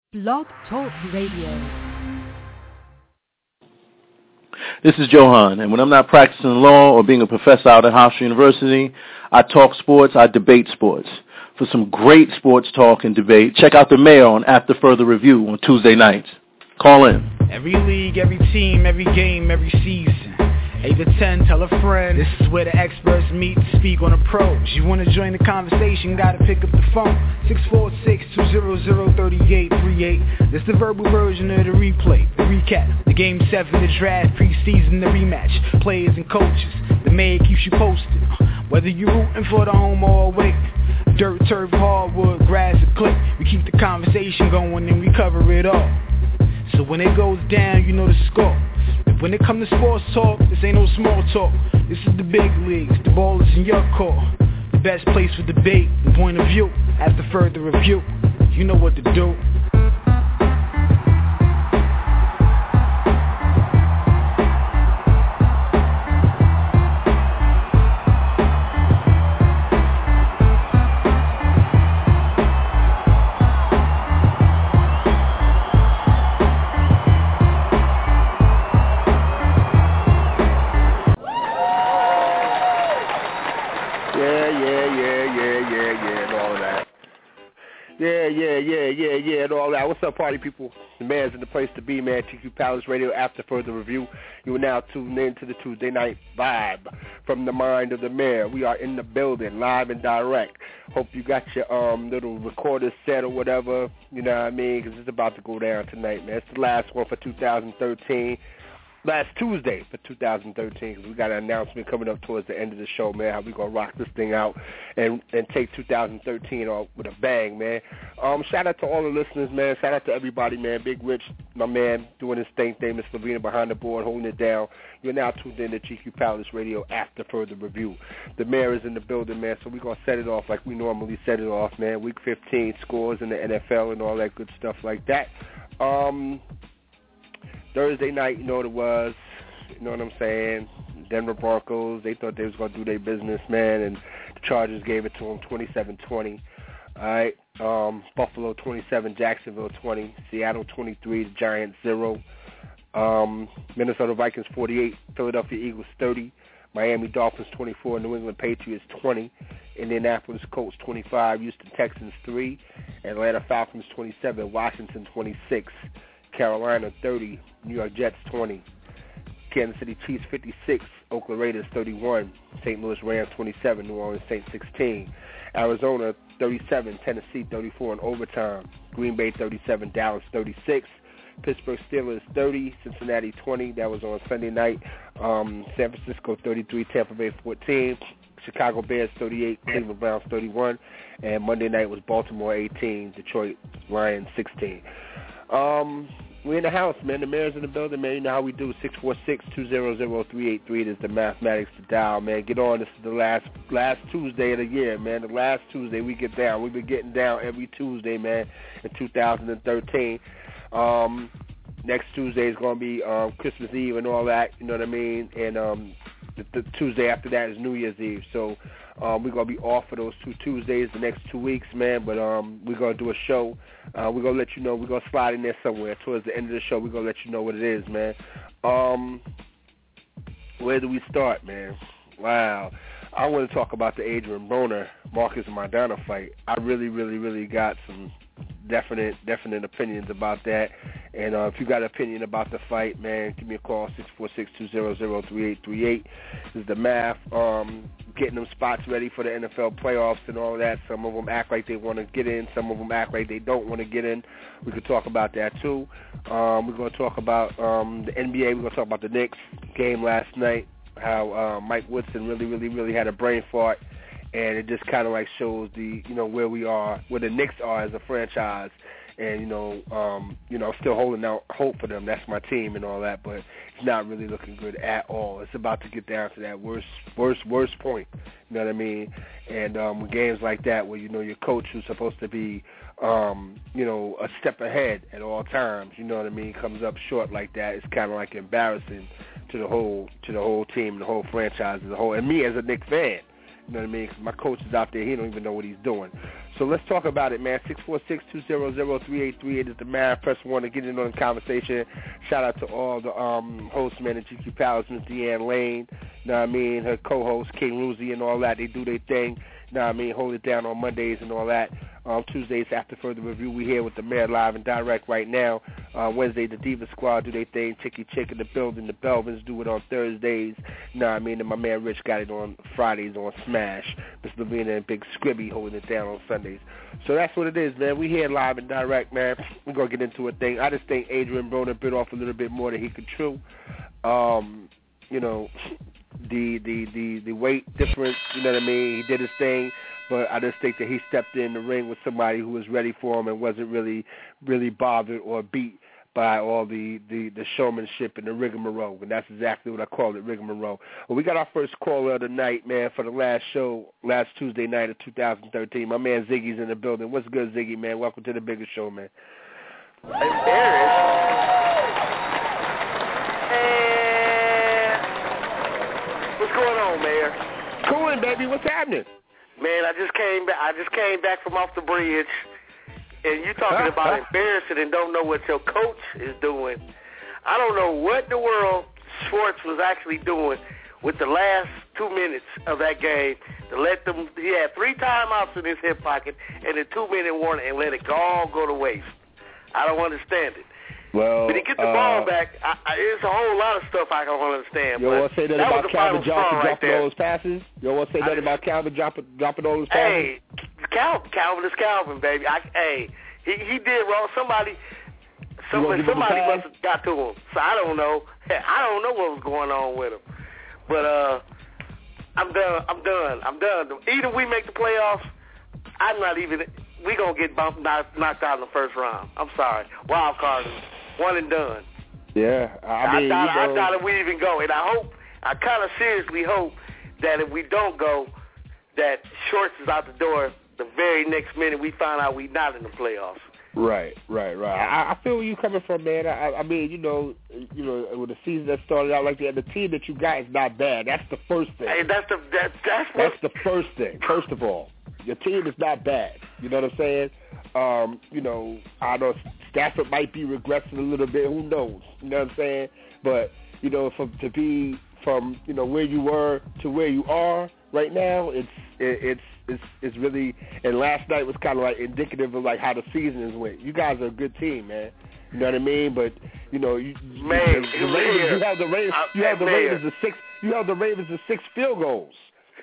Blog Talk Radio. This is Johan, and when I'm not practicing law or being a professor out at Hofstra University, I talk sports, I debate sports. For some great sports talk and debate, check out The Mayor on After Further Review on Tuesday nights. Call in. Every league, every team, every game, every season. 8 to 10, tell a friend. This is where the experts meet to speak on the pros. You want to join the conversation, gotta pick up the phone. 646-200-3838. This the verbal version of the replay, the recap, the game 7, the draft, preseason, the rematch. Players and coaches, the mayor keeps you posted. Whether you're rooting for the home or away. Dirt, turf, hardwood, grass, or clay. We keep the conversation going and we cover it all. So when it goes down, you know the score. When it comes to sports talk, this ain't no small talk. This is the big leagues, the ball is in your court. The best place for debate and point of view. After further review, you know what to do. Yeah, and all that. What's up, party people? The man's in the place to be, man. TQ Palace Radio After Further Review. You are now tuned in to the Tuesday Night Vibe from the mind of the mayor. We are in the building, live and direct. Hope you got your little recorder set or whatever, you know what I mean, because it's about to go down tonight, man. It's the last one for 2013. Last Tuesday for 2013, because we got an announcement coming up towards the end of the show, man, how we going to rock this thing out and take 2013 off with a bang, man. Shout out to all the listeners, man. Shout out to everybody, man. Big Rich, my man, doing his thing. Miss Lavina behind the board, holding it down. You're now tuned in to GQ Palace Radio After Further Review. The mayor is in the building, man, so we're going to set it off like we normally set it off, man. Week 15 scores in the NFL and all that good stuff like that. Thursday night, you know what it was, you know what I'm saying, Denver Broncos, they thought they was going to do their business, man, and the Chargers gave it to them 27-20, all right, Buffalo 27, Jacksonville 20, Seattle 23, the Giants 0, Minnesota Vikings 48, Philadelphia Eagles 30, Miami Dolphins 24, New England Patriots 20, Indianapolis Colts 25, Houston Texans 3, Atlanta Falcons 27, Washington 26, Carolina 30, New York Jets 20, Kansas City Chiefs 56, Oakland Raiders 31, St. Louis Rams 27, New Orleans Saints 16, Arizona 37, Tennessee 34 in overtime, Green Bay 37, Dallas 36, Pittsburgh Steelers 30, Cincinnati 20, that was on Sunday night, San Francisco 33, Tampa Bay 14, Chicago Bears 38, Cleveland Browns 31, and Monday night was Baltimore 18, Detroit Lions 16. We're in the house, man. The mayor's in the building, man. You know how we do. 646-200-3838 is the mathematics to dial, man. Get on. This is the last Tuesday of the year, man. The last Tuesday we get down. We've been getting down every Tuesday, man, in 2013. Next Tuesday is going to be Christmas Eve and all that, you know what I mean? And the Tuesday after that is New Year's Eve. So we're going to be off for those 2 Tuesdays the next 2 weeks, man. But we're going to do a show. We're going to let you know. We're going to slide in there somewhere. Towards the end of the show, we're going to let you know what it is, man. Where do we start, man? Wow. I want to talk about the Adrian Broner, Marcus Maidana fight. I really got some definite opinions about that. And if you got an opinion about the fight, man, give me a call, 646-200-3838. This is the math. Getting them spots ready for the NFL playoffs and all that. Some of them act like they want to get in. Some of them act like they don't want to get in. We could talk about that, too. We're going to talk about the NBA. We're going to talk about the Knicks game last night, how Mike Woodson really had a brain fart. And it just kind of like shows the, you know, where we are, where the Knicks are as a franchise. And, still holding out hope for them. That's my team and all that, but it's not really looking good at all. It's about to get down to that worst point. You know what I mean? And with games like that where, you know, your coach who's supposed to be, a step ahead at all times, you know what I mean, comes up short like that, it's kind of like embarrassing to the whole team, the whole franchise as a whole, and me as a Knicks fan. You know what I mean? 'Cause my coach is out there. He don't even know what he's doing. So let's talk about it, man. 646-200-3838 is the man. Press 1 to get in on the conversation. Shout out to all the hosts, man, at GQ Palace, Ms. Deanne Lane, you know what I mean, her co-host, King Lucy and all that. They do their thing, you know what I mean, hold it down on Mondays and all that. Tuesdays after further review, we here with the mayor live and direct right now. Wednesday, the Diva Squad do their thing. Chicky Chick in the building. The Belvins do it on Thursdays. You know what I mean? And my man Rich got it on Fridays on Smash. Miss Lavina and Big Scribby holding it down on Sundays. So that's what it is, man. We here live and direct, man. We're going to get into a thing. I just think Adrian Broner bit off a little bit more than he could chew. You know, the weight difference, you know what I mean? He did his thing. But I just think that he stepped in the ring with somebody who was ready for him and wasn't really bothered or beat by all the showmanship and the rigmarole. And that's exactly what I call it, rigmarole. Well, we got our first caller of the night, man, for the last show, last Tuesday night of 2013. My man Ziggy's in the building. What's good, Ziggy, man? Welcome to the biggest show, man. Embarrassed. What's going on, Mayor? Coolin', baby. What's happening? Man, I just came back from off the bridge, and you talking about embarrassing and don't know what your coach is doing. I don't know what in the world Schwartz was actually doing with the last 2 minutes of that game to let them. He had 3 timeouts in his hip pocket and a 2-minute warning and let it all go to waste. I don't understand it. Well, but he get the ball back. It's a whole lot of stuff I don't understand. You don't want to say that about Calvin Johnson dropping all those passes? You don't want to say that about Calvin dropping all those passes? Hey, Calvin is Calvin, baby. He did wrong. Somebody must have got to him. So I don't know. I don't know what was going on with him. But I'm done. Either we make the playoffs, we going to get knocked out in the first round. I'm sorry. Wild card, one and done. Yeah. I doubt if we even go. And I kind of seriously hope that if we don't go, that Shorts is out the door the very next minute we find out we not in the playoffs. Right. I feel where you coming from, man. I mean, you know, with the season that started out like that, the team that you got is not bad. That's the first thing. Hey, that's the first thing. First of all, your team is not bad. You know what I'm saying? You know, I know Stafford might be regressing a little bit. Who knows? You know what I'm saying? But you know, to be from you know where you were to where you are right now, it's really. And last night was kind of like indicative of like how the season is went. You guys are a good team, man. You know what I mean? But you know, you have the Ravens to 6. You have the Ravens to 6 field goals.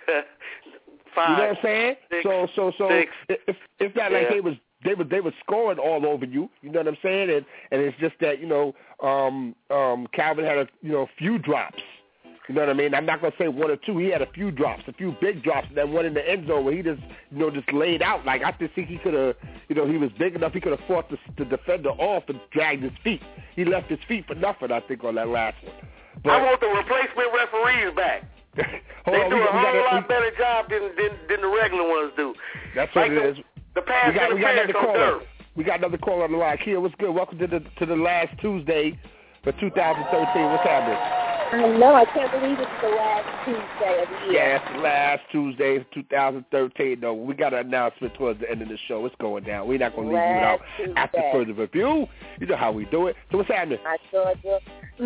5. You know what I'm saying? 6, so 6. It's not like they were scoring all over you. You know what I'm saying? And it's just that you know Calvin had a few drops. You know what I mean? I'm not gonna say 1 or 2. He had a few drops, a few big drops, and then one in the end zone where he just just laid out. Like I just think he could have, he was big enough. He could have fought the defender off and dragged his feet. He left his feet for nothing, I think, on that last one. But I want the replacement referees back. They do a whole lot better job than the regular ones do. That's what it is. The pass interference on dirt. We got another caller on the line. Kia, what's good? Welcome to the last Tuesday for 2013. What's happening? I know. I can't believe it's the last Tuesday of the year. Yeah, it's the last Tuesday of 2013. No, we got an announcement towards the end of the show. It's going down. We're not going to leave you without after further review. You know how we do it. So what's happening? I sure do.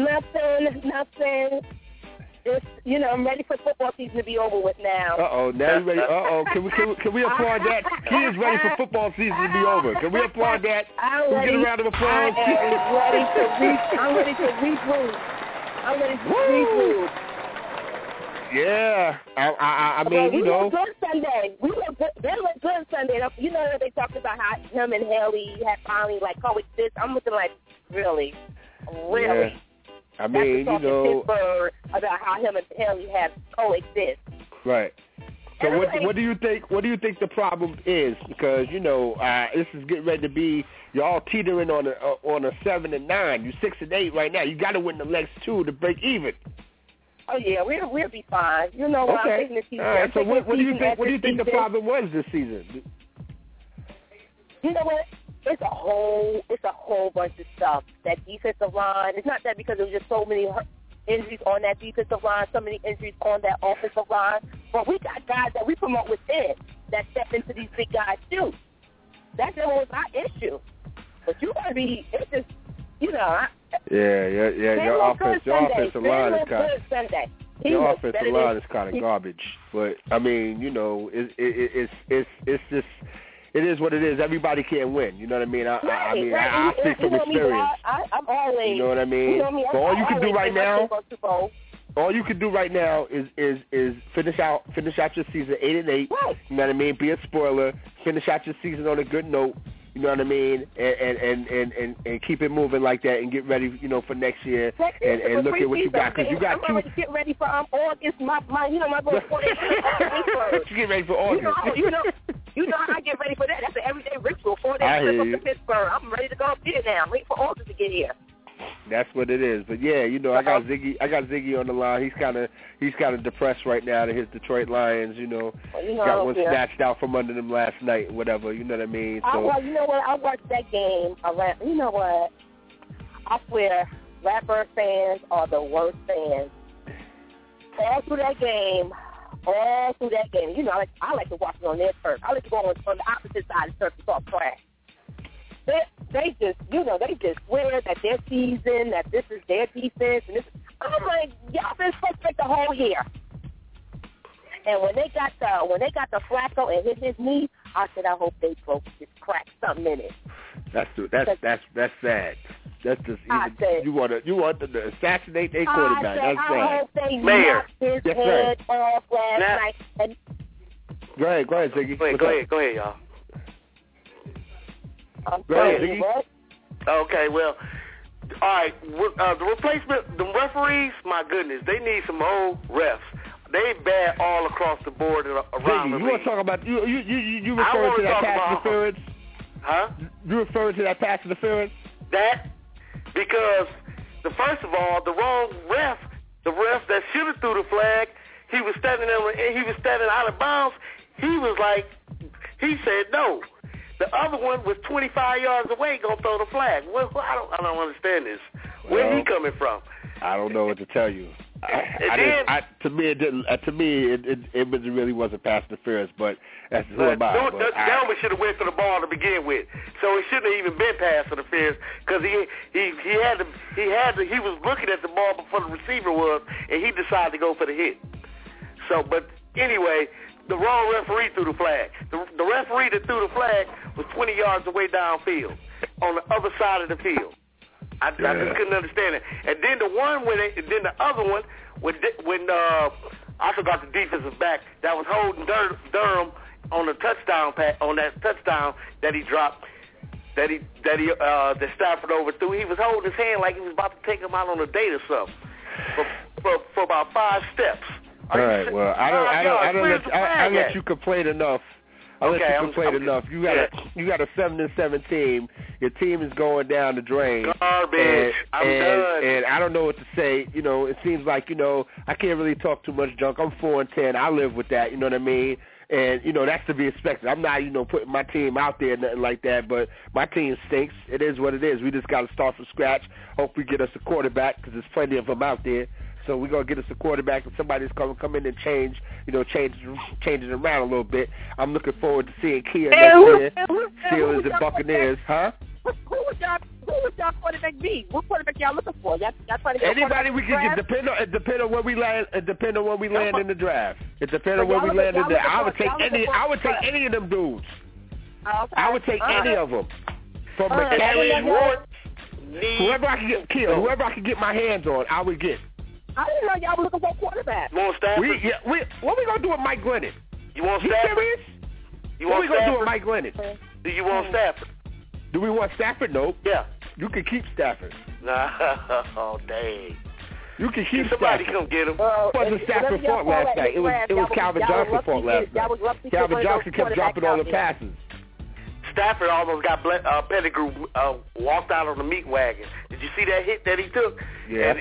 Nothing. Just, I'm ready for football season to be over with now. Now you ready? Can we applaud that? He is ready for football season to be over. Can we applaud that? Can we get a round of applause? I'm ready to reboot. Yeah, I mean, we looked good Sunday. They looked good Sunday. You know they talked about how him and Haley had finally coexist. I'm looking like really. Yeah. I mean, Pittsburgh about how him and Haley have coexist. Right. So what do you think? What do you think the problem is? Because this is getting ready to be y'all teetering on a 7 and 9. You 6 and 8 right now. You got to win the next 2 to break even. Oh yeah, we'll be fine. You know what? Okay. I'm taking the season. All right. So what do you think? What do you think the problem was this season? You know what? It's a whole bunch of stuff. That defensive line. It's not that because there was just so many injuries on that defensive line, so many injuries on that offensive line. But we got guys that we promote within. that step into these big guys' shoes. That's was my issue. But you gotta be. It's just, you know. Yeah. Your offensive line is kind of. Your offensive line is kind of garbage. But I mean, you know, it's just. It is what it is. Everybody can't win. You know what I mean? I speak from experience. I'm always. You know what I mean? So all you can do right now. All you can do right now is finish out your season 8-8. Right. You know what I mean? Be a spoiler. Finish out your season on a good note. You know what I mean? And keep it moving like that and get ready, you know, for next year. And look at what you got, because you got I'm ready to get ready for August. My boy. Get ready for August. You know how I get ready for that. That's an everyday ritual. 4 days trip up to Pittsburgh. I'm ready to go up there now. I'm waiting for August to get here. That's what it is. But yeah, you know, I got Ziggy on the line. He's kind of depressed right now to his Detroit Lions. You know, got one snatched out from under them last night and whatever. You know what I mean? So you know what? I watched that game. You know what? I swear, Rapper fans are the worst fans. All through that game. You know, I like to watch it on their turf. I like to go on the opposite side of the turf to talk trash. They just swear that their season, that this is their defense, and this. I'm like, y'all been suspect the whole year. And when they got the Flacco and hit his knee, I said, I hope they cracked something in it. That's sad. That's just you want to assassinate their quarterback. That's sad. I hope they knocked his head off last night. And go ahead, Ziggy. Go ahead, y'all. Go ahead, Ziggy. Okay, well, all right. The replacement, the referees, my goodness, they need some old refs. They bad all across the board around Ziggy, the league. You want to talk about you referring to that pass interference? Huh? You referring to that pass interference? That because first of all, the wrong ref, the ref that should have threw the flag, he was standing out of bounds. He said no. The other one was 25 yards away, gonna throw the flag. Well, I don't understand this. Where's he coming from? I don't know what to tell you. To me, it really wasn't pass interference, but that's who am I. Delman should have went for the ball to begin with, so it shouldn't have even been pass interference because he was looking at the ball before the receiver was, and he decided to go for the hit. So, but anyway, the wrong referee threw the flag. The referee that threw the flag was 20 yards away downfield on the other side of the field. I just couldn't understand it. And then the other one, when I forgot the defensive back that was holding Durham on the touchdown on that touchdown that he dropped, that Stafford overthrew. He was holding his hand like he was about to take him out on a date or something for about 5 steps. All right. Well, I let you complain enough. You got a 7-7 team. Your team is going down the drain. Garbage. I'm done. And I don't know what to say. You know, it seems like, you know, I can't really talk too much junk. I'm 4-10. I live with that. You know what I mean? And, you know, that's to be expected. I'm not, you know, putting my team out there, nothing like that, but my team stinks. It is what it is. We just got to start from scratch. Hope we get us a quarterback because there's plenty of them out there. So we're going to get us a quarterback and somebody's going to come in and change it around a little bit. I'm looking forward to seeing Kia next year, Steelers and Buccaneers. Huh? Who would y'all quarterback be? What quarterback y'all looking for? Y'all trying to get anybody we can get. Depend on where we land. Depend on where we land in the draft. It depends on where we land in the. I would take any of them dudes. Okay. I would take any of them. From McCarry, whoever I can get killed, whoever I can get my hands on, I would get. I didn't know y'all were looking for a quarterback. You want Stafford? What we gonna do with Mike Glennon? You want Stafford? Serious? What we gonna do with Mike Glennon? Do you want Stafford? Do we want Stafford? No. Yeah. You can keep Stafford. Oh, dang. You can keep somebody Stafford. come get him. It wasn't Stafford's fault last night. It was Calvin Johnson's fault last night. Calvin Johnson kept dropping all the passes. Stafford almost got Pettigrew walked out on the meat wagon. Did you see that hit that he took? Yeah.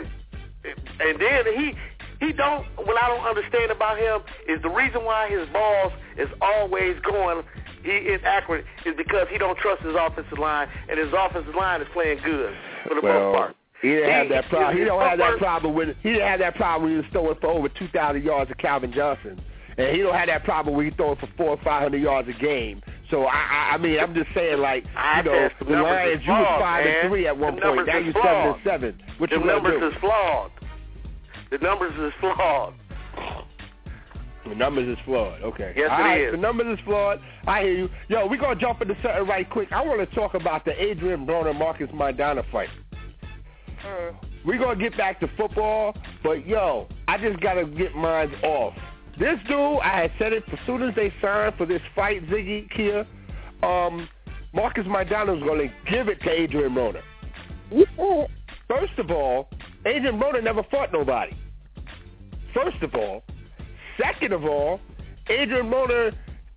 And then he don't. What I don't understand about him is the reason why his balls is always going. He is accurate is because he don't trust his offensive line, and his offensive line is playing good for the most part. He didn't have that problem. He didn't have that problem when he was throwing for over 2,000 yards of Calvin Johnson. And he don't have that problem where he throwing for 400 or 500 yards a game. So, I mean, I'm just saying, like, the Lions, you was 5-3 at one point. Now you're 7-7. What you gonna do? The numbers is flawed. The numbers is flawed. The numbers is flawed. Okay. Yes, it is. The numbers is flawed. I hear you. Yo, we're going to jump into something right quick. I want to talk about the Adrian Broner-Marcus Maidana fight. We're going to get back to football, but, yo, I just got to get mine off. This dude, I had said it as soon as they signed for this fight, Ziggy, Kia, Marcus Maidana was going to give it to Adrian Broner. First of all, Adrian Broner never fought nobody. First of all. Second of all, Adrian Broner,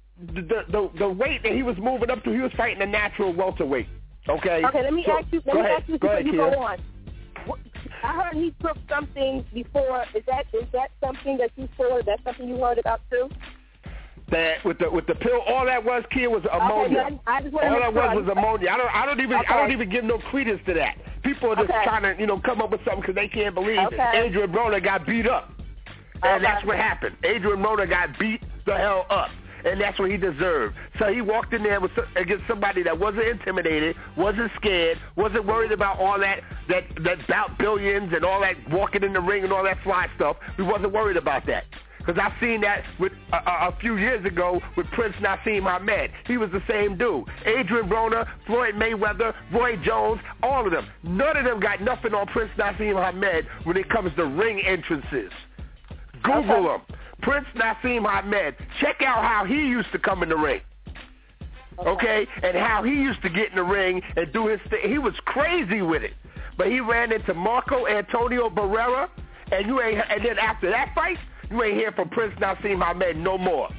the weight that he was moving up to, he was fighting a natural welterweight. Okay? Okay, let me ask you before you go on. I heard he took something before. Is that something that you saw? Is that something you heard about too? That with the pill, all that was, Kia, was ammonia. Okay, I just all that was ammonia. I don't even give no credence to that. People are just trying to come up with something because they can't believe Adrian Broner got beat up. And that's what happened. Adrian Broner got beat the hell up. And that's what he deserved. So he walked in there against somebody that wasn't intimidated, wasn't scared, wasn't worried about all that bout billions and all that walking in the ring and all that fly stuff. He wasn't worried about that. Because I seen that with a few years ago with Prince Nassim Ahmed. He was the same dude. Adrian Broner, Floyd Mayweather, Roy Jones, all of them. None of them got nothing on Prince Nassim Ahmed when it comes to ring entrances. Google him. Prince Nassim Ahmed. Check out how he used to come in the ring. Okay? And how he used to get in the ring and do his thing. He was crazy with it. But he ran into Marco Antonio Barrera, and then after that fight, you ain't hear from Prince Nassim Ahmed no more.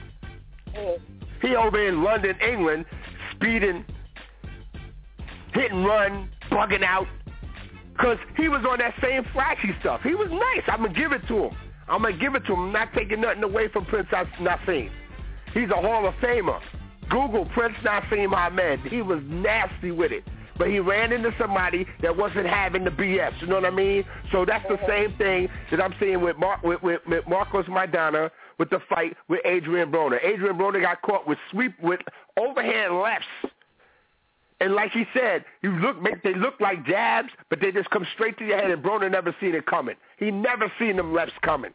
He over in London, England, speeding, hit and run, bugging out. Because he was on that same flashy stuff. He was nice. I'm going to give it to him. I'm not taking nothing away from Prince Nassim. He's a Hall of Famer. Google Prince Nassim Ahmed. He was nasty with it. But he ran into somebody that wasn't having the BS. You know what I mean? So that's the same thing that I'm seeing with Marcos Maidana with the fight with Adrian Broner. Adrian Broner got caught with overhand lefts. And like he said, they look like jabs, but they just come straight to your head, and Broner never seen it coming. He never seen them lefts coming.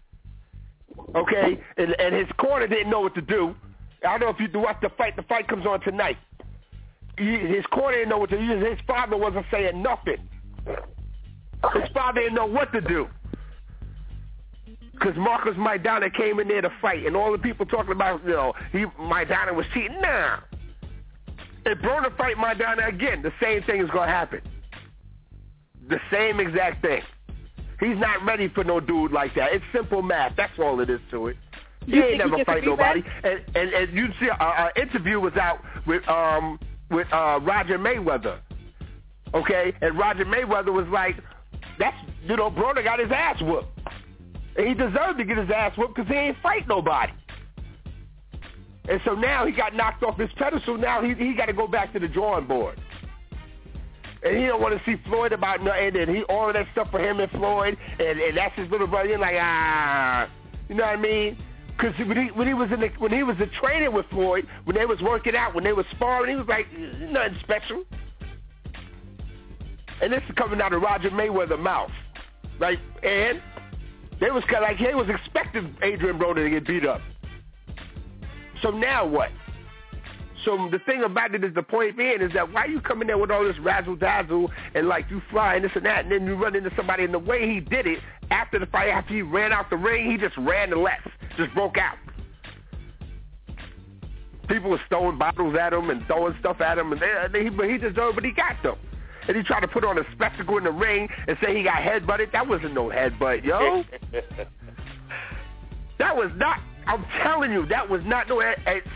Okay? And his corner didn't know what to do. I don't know if you watch the fight. The fight comes on tonight. His corner didn't know what to do. His father wasn't saying nothing. His father didn't know what to do. Because Marcus Maidana came in there to fight, and all the people talking about, Maidana was cheating. Nah. If Broner fight Maidana again, the same thing is going to happen. The same exact thing. He's not ready for no dude like that. It's simple math. That's all it is to it. He ain't never fight nobody. And you see, an interview was out with Roger Mayweather. Okay? And Roger Mayweather was like, Broner got his ass whooped. And he deserved to get his ass whooped because he ain't fight nobody. And so now he got knocked off his pedestal. Now he got to go back to the drawing board. And he don't want to see Floyd about nothing. And all of that stuff for him and Floyd. And that's his little brother. You're like, you know what I mean? Because when he was in training with Floyd, when they was working out, when they was sparring, he was like, nothing special. And this is coming out of Roger Mayweather's mouth. Like, and they was kind of like, they was expecting Adrian Broner to get beat up. So now what? So the thing about it is, the point being is that why you coming there with all this razzle-dazzle and like you flying this and that, and then you run into somebody, and the way he did it after the fight, after he ran out the ring, he just ran the left, just broke out. People were throwing bottles at him and throwing stuff at him, and he deserved what he got them. And he tried to put on a spectacle in the ring and say he got headbutted. That wasn't no headbutt, yo. That was not. I'm telling you, that was not no. At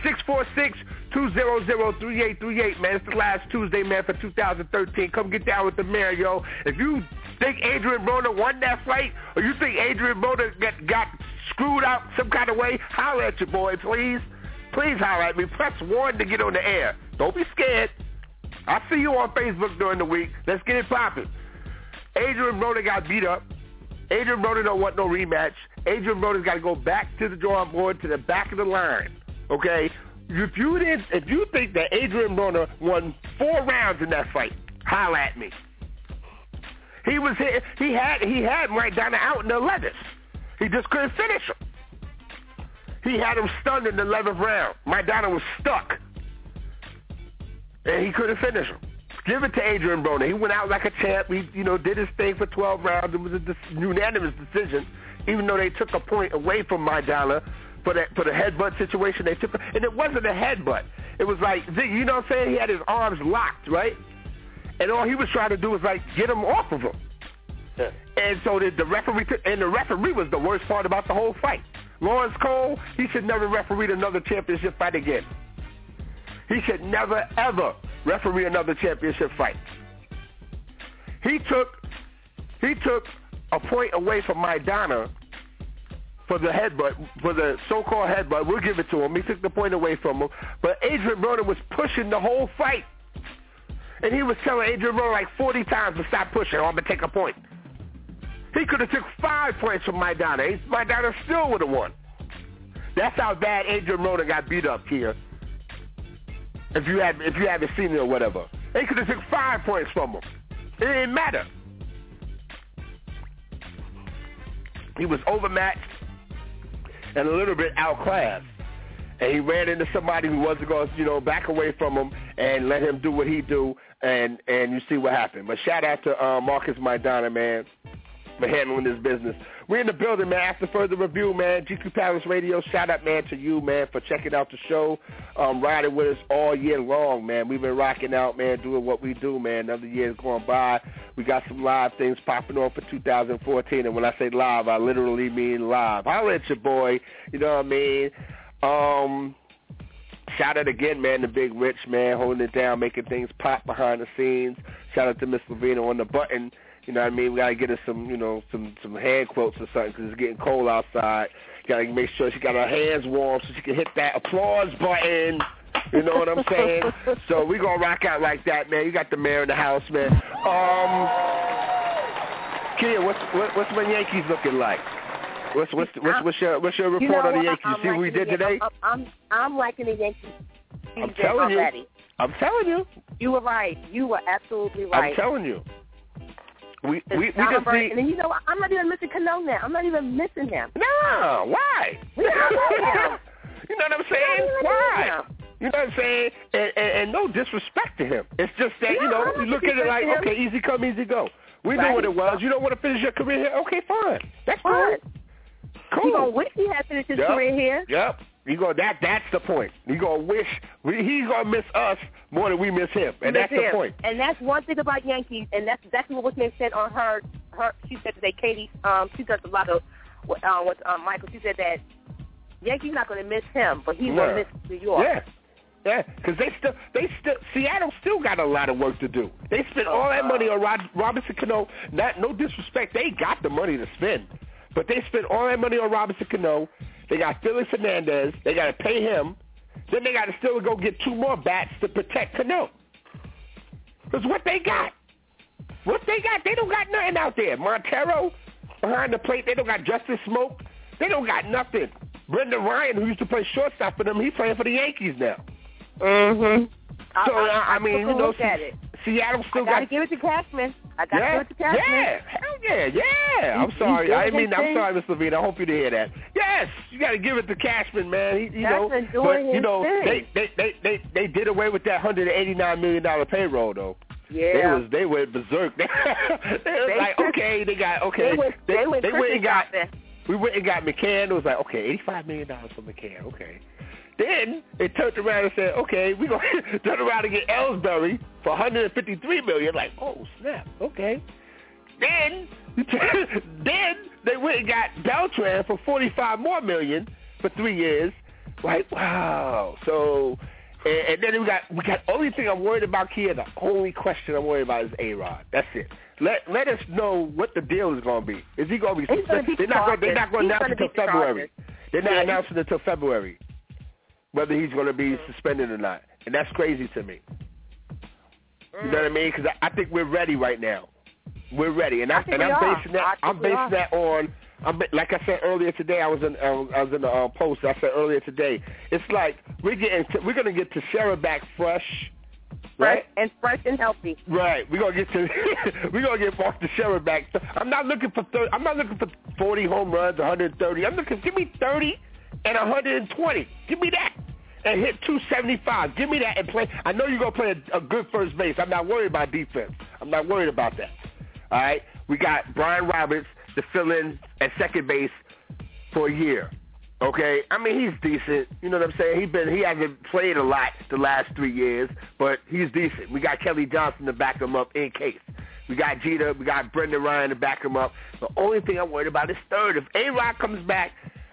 646-200-3838, man. It's the last Tuesday, man, for 2013. Come get down with the mayor, yo. If you think Adrian Broner won that fight, or you think Adrian Broner got screwed out some kind of way, holler at your boy, please. Please holler at me. Press 1 to get on the air. Don't be scared. I'll see you on Facebook during the week. Let's get it popping. Adrian Broner got beat up. Adrian Broner don't want no rematch. Adrian Broner's got to go back to the drawing board, to the back of the line. Okay? If you think that Adrian Broner won 4 rounds in that fight, holler at me. He had Maidana out in the 11th. He just couldn't finish him. He had him stunned in the 11th round. Maidana was stuck, and he couldn't finish him. Give it to Adrian Broner. He went out like a champ. He, did his thing for 12 rounds. It was a unanimous decision, even though they took a point away from Maidana for the headbutt situation. They took, and it wasn't a headbutt. It was like, you know what I'm saying? He had his arms locked, right? And all he was trying to do was get him off of him. Yeah. And so the referee was the worst part about the whole fight. Lawrence Cole, he should never referee another championship fight again. He should never, ever referee another championship fight. He took a point away from Maidana for the headbutt, for the so-called headbutt. We'll give it to him. He took the point away from him. But Adrian Broner was pushing the whole fight. And he was telling Adrian Broner 40 times to stop pushing, or I'm going to take a point. He could have took 5 points from Maidana. Maidana still would have won. That's how bad Adrian Broner got beat up here. If you haven't seen it or whatever. They could have took 5 points from him. It didn't matter. He was overmatched and a little out outclassed. And he ran into somebody who wasn't going to, back away from him and let him do what he do, and you see what happened. But shout out to Marcus Maidana, man, for handling this business. We're in the building, man. After further review, man, GQ Palace Radio, shout out, man, to you, man, for checking out the show, riding with us all year long, man. We've been rocking out, man, doing what we do, man. Another year's going by. We got some live things popping on for 2014, and when I say live, I literally mean live. Holla at your boy, you know what I mean? Shout out again, man, to Big Rich, man, holding it down, making things pop behind the scenes. Shout out to Miss Lavina on the button. You know what I mean? We got to get her some, some hand quotes or something because it's getting cold outside. Got to make sure she got her hands warm so she can hit that applause button. You know what I'm saying? So we going to rock out like that, man. You got the mayor in the house, man. Kia, what's my Yankees looking like? What's your report on the Yankees? See what we did today? I'm liking the Yankees. I'm telling you. You were right. You were absolutely right. I'm telling you. We just need... And then you know what? I'm not even missing Cano now. I'm not even missing him. No, why? You know what I'm saying? Why? You know what I'm saying? And no disrespect to him. It's just that, you look at it like, okay, easy come, easy go. We knew what it was. You don't want to finish your career here? Okay, fine. That's fine. Cool. He gonna wish he had finished his career here. Yep. That's the point. He gonna wish he's gonna miss us more than we miss him, and that's the point. And that's one thing about Yankees, and that's exactly what Whitney said on her. She said today, Katie. She does a lot of with Michael. She said that Yankees not gonna miss him, but he's gonna miss New York. Yeah, because they still Seattle still got a lot of work to do. They spent all that money on Robinson Cano. No disrespect, they got the money to spend. But they spent all that money on Robinson Cano. They got Felix Hernandez. They got to pay him. Then they got to still go get 2 more bats to protect Cano. Because what they got? They don't got nothing out there. Montero behind the plate. They don't got Justice Smoke. They don't got nothing. Brendan Ryan, who used to play shortstop for them, he's playing for the Yankees now. Mm-hmm. So, I mean, Seattle still got... I got to give it to Cashman. Yeah, hell yeah. I'm sorry, Miss Levine. I hope you didn't hear that. Yes, you got to give it to Cashman, man. They did away with that $189 million payroll, though. Yeah. They went berserk. They was like, okay, they went and got McCann. It was like, okay, $85 million for McCann. Okay. Then they turned around and said, okay, we're going to turn around and get Ellsbury for $153 million. Like, oh, snap. Okay. Then they went and got Beltran for $45 more million for 3 years. Like, wow. So, and then we got only thing I'm worried about here, the only question I'm worried about is A-Rod. That's it. Let us know what the deal is going to be. Is he going to be? They're not going to announce it until February. They're not announcing it until February, whether he's going to be suspended or not. And that's crazy to me. You know what I mean? Because I think we're ready right now. We're ready, and I'm basing that on. Like I said earlier today, I was in the post. I said earlier today, it's like we're gonna get Teixeira back fresh, right? Fresh and healthy. Right. We're gonna get Mark Teixeira back. I'm not looking for 40 home runs, 130. I'm looking. Give me 30 and 120. Give me that. And hit 275. Give me that and play. I know you're gonna play a good first base. I'm not worried about defense. I'm not worried about that. All right. We got Brian Roberts to fill in at second base for a year. Okay? I mean, he's decent. You know what I'm saying? He hasn't played a lot the last 3 years, but he's decent. We got Kelly Johnson to back him up in case. We got Jeter. We got Brendan Ryan to back him up. The only thing I'm worried about is third. If A-Rod comes back,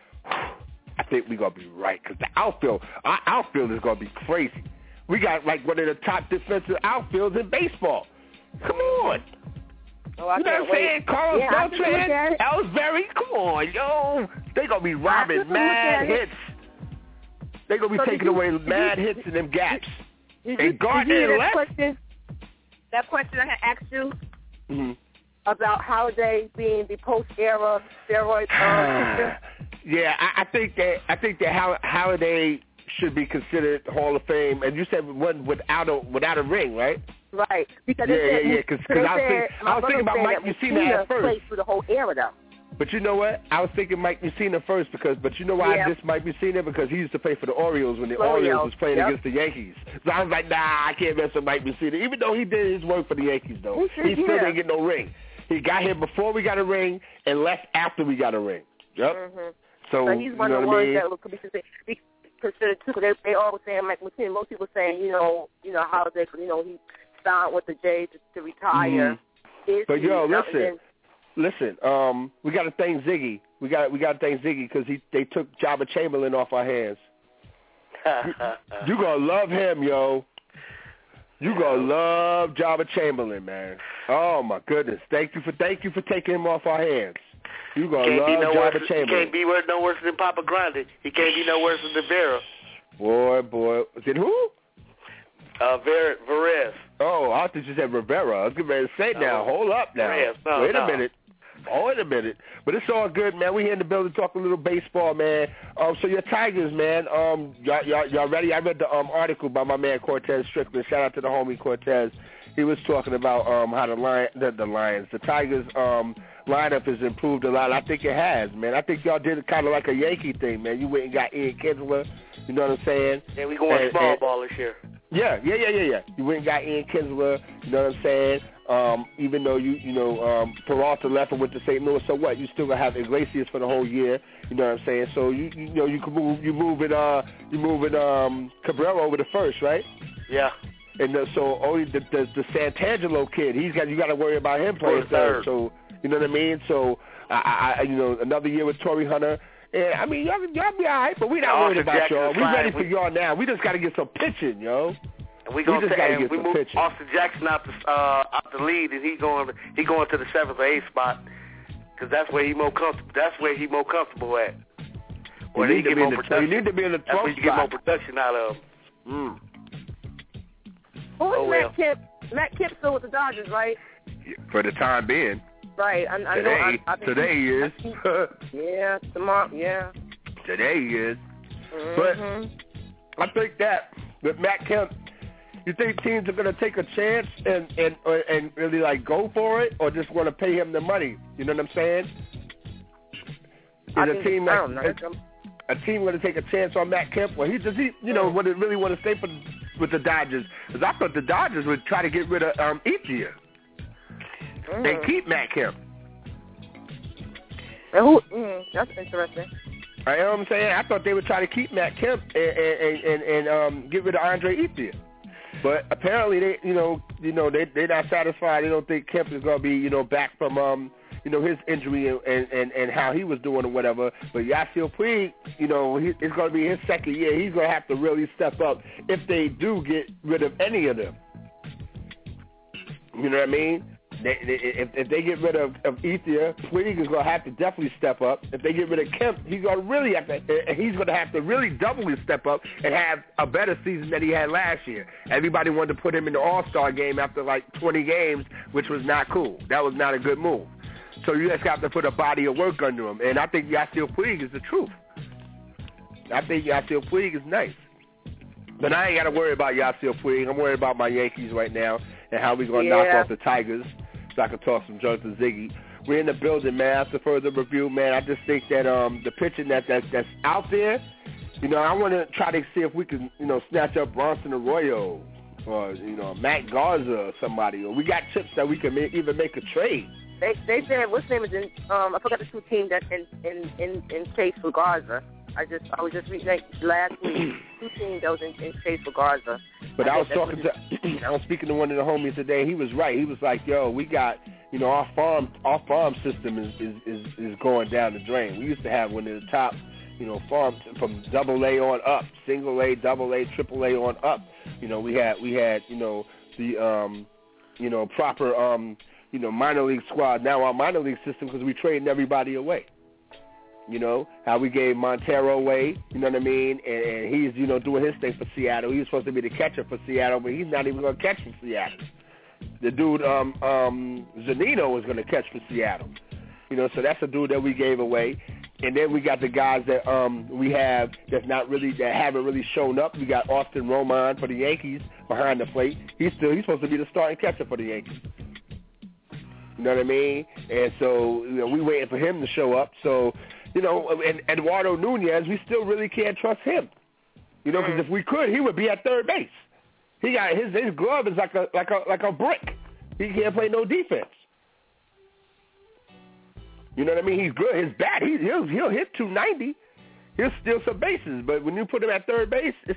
I think we're going to be right because our outfield is going to be crazy. We got like one of the top defensive outfields in baseball. Come on. Oh, you know what I'm saying? Carlos Beltran, Ellsbury, come on, yo. They going to be robbing mad hits. They going to be taking away mad hits in them gaps. And Gardner left. That question I had asked you about Holiday being the post-era steroid pitcher? Yeah, I think that Holiday should be considered Hall of Fame, and you said one without a ring, right? Right. Because Because I was thinking about Mike Mussina at first. Played through the whole era, though. But you know what? I was thinking Mike Mussina first but you know why I dissed Mike Mussina? Because he used to play for the Orioles when the Orioles was playing against the Yankees. So I was like, nah, I can't mess with Mike Mussina. Even though he did his work for the Yankees, though. He still didn't get no ring. He got here before we got a ring and left after we got a ring. Yep. Mm-hmm. So he's one of the ones that could be considered too. They always saying Mike Mussina. Most people saying, Holiday, he signed with the Jays to retire. Mm-hmm. But listen. We got to thank Ziggy. We got to thank Ziggy because they took Jabba Chamberlain off our hands. You gonna love him, yo. You gonna love Jabba Chamberlain, man. Oh my goodness! Thank you for taking him off our hands. You gonna love Jabba Chamberlain. He can't be no worse than Papa Grande. He can't be no worse than Vera. Boy. Did who? Varese. Oh, I thought you said Rivera. I was getting ready to say now. Hold up now. Wait a minute. But it's all good, man. We here in the building talking a little baseball, man. So your Tigers, man. Y'all ready? I read the article by my man Cortez Strickland. Shout out to the homie Cortez. He was talking about how the Tigers lineup has improved a lot. I think it has, man. I think y'all did kind of like a Yankee thing, man. You went and got Ian Kinsler. You know what I'm saying? Yeah, we going small ball this year. Yeah. You went and got Ian Kinsler. You know what I'm saying? Even though Peralta left and went to St. Louis, so what? You still gonna have Iglesias for the whole year. You know what I'm saying? So you moving Cabrera over to first, right? Yeah. And so only the Santangelo kid, you got to worry about him playing third. So you know what I mean? So I another year with Torrey Hunter. And I mean, y'all be all right, but we not worried about y'all. We ready for y'all now. We just got to get some pitching, yo. And we just got to get some pitching. Austin Jackson out the lead, and he going to the 7th or 8th spot because that's where he more comfortable. That's where he more comfortable at. You need to be in the 12th spot. That's where you get more production out of. Matt Kemp still with the Dodgers, right? For the time being. Right. Today he is. Yeah, tomorrow, yeah. Today he is. Mm-hmm. But I think that with Matt Kemp, you think teams are going to take a chance and really like go for it, or just want to pay him the money? You know what I'm saying? A team going to take a chance on Matt Kemp? Well, he really want to stay with the Dodgers? Because I thought the Dodgers would try to get rid of Ethier. They keep Matt Kemp. That's interesting. You know what I'm saying? I thought they would try to keep Matt Kemp and get rid of Andre Ethier. But apparently they're not satisfied. They don't think Kemp is going to be back from his injury and how he was doing or whatever. But Yasiel Puig, it's going to be his second year. He's going to have to really step up if they do get rid of any of them. You know what I mean? If they get rid of Ethier, Puig is going to have to definitely step up. If they get rid of Kemp, he's going to have to really doubly step up and have a better season than he had last year. Everybody wanted to put him in the All-Star game after like 20 games, which was not cool. That was not a good move. So you just have to put a body of work under him. And I think Yasiel Puig is the truth. I think Yasiel Puig is nice. But I ain't got to worry about Yasiel Puig. I'm worried about my Yankees right now and how we're going to knock off the Tigers so I can talk some junk to Ziggy. We're in the building, man. After further review, man, I just think that the pitching that's out there, I want to try to see if we can, snatch up Bronson Arroyo or, Matt Garza or somebody. Or we got chips that we can even make a trade. They said, what's his name is in, I forgot the two teams that's in chase for Garza. I was just reading last week, two teams that was in chase for Garza. But I was speaking to one of the homies today. He was right. He was like, "Yo, we got, our farm system is going down the drain. We used to have one of the top, farms from AA on up, single A, double A, triple A on up. We had the proper minor league squad. Now our minor league system because we trading everybody away." How we gave Montero away, you know what I mean? And he's, doing his thing for Seattle. He was supposed to be the catcher for Seattle, but he's not even going to catch for Seattle. The dude, Zunino was going to catch for Seattle. So that's a dude that we gave away. And then we got the guys that we have that haven't really shown up. We got Austin Romine for the Yankees behind the plate. He's supposed to be the starting catcher for the Yankees. You know what I mean? And so, we waiting for him to show up. So, and Eduardo Nunez, we still really can't trust him. Because if we could, he would be at third base. He got his glove is like a brick. He can't play no defense. You know what I mean? He's good. His bat, he'll hit 290. He'll steal some bases, but when you put him at third base, it's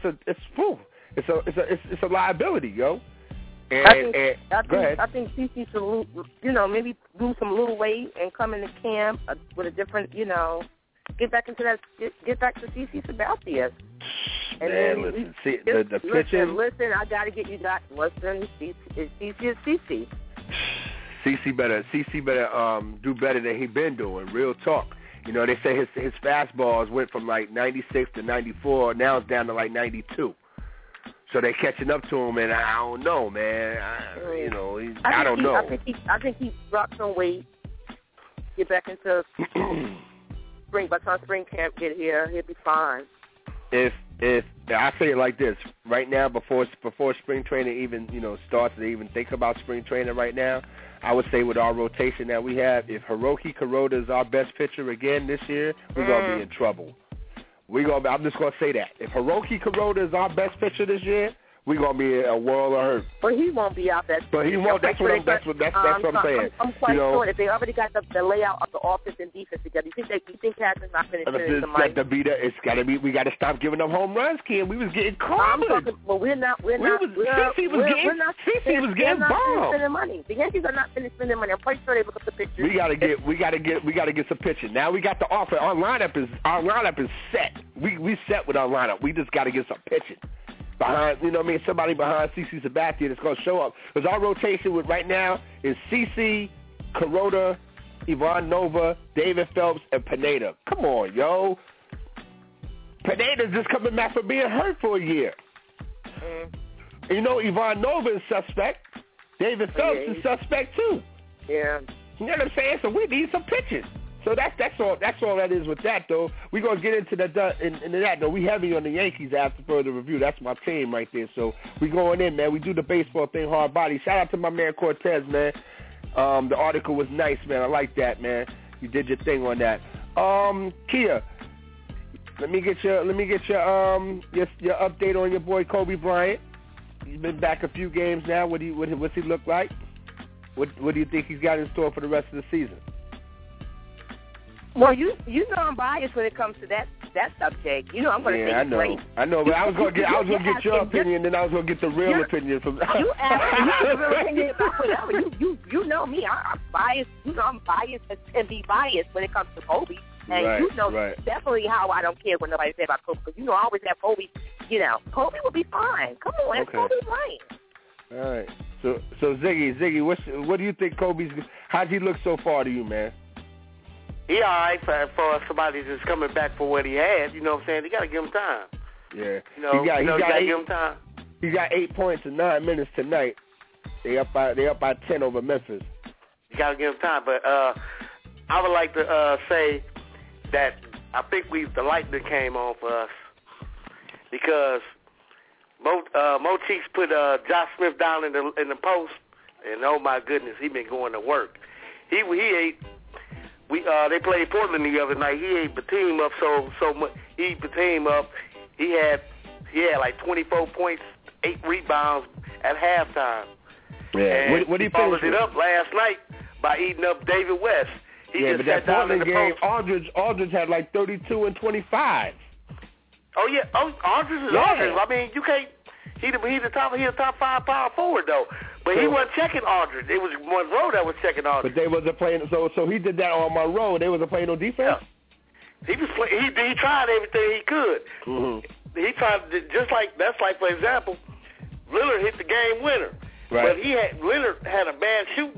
a liability, yo. Go ahead. I think CC should, maybe lose some little weight and come into camp with a different, get back to CC Sabathia. And man, listen, see, the pitching. Listen, I got to get you guys. Listen, CC is CC. CC better do better than he been doing. Real talk. They say his fastballs went from like 96 to 94. Now it's down to like 92. So they're catching up to him, and I don't know, man. I don't know. I think he dropped some weight. Get back into spring. By the time spring camp get here, he'll be fine. If I say it like this, right now before spring training even starts, to even think about spring training right now, I would say with our rotation that we have, if Hiroki Kuroda is our best pitcher again this year, we're gonna be in trouble. I'm just gonna say that if Hiroki Kuroda is our best pitcher this year, we're gonna be in a world of hurt. But he won't be out that. But he won't. That's what I'm saying. I'm quite sure that they already got the layout of the offense and defense together. You think Haskins not finishing the money? It's gotta be. We gotta stop giving them home runs, Ken. We was getting clobbered. Well, we're not. CC was getting bombed. Spending money. The Yankees are not finished spending money. I'm quite sure they look at the pictures. We gotta get some pitching. Now we got the offer. Our lineup is set. We set with our lineup. We just gotta get some pitching. Behind, somebody behind CC Sabathia that's going to show up. Because our rotation right now is CC, Kuroda, Ivan Nova, David Phelps, and Pineda. Come on, yo. Pineda's just coming back from being hurt for a year. Ivan Nova is suspect. David Phelps is suspect, too. Yeah. You know what I'm saying? So we need some pitching. So that's all that is with that, though. We're going to get into that, though. We heavy on the Yankees after further review. That's my team right there. So we going in, man. We do the baseball thing hard body. Shout out to my man Cortez, man. The article was nice, man. I like that, man. You did your thing on that. Kia, let me get your update on your boy Kobe Bryant. He's been back a few games now. What's he look like? What do you think he's got in store for the rest of the season? Well, you know I'm biased when it comes to that subject. I'm going to think great. I know, but I was going to get your opinion, then I was going to get the real opinion from. You asked the real opinion about whatever. You know me. I'm biased. I'm biased and be biased when it comes to Kobe. And definitely how I don't care what nobody says about Kobe, because I always have Kobe. Kobe will be fine. Come on, that's Kobe Bryant. All right. So Ziggy, what do you think Kobe's? How's he look so far to you, man? He all right for somebody that's coming back for what he had. You know what I'm saying? You got to give him time. Yeah. You got to give him time. He got 8 points in 9 minutes tonight. They up by 10 over Memphis. You got to give him time. But I would like to say that I think the light that came on for us because Mo Cheeks put Josh Smith down in the post, and oh my goodness, he been going to work. He ate. They played Portland the other night. He ate Batum up so much. He ate Batum up. He had like 24 points, 8 rebounds at halftime. Yeah. And what he followed it up last night by eating up David West. But that Portland game, Aldridge had like 32 and 25. Oh yeah, Aldridge is Aldridge. I mean, you can't. He's a top 5 power forward though. But he wasn't checking Aldridge. It was Monroe that was checking Aldridge. But they wasn't playing. So he did that on Monroe. They wasn't playing no defense. Yeah. He tried everything he could. Mm-hmm. He tried that's like for example, Lillard hit the game winner. Right. But Leonard had a bad shooting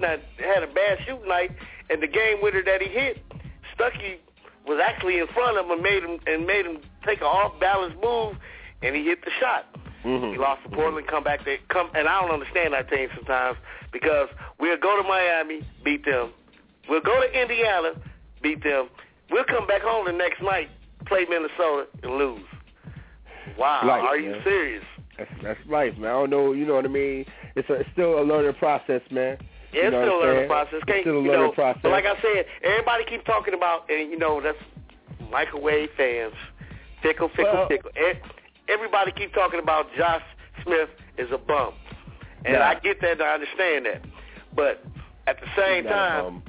night, and the game winner that he hit, Stuckey was actually in front of him and made him take an off-balance move, and he hit the shot. Mm-hmm. He lost to Portland, and I don't understand that team sometimes because we'll go to Miami, beat them. We'll go to Indiana, beat them. We'll come back home the next night, play Minnesota, and lose. Wow, are you serious? That's life, man. I don't know, you know what I mean? It's still a learning process, man. Yeah, it's still a learning process. It's still a learning process. But like I said, everybody keep talking about, and that's microwave fans, fickle. Everybody keep talking about Josh Smith is a bum. And I get that and I understand that. But at the same time,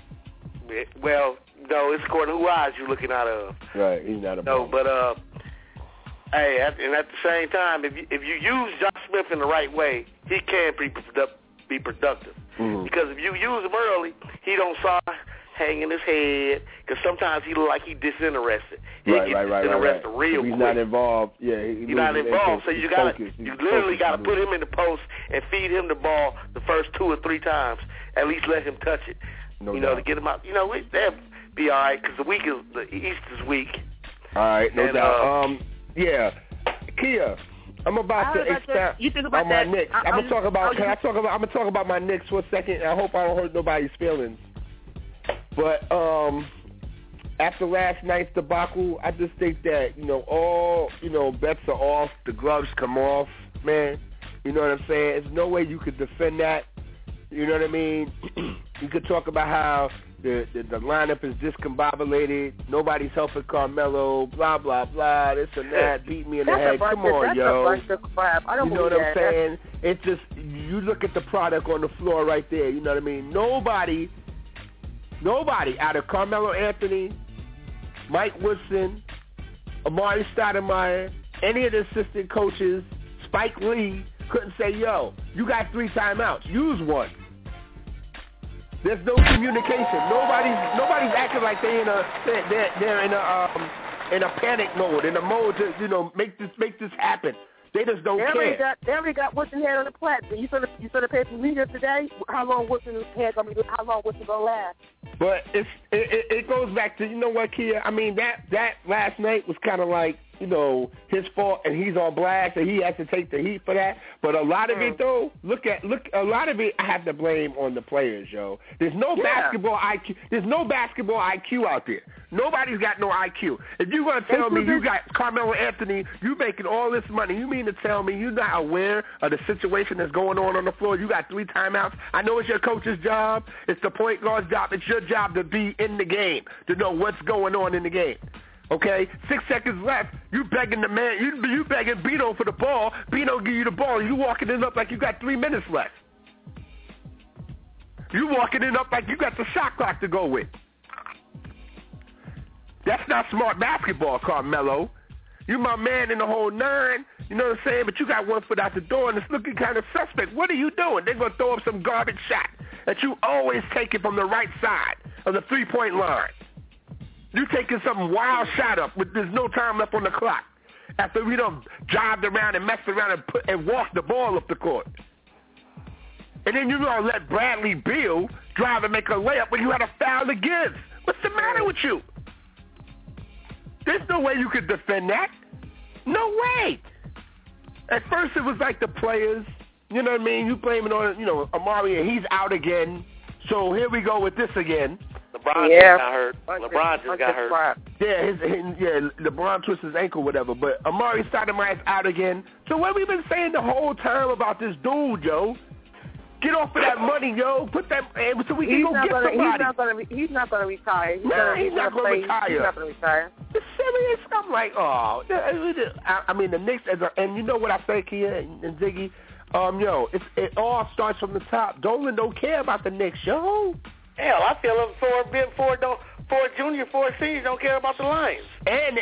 well, no, it's according to who eyes you're looking out of. Right, he's not a bum. No, but hey, and at the same time, if you use Josh Smith in the right way, he can be productive. Mm-hmm. Because if you use him early, he don't start hanging his head. Because sometimes he look like he disinterested. He gets disinterested real quick. He's not involved. Yeah, he's not involved. So you literally got to put him in the post and feed him the ball the first 2 or 3 times. At least let him touch it. No doubt. To get him out. They'll be all right because the East is weak. All right, no doubt. Yeah, Kia, I'm about to expound on my Knicks. I'm gonna talk about my Knicks for a second. I hope I don't hurt nobody's feelings. But after last night's debacle, I just think that all bets are off. The gloves come off, man. You know what I'm saying? There's no way you could defend that. You know what I mean? You could talk about how the lineup is discombobulated. Nobody's helping Carmelo. Blah blah blah. This and that. Beat me in the head. Come on, yo. I don't you know what I'm saying? It's just you look at the product on the floor right there. You know what I mean? Nobody out of Carmelo Anthony, Mike Woodson, Amari Stoudemire, any of the assistant coaches, Spike Lee couldn't say, "Yo, you got 3 timeouts. Use one." There's no communication. Nobody's acting like they're in a panic mode, in a mode to make this happen. They just don't care. They already got Woodson head on the platform. You saw the paper media today. How long Woodson's head gonna last? But it goes back to what, Kia. I mean that last night was kind of like his fault, and he's on blast, and he has to take the heat for that. But a lot of it, though, a lot of it I have to blame on the players, yo. There's no basketball IQ. There's no basketball IQ out there. Nobody's got no IQ. If you're going to tell me you got Carmelo Anthony, you making all this money, you mean to tell me you're not aware of the situation that's going on the floor? You got 3 timeouts. I know it's your coach's job. It's the point guard's job. It's your job to be in the game, to know what's going on in the game. Okay, 6 seconds left. You begging the man. You begging Bino for the ball. Bino give you the ball. You walking it up like you got 3 minutes left. You walking it up like you got the shot clock to go with. That's not smart basketball, Carmelo. You my man in the whole 9. You know what I'm saying? But you got 1 foot out the door, and it's looking kind of suspect. What are you doing? They're gonna throw up some garbage shot that you always take it from the right side of the 3-point line. You taking some wild shot up with there's no time left on the clock after we done jogged around and messed around and walked the ball up the court. And then you gonna let Bradley Beal drive and make a layup when you had a foul against. What's the matter with you? There's no way you could defend that. No way. At first it was like the players, you know what I mean? You blame it on, Amari, and he's out again. So here we go with this again. LeBron just got hurt. LeBron just got hurt. Yeah, LeBron twisted his ankle, whatever. But Amari Stoudemire's out again. So what we been saying the whole time about this dude, yo? Get off of that money, yo. Put that so we can go get somebody. He's not gonna retire. He's not gonna retire. He's not gonna retire. It's serious. I'm like, oh. I mean, the Knicks, and you know what I say, Kia and Ziggy? It all starts from the top. Dolan don't care about the Knicks, yo. Hell, I feel four junior, four seniors don't care about the Lions. And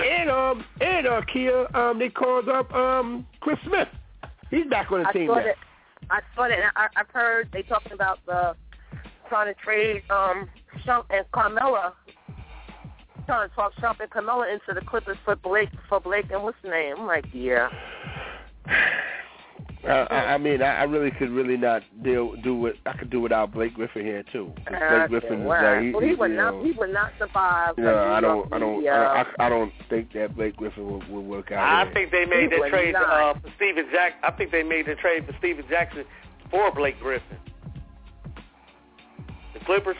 Kia, they called up Chris Smith. He's back on the team now. I saw that. I've heard they talking about trying to trade Shump and Carmella. Trying to talk Shump and Carmella into the Clippers for Blake and what's the name? I'm like, yeah. I mean, I really could not do it. I could do without Blake Griffin here too. Blake Griffin is like he would not survive. I don't think that Blake Griffin will work out. I think they made the trade for Steven Jackson. I think they made the trade for Steven Jackson for Blake Griffin. The Clippers.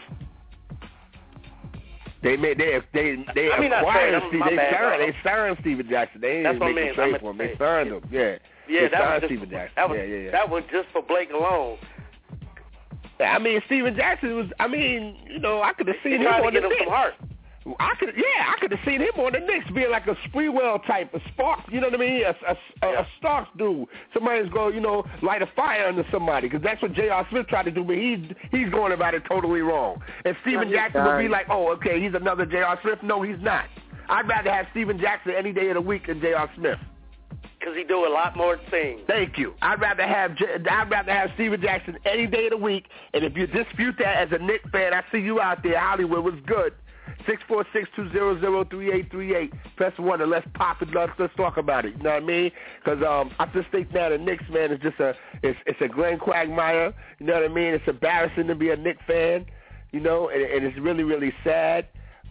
They acquired Steven. They signed Steven Jackson. They didn't make a trade for him. They signed him. Yeah. Yeah, that was just for Blake alone. I mean, Steven Jackson was. I mean, I could have seen him on the Knicks. I could have seen him on the Knicks being like a Sprewell type, a spark. You know what I mean? A Starks dude. Somebody's going, light a fire under somebody, because that's what J.R. Smith tried to do, but he's going about it totally wrong. And Steven Jackson would be like, oh, okay, he's another J.R. Smith. No, he's not. I'd rather have Steven Jackson any day of the week than J.R. Smith. Because he do a lot more things. Thank you. I'd rather have Steven Jackson any day of the week. And if you dispute that as a Knicks fan, I see you out there. Hollywood was good. 646-200-3838. Press 1 and let's pop it. Let's talk about it. You know what I mean? Because I just think now the Knicks, man, is just it's a Glenn Quagmire. You know what I mean? It's embarrassing to be a Knicks fan. And it's really, really sad.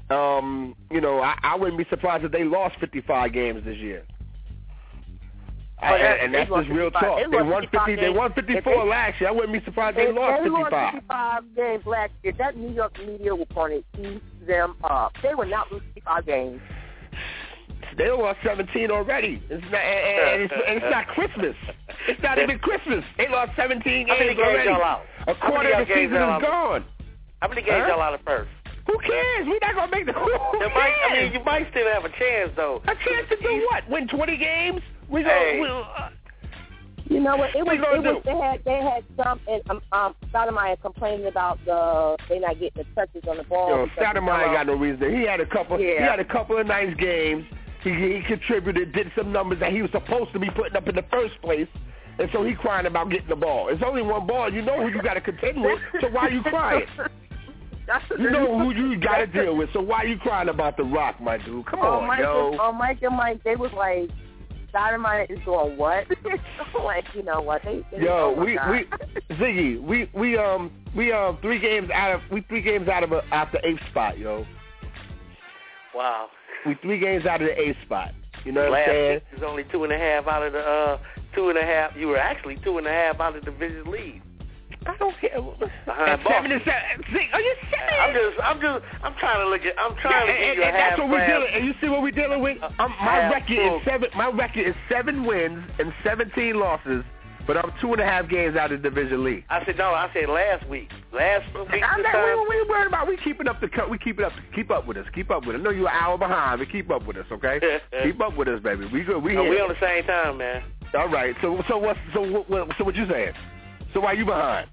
I wouldn't be surprised if they lost 55 games this year. And that's just real talk. They won 54 last year. I wouldn't be surprised they lost 55. They lost 55 games last year. That New York media was going to eat them up. They would not lose 55 games. They lost 17 already. It's not Christmas. It's not even Christmas. They lost 17 games already. A quarter of the season is gone. How many games y'all out of first? Who cares? We're not going to make the... you might still have a chance, though. A chance to do what? Win 20 games? You know what? They had some, and Stoudemire complaining about they not getting the touches on the ball. Stoudemire got no reason. He had a couple. Yeah. He had a couple of nice games. He contributed, did some numbers that he was supposed to be putting up in the first place, and so he crying about getting the ball. It's only one ball. You know who you got to contend with. So why are you crying? You know who you got to deal with. So why are you crying about the Rock, my dude? Come on, yo. Mike and Mike, they was like, Stoudemire is doing what? Like, you know what? Ziggy, we 3 games out of the 8th spot, yo. Wow. We 3 games out of the 8th spot. You know what I'm saying? Last week was only 2.5 out of the 2.5. You were actually 2.5 out of the division lead. I don't care. Behind Boston. 7-7. Are you serious? I'm trying to give you a half. That's what we're dealing. And you see what we're dealing with? My record is 7 wins and 17 losses, but I'm 2.5 games out of the division lead. I said last week. Last week. We worried about. We keeping up the cut. We keep it up. Keep up with us. Keep up with us. I know you're an hour behind, but keep up with us, okay? Keep up with us, baby. We good. We on the same time, man. All right. So what you saying? So why you behind?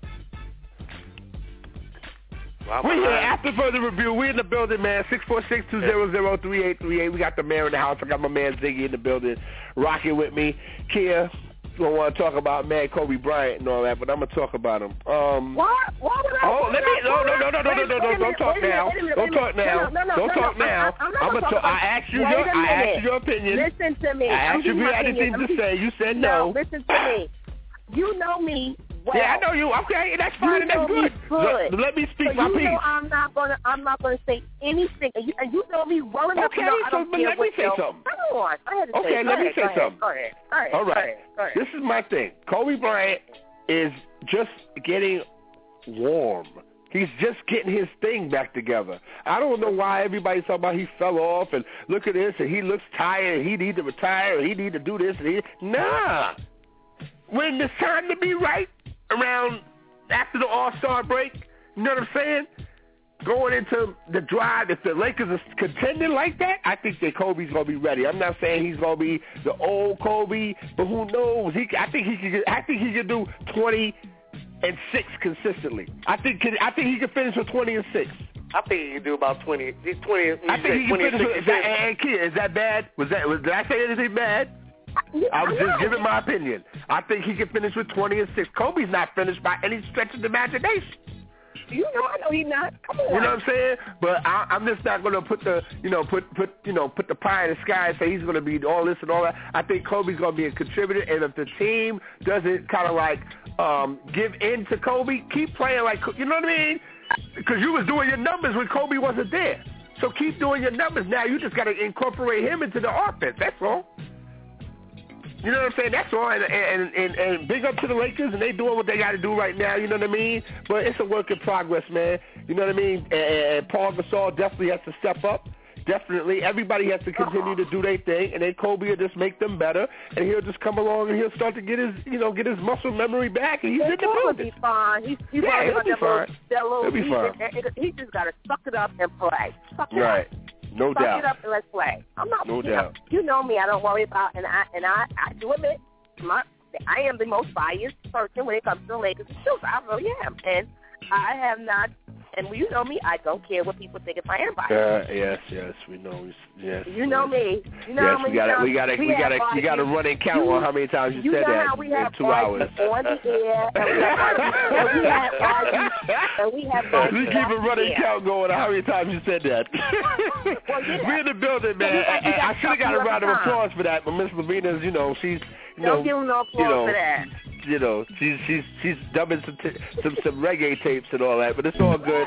We're here after further review. We're in the building, man. 646-200-3838. We got the mayor in the house. I got my man Ziggy in the building, rocking with me. Kia, I want to talk about Kobe Bryant and all that, but I'm gonna talk about him. Why would I? Oh, let me. No. Don't talk now. Don't talk now. I asked you your opinion. Listen to me. I asked you if you had anything to say. You said no. Listen to me. You know me well. Yeah, I know you. Okay, that's fine. And that's good. Let me speak so my you piece. Know I'm not gonna say anything. And you know me well enough to know I don't care let me say something. Come on. I had to okay, say. let me say something. Go ahead. All right. Go ahead. This is my thing. Kobe Bryant is just getting warm. He's just getting his thing back together. I don't know why everybody's talking about he fell off and look at this and he looks tired and he needs to retire and he needs to do this and nah. When it's time to be right around after the All-Star break, you know what I'm saying? Going into the drive, if the Lakers are contending like that, I think that Kobe's going to be ready. I'm not saying he's going to be the old Kobe, but who knows? I think he could do 20 and 6 consistently. I think he can finish with 20 and 6. I think he can do about 20. I think he can finish with. Is that bad? Did I say anything bad? I was just giving my opinion. I think he can finish with 20 and 6. Kobe's not finished by any stretch of the imagination. I know he's not. Come on. You know what I'm saying? But I'm just not going to put the pie in the sky and say he's going to be all this and all that. I think Kobe's going to be a contributor, and if the team doesn't kind of like give in to Kobe, keep playing like, you know what I mean? Because you was doing your numbers when Kobe wasn't there. So keep doing your numbers now. You just got to incorporate him into the offense. That's all. You know what I'm saying? That's all. And big up to the Lakers, and they doing what they got to do right now. You know what I mean? But it's a work in progress, man. You know what I mean? And Paul Gasol definitely has to step up. Definitely. Everybody has to continue to do their thing, and then Kobe will just make them better, and he'll just come along and he'll start to get his muscle memory back, and he's in the building. He'll be fine. He'll be fine. He'll be fine. He just got to suck it up and play. Suck it right. up. No doubt. Suck it up and let's play. I'm not. No doubt. You know me. I don't worry about, and I do admit, I am the most biased person when it comes to the Lakers. I really am, and I have not. And you know me, I don't care what people think if I am biased. Yes, we know. Yes. You know me. You know me. We got to run and count on how many times you said that in 2 hours. On the air, and we have we keep a running count going on how many times you said that. We're in the building, man. I should have got a round of applause for that, but Miss Lavina's, she's, don't give him no applause for that. She's dubbing some reggae tapes and all that, but it's all good.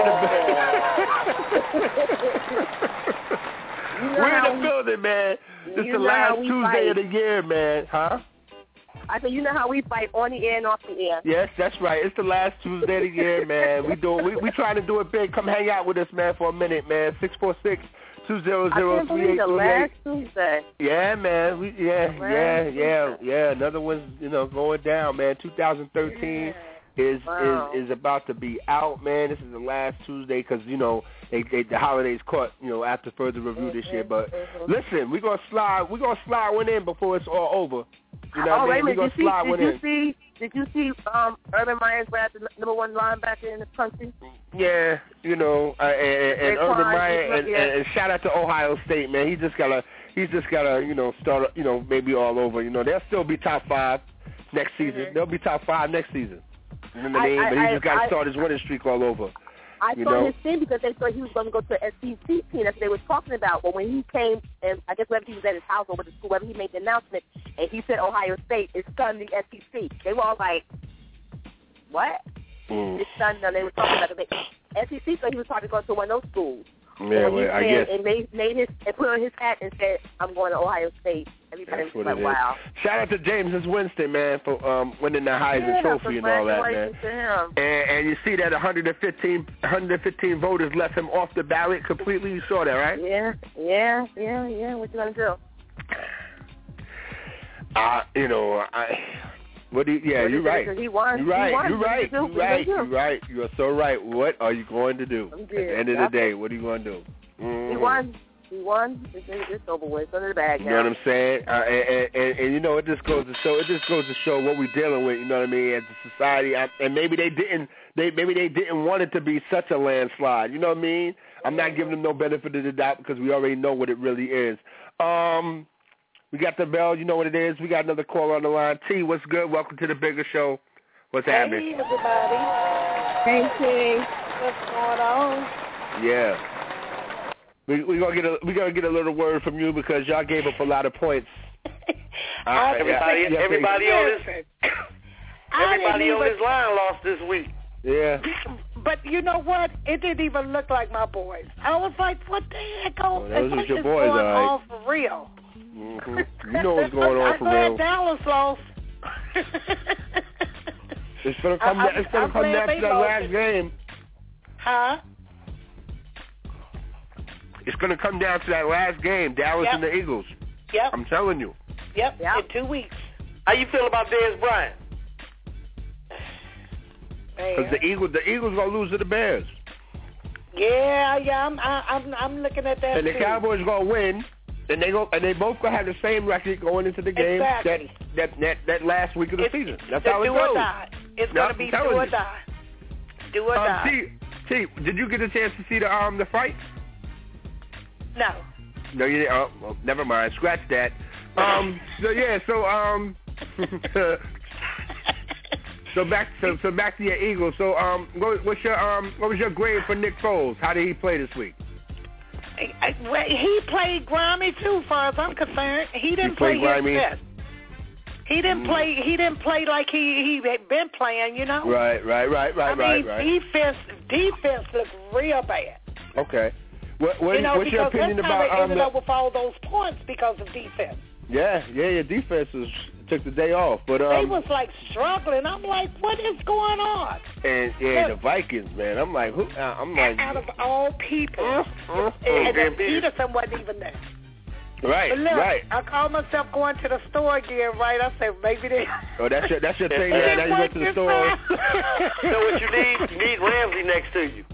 We're in the building, man. It's the last Tuesday of the year, man. Huh? I said, you know how we fight on the air and off the air. Yes, that's right. It's the last Tuesday of the year, man. We trying to do it big. Come hang out with us, man, for a minute, man. 646-200-3838. The last Tuesday. Yeah, man. Yeah. Another one's going down, man. 2013 is about to be out, man. This is the last Tuesday because the holidays caught after further review this year. But listen, we're gonna slide one in before it's all over. You know what I mean? We're gonna slide one in. Did you see Urban Meyer's grab the number 1 linebacker in the country? Yeah, and Urban Meyer and shout out to Ohio State, man. He's just gotta start maybe all over. They'll still be top 5 next season. They'll be top 5 next season. You know what I mean? But he just got to start his winning streak all over. I saw his thing because they thought he was going to go to the SEC team. That's what they were talking about. But when he came, and I guess whether he was at his house or with the school, whether he made the announcement, and he said Ohio State is son the SEC. They were all like, what? His son, they were talking about the SEC, so he was probably going to one of those schools. Yeah, I guess. And put on his hat and said, I'm going to Ohio State. Everybody was like, wow. Shout out to James Winston, man, for winning the Heisman Trophy and all that, man. To him. And you see that 115 voters left him off the ballot completely. You saw that, right? Yeah. What you gonna do? You're right. He won. You're right. You are so right. What are you going to do? At the end of the day, what are you going to do? He won. It's over with. It's under the bag now. You know what I'm saying? And it just goes to show what we're dealing with. You know what I mean? As a society, and maybe they didn't want it to be such a landslide. You know what I mean? I'm not giving them no benefit of the doubt because we already know what it really is. We got the bell. You know what it is. We got another caller on the line. T, what's good? Welcome to the bigger show. What's happening? Hey, everybody. Hey, T. What's going on? Yeah. We gonna get a little word from you because y'all gave up a lot of points. Everybody on this. Everybody on this line lost this week. Yeah. But you know what? It didn't even look like my boys. I was like, what the heck? Those are your boys, going all right. on for real? Mm-hmm. You know what's going on for real. I'm glad Dallas lost. It's going to come down to that last game. Huh? It's going to come down to that last game, Dallas and the Eagles. Yep. I'm telling you. Yep. In 2 weeks. How you feel about Dez Bryant? Because the Eagles going to lose to the Bears. Yeah. I'm looking at that. And the Cowboys going to win, and they both going to have the same record going into the game that last week of the season. That's how it goes. Do or die. It's going to be do or die. Do or die. T, did you get a chance to see the fight? No. No, you didn't. Oh, well, never mind. Scratch that. So back to your Eagles. So what was your grade for Nick Foles? How did he play this week? He played grimy too, far as I'm concerned. He didn't play his best. He didn't play. He didn't play like he had been playing. You know. Right. Defense looked real bad. Okay. What's your opinion about? They ended up with all those points because of defense. Yeah. Your defense took the day off, but they was like struggling. I'm like, what is going on? And the Vikings, man. I'm like, who? I'm like, out of all people, and then Peterson wasn't even there. Right, but look, right. I called myself going to the store again, right? I said, maybe they... Oh, that's your thing now. Now you went to the store. You know what you need? You need Ramsey next to you.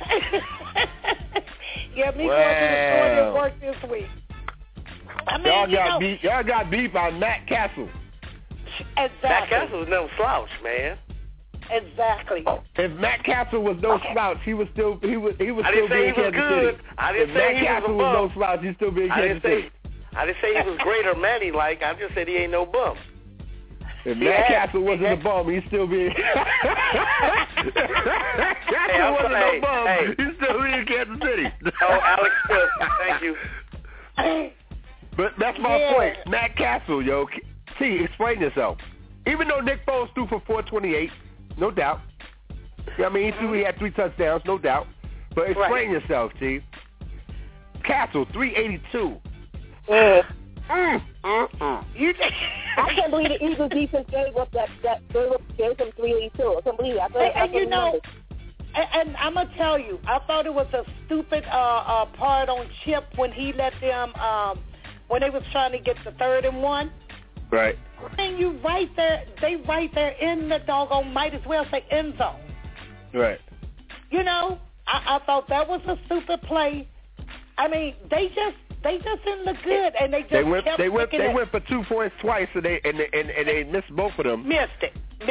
Yeah, me going to the store didn't work this week. I mean, y'all got beef on Matt Castle. Exactly. Matt Castle was no slouch, man. Exactly. If Matt Castle was no slouch, he would still be in Kansas City. I didn't say he was good. I didn't say he was a bum. If Matt Castle was no slouch, he'd still be in Kansas City. I didn't say he was great or Manny-like. I just said he ain't no bum. If Matt Castle wasn't a bum, he'd still be. He'd still be in Kansas City. Oh, Alex Smith, thank you. But that's my point. Matt Castle, yo. T, explain yourself. Even though Nick Foles threw for 428, no doubt. I mean, he had 3 touchdowns, no doubt. But explain yourself, T. Castle, 382. I can't believe the Eagles defense gave up that gave them 382. I can't believe it. And I'm gonna tell you, I thought it was a stupid part on Chip when he let them when they was trying to get the 3rd and 1. Right. And you right there, they right there in the doggone, might as well say end zone. Right. You know, I thought that was a stupid play. I mean, they just didn't look good, and they went for 2 points twice, and they missed both of them. Missed it.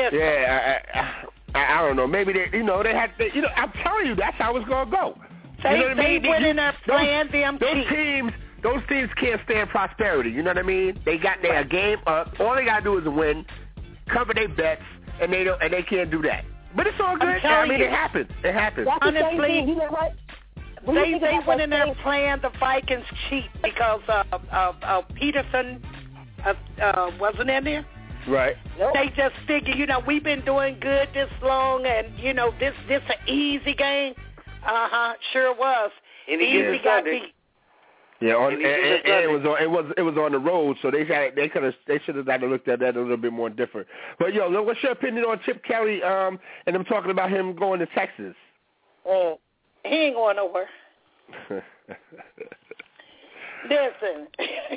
I don't know. Maybe they had. I'm telling you, that's how it's gonna go. They went in there playing them cheap. Those teams can't stand prosperity. You know what I mean? They got their game up. All they gotta do is win, cover their bets, and they can't do that. But it's all good. I mean, it happens. It happens. Honestly, you know what? They went in there playing the Vikings cheap because Peterson wasn't in there. Right. They just figure, we've been doing good this long, and this an easy game. Sure was. Easy got beat. Yeah, it was on the road, so they should have looked at that a little bit more different. But what's your opinion on Chip Kelly? And I'm talking about him going to Texas. He ain't going nowhere. Listen.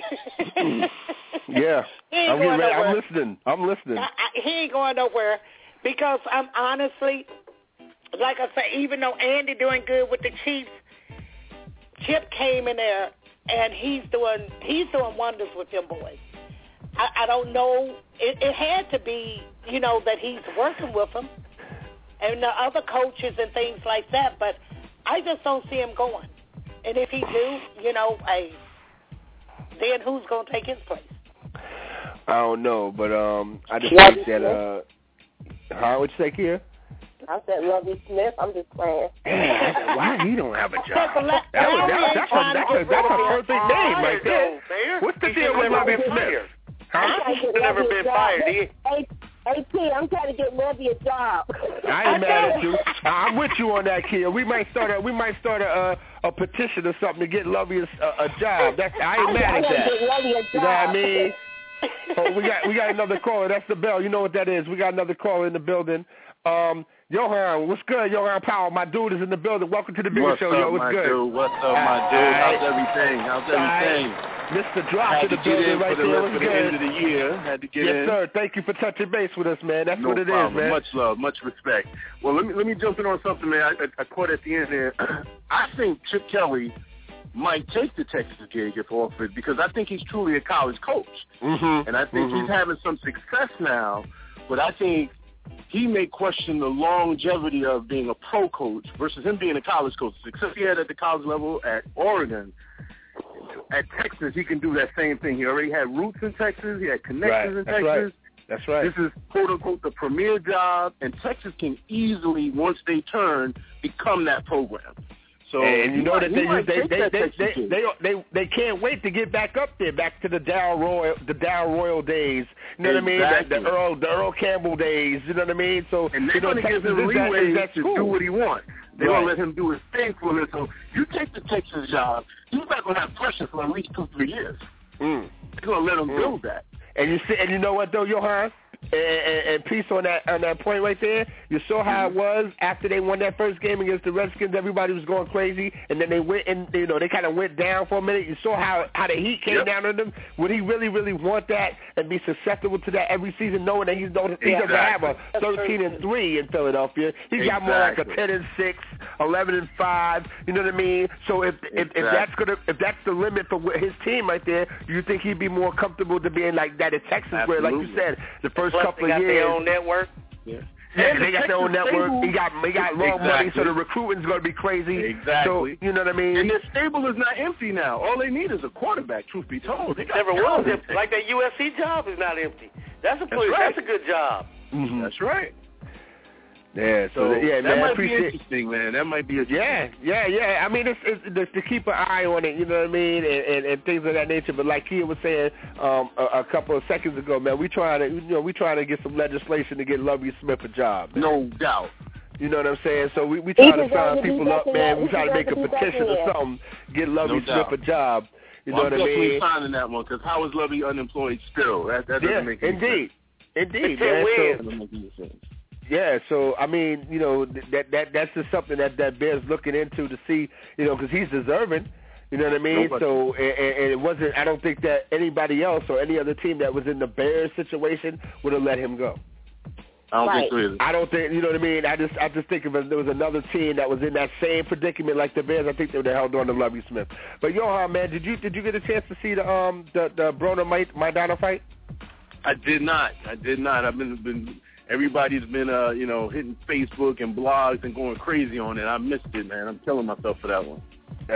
Yeah. I'm listening. He ain't going nowhere because I'm honestly, like I said, even though Andy doing good with the Chiefs, Chip came in there and he's doing wonders with them boys. I don't know. It had to be, that he's working with them and the other coaches and things like that, but I just don't see him going. And if he do, then who's going to take his place? I don't know, but I just think that, what'd you say, Kia? I said Lovie Smith. I'm just playing. Why he don't have a job? That's a perfect name right there. What's the deal with Lovie Smith? He's never been fired. Hey, T, I'm trying to get Lovey a job. I ain't mad at you. I'm with you on that, Kia. We might start a petition or something to get Lovey a job. I ain't mad at that. Get Lovey a job. You know what I mean? Oh, we got another caller. That's the bell. You know what that is. We got another caller in the building. Johan, what's good? Johan Powell, my dude is in the building. Welcome to the Bigger Show. Yo, what's good? What's up, my dude? How's everything? Mr. Drop to the building right there. For the end of the year. Had to get in. Yes, sir. Thank you for touching base with us, man. That's what it is, man. Much love, much respect. Well, let me jump in on something, man. I caught at the end there. I think Chip Kelly might take the Texas gig if offered because I think he's truly a college coach. And I think he's having some success now, but I think he may question the longevity of being a pro coach versus him being a college coach. The success he had at the college level at Oregon, at Texas, he can do that same thing. He already had roots in Texas. He had connections in Texas. That's right. This is, quote-unquote, the premier job, and Texas can easily, once they turn, become that program. So, and you know that they can't wait to get back up there, back to the Darrell Royal days. You know what I mean? The Earl Campbell days. You know what I mean? So and they're going to give him leeway to do what he wants. They're going to let him do his thing for him. So you take the Texas job, he's not going to have pressure for at least 2-3 years. They're going to let him build that. And you know what though, Johan? And peace on that point right there. You saw how it was after they won that first game against the Redskins. Everybody was going crazy, and then they went and they kind of went down for a minute. You saw how the heat came down on them. Would he really want that and be susceptible to that every season, knowing that he doesn't have a 13-3 in Philadelphia? He's got more like a 10-6, 11-5. You know what I mean? So if that's the limit for his team right there, you think he'd be more comfortable to being like that at Texas, where, like you said, the first couple of years. They got their own network. Yeah, they got their own network. He got long money, so the recruiting's going to be crazy. Exactly. So, you know what I mean? And their stable is not empty now. All they need is a quarterback, truth be told. They never was empty. Like that USC job is not empty. That's a good job. That's right. Yeah, so that might be interesting, man. That might be yeah. I mean, it's to keep an eye on it, you know what I mean, and things of that nature. But like Kia was saying a couple of seconds ago, man, we trying to get some legislation to get Lovie Smith a job. Man. No doubt. You know what I'm saying? So we try to sign people up, man. We try to make a petition or something, get Lovie Smith a job. You know what I mean? I'm definitely signing that one because how is Lovie unemployed still? That doesn't make any sense. Indeed, man. That doesn't make any sense. Yeah, so I mean, you know, that's just something that Bears looking into to see, you know, because he's deserving. You know what I mean? So and it wasn't. I don't think that anybody else or any other team that was in the Bears situation would have let him go. I don't think so either. I don't think. You know what I mean? I just think if there was another team that was in that same predicament like the Bears, I think they would have held on to Lovie Smith. But Johan, man, did you get a chance to see the Broner Maidana fight? I did not. I've been everybody's been, hitting Facebook and blogs and going crazy on it. I missed it, man. I'm killing myself for that one.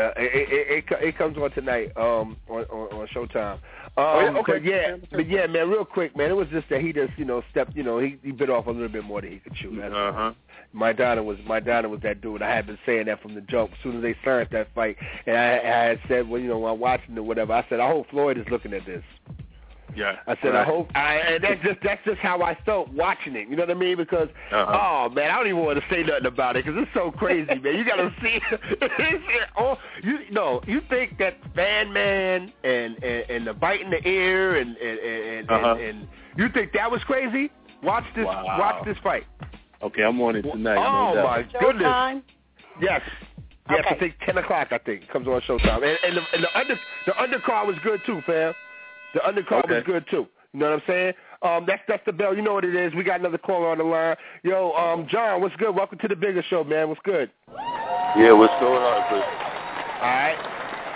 It comes on tonight on Showtime. Okay. But yeah, man, real quick, man, it was just that he just, stepped, he bit off a little bit more than he could chew. Maidana was that dude. I had been saying that from the jump. As soon as they signed that fight, and I had said, when I'm watching it, whatever, I said, I hope Floyd is looking at this. Yeah, I said I hope, and that's just how I felt watching it. You know what I mean? Because oh man, I don't even want to say nothing about it because it's so crazy, man. You got to see. You think that Fan Man and the bite in the ear and you think that was crazy? Watch this. Wow. Watch this fight. Okay, I'm on it tonight. Oh my goodness. Showtime? Yes. Yes, I think 10 o'clock. I think comes on Showtime, and the undercard was good too, fam. The undercard was good, too. You know what I'm saying? That's the bell. You know what it is. We got another caller on the line. Yo, John, what's good? Welcome to the Bigger Show, man. What's good? Yeah, what's going on, Chris? All right.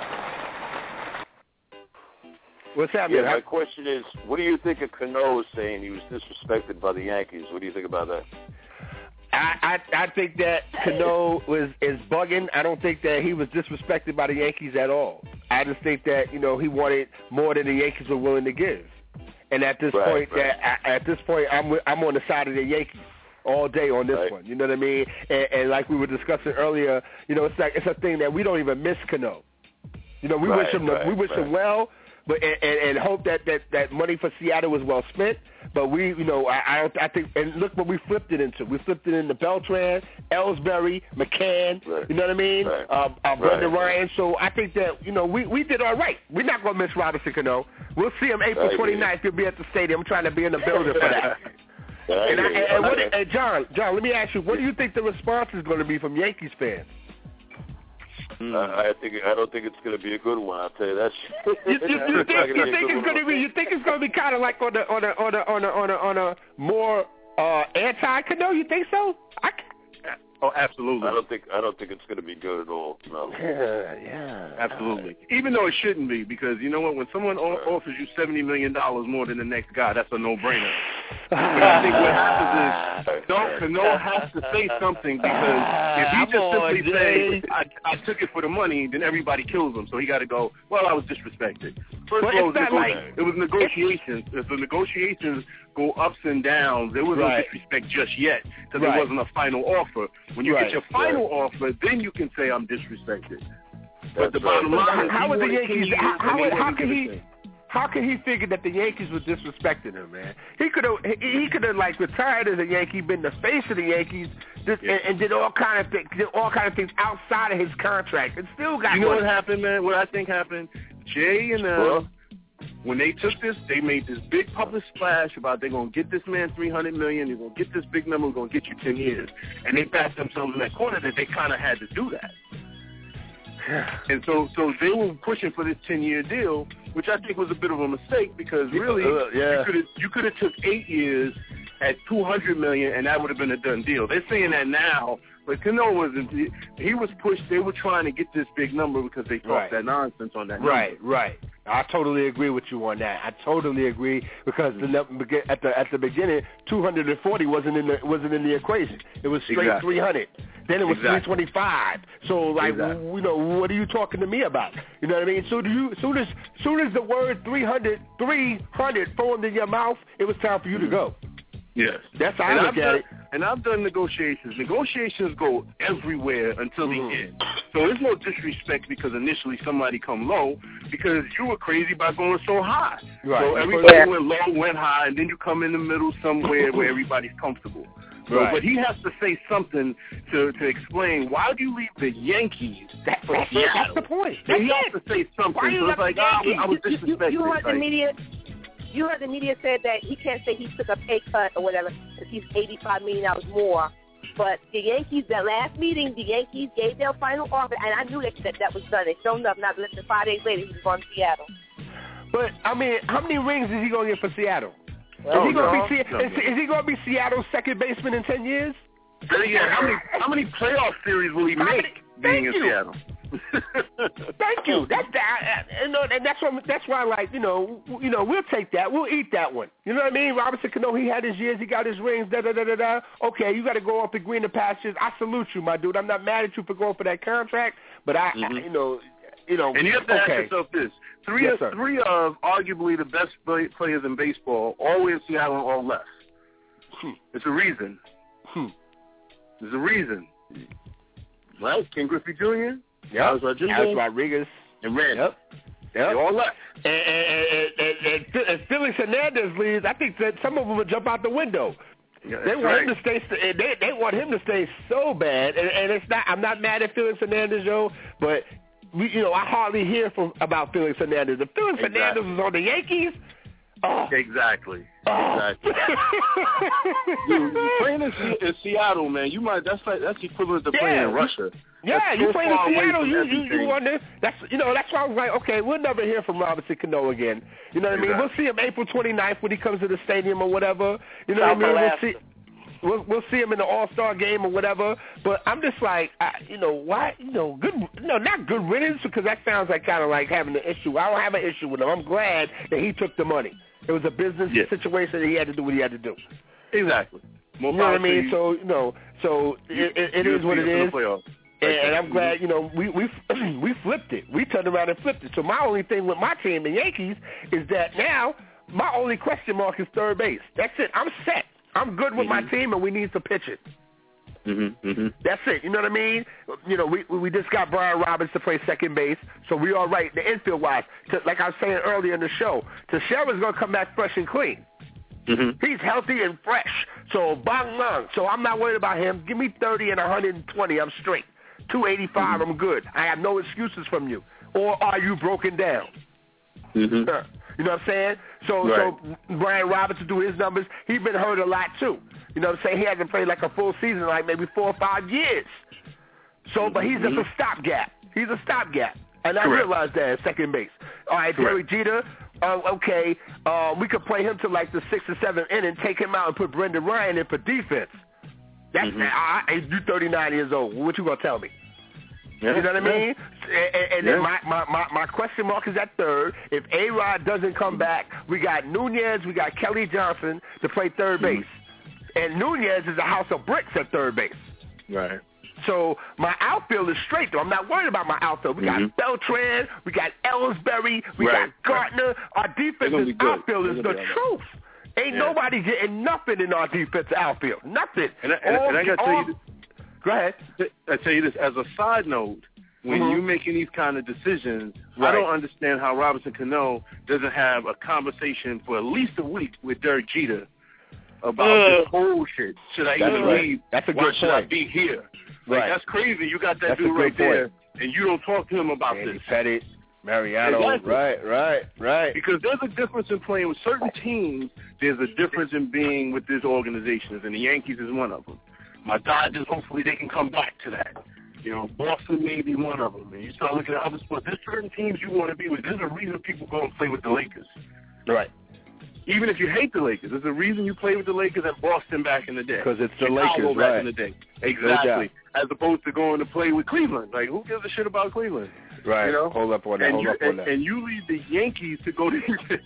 What's happening? Yeah, my question is, what do you think of Cano saying he was disrespected by the Yankees? What do you think about that? I think that Cano is bugging. I don't think that he was disrespected by the Yankees at all. I just think that he wanted more than the Yankees were willing to give. And at this point, I'm on the side of the Yankees all day on this one. You know what I mean? And like we were discussing earlier, it's a thing that we don't even miss Cano. We wish him well, but and hope that money for Seattle was well spent. But we, I think, and look what we flipped it into. We flipped it into Beltran, Ellsbury, McCann. Right. You know what I mean? Right. Brendan Ryan. So I think that we did all right. We're not gonna miss Robinson Cano. We'll see him April 29th. He'll be at the stadium. I'm trying to be in the building for that. And John, let me ask you, what do you think the response is going to be from Yankees fans? I don't think it's going to be a good one. I'll tell you that. You think it's going to be kind of like on a more anti-Cano? You think so? Oh, absolutely. I don't think it's going to be good at all. No. Yeah, absolutely. Even though it shouldn't be, because you know what? When someone offers you $70 million more than the next guy, that's a no-brainer. But I think what happens is Cano has to say something, because if he just simply says, I took it for the money, then everybody kills him. So he got to go, well, I was disrespected. First of all, it was negotiations. If the negotiations go ups and downs, there was no disrespect just yet, because there wasn't a final offer. When you get your final offer, then you can say I'm disrespected. But the bottom line is, how would the Yankees? How can he figure that the Yankees were disrespecting him, man? He could have like retired as a Yankee, been the face of the Yankees, and did all kind of things outside of his contract, and still got. You know what happened, man? What I think happened? Jay and when they took this, they made this big public splash about they're going to get this man $300 million, they're going to get this big number, we're going to get you 10 years. And they backed themselves in that corner that they kind of had to do that. And so they were pushing for this 10-year deal, which I think was a bit of a mistake, because really you could have took 8 years at $200 million, and that would have been a done deal. They're saying that now, but Cano wasn't. He was pushed. They were trying to get this big number because they talked that nonsense on that number. Right. I totally agree with you on that. I totally agree, because at the beginning, 240 wasn't in the equation. It was straight 300. Then it was 325. So what are you talking to me about? You know what I mean? So soon as the word 300 formed in your mouth, it was time for you to go. Yes. That's how I look at it. And I've done negotiations. Negotiations go everywhere until the end. So there's no disrespect because initially somebody come low, because you were crazy by going so high. Right. So everybody went low, went high, and then you come in the middle somewhere where everybody's comfortable. So, but he has to say something to explain, why do you leave the Yankees for Seattle? That's the point. He has to say something. Why you so it's like, I was disrespected. You heard the media. You heard the media said that he can't say he took a pay cut or whatever because he's $85 million more. But the Yankees, that last meeting, the Yankees gave their final offer, and I knew that was done. They showed up. Not less than 5 days later, he was going to Seattle. But I mean, how many rings is he going to get for Seattle? Is he going to be Seattle's second baseman in 10 years? How many playoff series will he make being in Seattle? Thank you. And that's why, like, we'll take that. We'll eat that one. You know what I mean? Robinson Cano, he had his years. He got his rings. Okay, you got to go up the greener pastures. I salute you, my dude. I'm not mad at you for going for that contract, but And you have to ask yourself this: three of arguably the best players in baseball, all in Seattle and all left. It's a reason. There's a reason. Well, Ken Griffey Jr. Alex Rodriguez, and Randy. Yep. They all left. And Felix Hernandez leaves. I think that some of them will jump out the window. Yeah, they want him to stay. They want him to stay so bad. And it's not. I'm not mad at Felix Hernandez, Joe, but I hardly hear about Felix Hernandez. If Felix Hernandez was on the Yankees. Exactly. Dude, playing in Seattle, man, that's equivalent to playing in Russia. Yeah, you playing in Seattle, you wonder. That's why I was like, okay, we'll never hear from Robinson Cano again. You know what I mean? We'll see him April 29th when he comes to the stadium or whatever. You know what I mean? We'll see him in the All-Star game or whatever. But I'm just like, why? Not good riddance, because that sounds like kind of like having an issue. I don't have an issue with him. I'm glad that he took the money. It was a business situation that he had to do what he had to do. Exactly. You know what I mean? So it is what it is. And I'm glad, we flipped it. We turned around and flipped it. So my only thing with my team, the Yankees, is that now my only question mark is third base. That's it. I'm set. I'm good with my team, and we need some pitching. That's it. You know what I mean? You know, we just got Brian Roberts to play second base, so we all right. The infield wise, like I was saying earlier in the show, Teixeira's gonna come back fresh and clean. He's healthy and fresh. So bang long. So I'm not worried about him. Give me 30 and 120. I'm straight. 285. I'm good. I have no excuses from you. Or are you broken down? You know what I'm saying? So Brian Roberts will do his numbers. He's been hurt a lot too. You know what I'm saying? He hasn't played like a full season, like maybe 4 or 5 years. So, but he's just a stopgap. He's a stopgap. And I realize that at second base. All right, Derek Jeter, we could play him to like the 6th or 7th inning, take him out and put Brendan Ryan in for defense. That's you're 39 years old. What you going to tell me? You know what I mean? And then my question mark is at third. If A-Rod doesn't come back, we got Nunez, we got Kelly Johnson to play third base. And Nunez is a house of bricks at third base. Right. So my outfield is straight, though. I'm not worried about my outfield. We got Beltran, we got Ellsbury, we got Gardner. Our defensive outfield is the truth. Ain't nobody getting nothing in our defensive outfield. Nothing. And I got to tell you this. Go ahead. I tell you this as a side note. When you're making these kind of decisions, I don't understand how Robinson Cano doesn't have a conversation for at least a week with Derek Jeter about this whole shit. Should I even leave? That's a good Why point. should I be here? Like, that's crazy. You got that dude right there, and you don't talk to him about this. Pettit, Mariano, exactly. right. Because there's a difference in playing with certain teams. There's a difference in being with these organizations, and the Yankees is one of them. My Dodgers, hopefully they can come back to that. You know, Boston may be one of them. And you start looking at other sports. There's certain teams you want to be with. There's a reason people go and play with the Lakers. Right. Even if you hate the Lakers, there's a reason you play with the Lakers at Boston back in the day. Because it's the Chicago Lakers, back in the day. Exactly. As opposed to going to play with Cleveland. Like, who gives a shit about Cleveland? Right. You know? Hold up on that. And you lead the Yankees to go to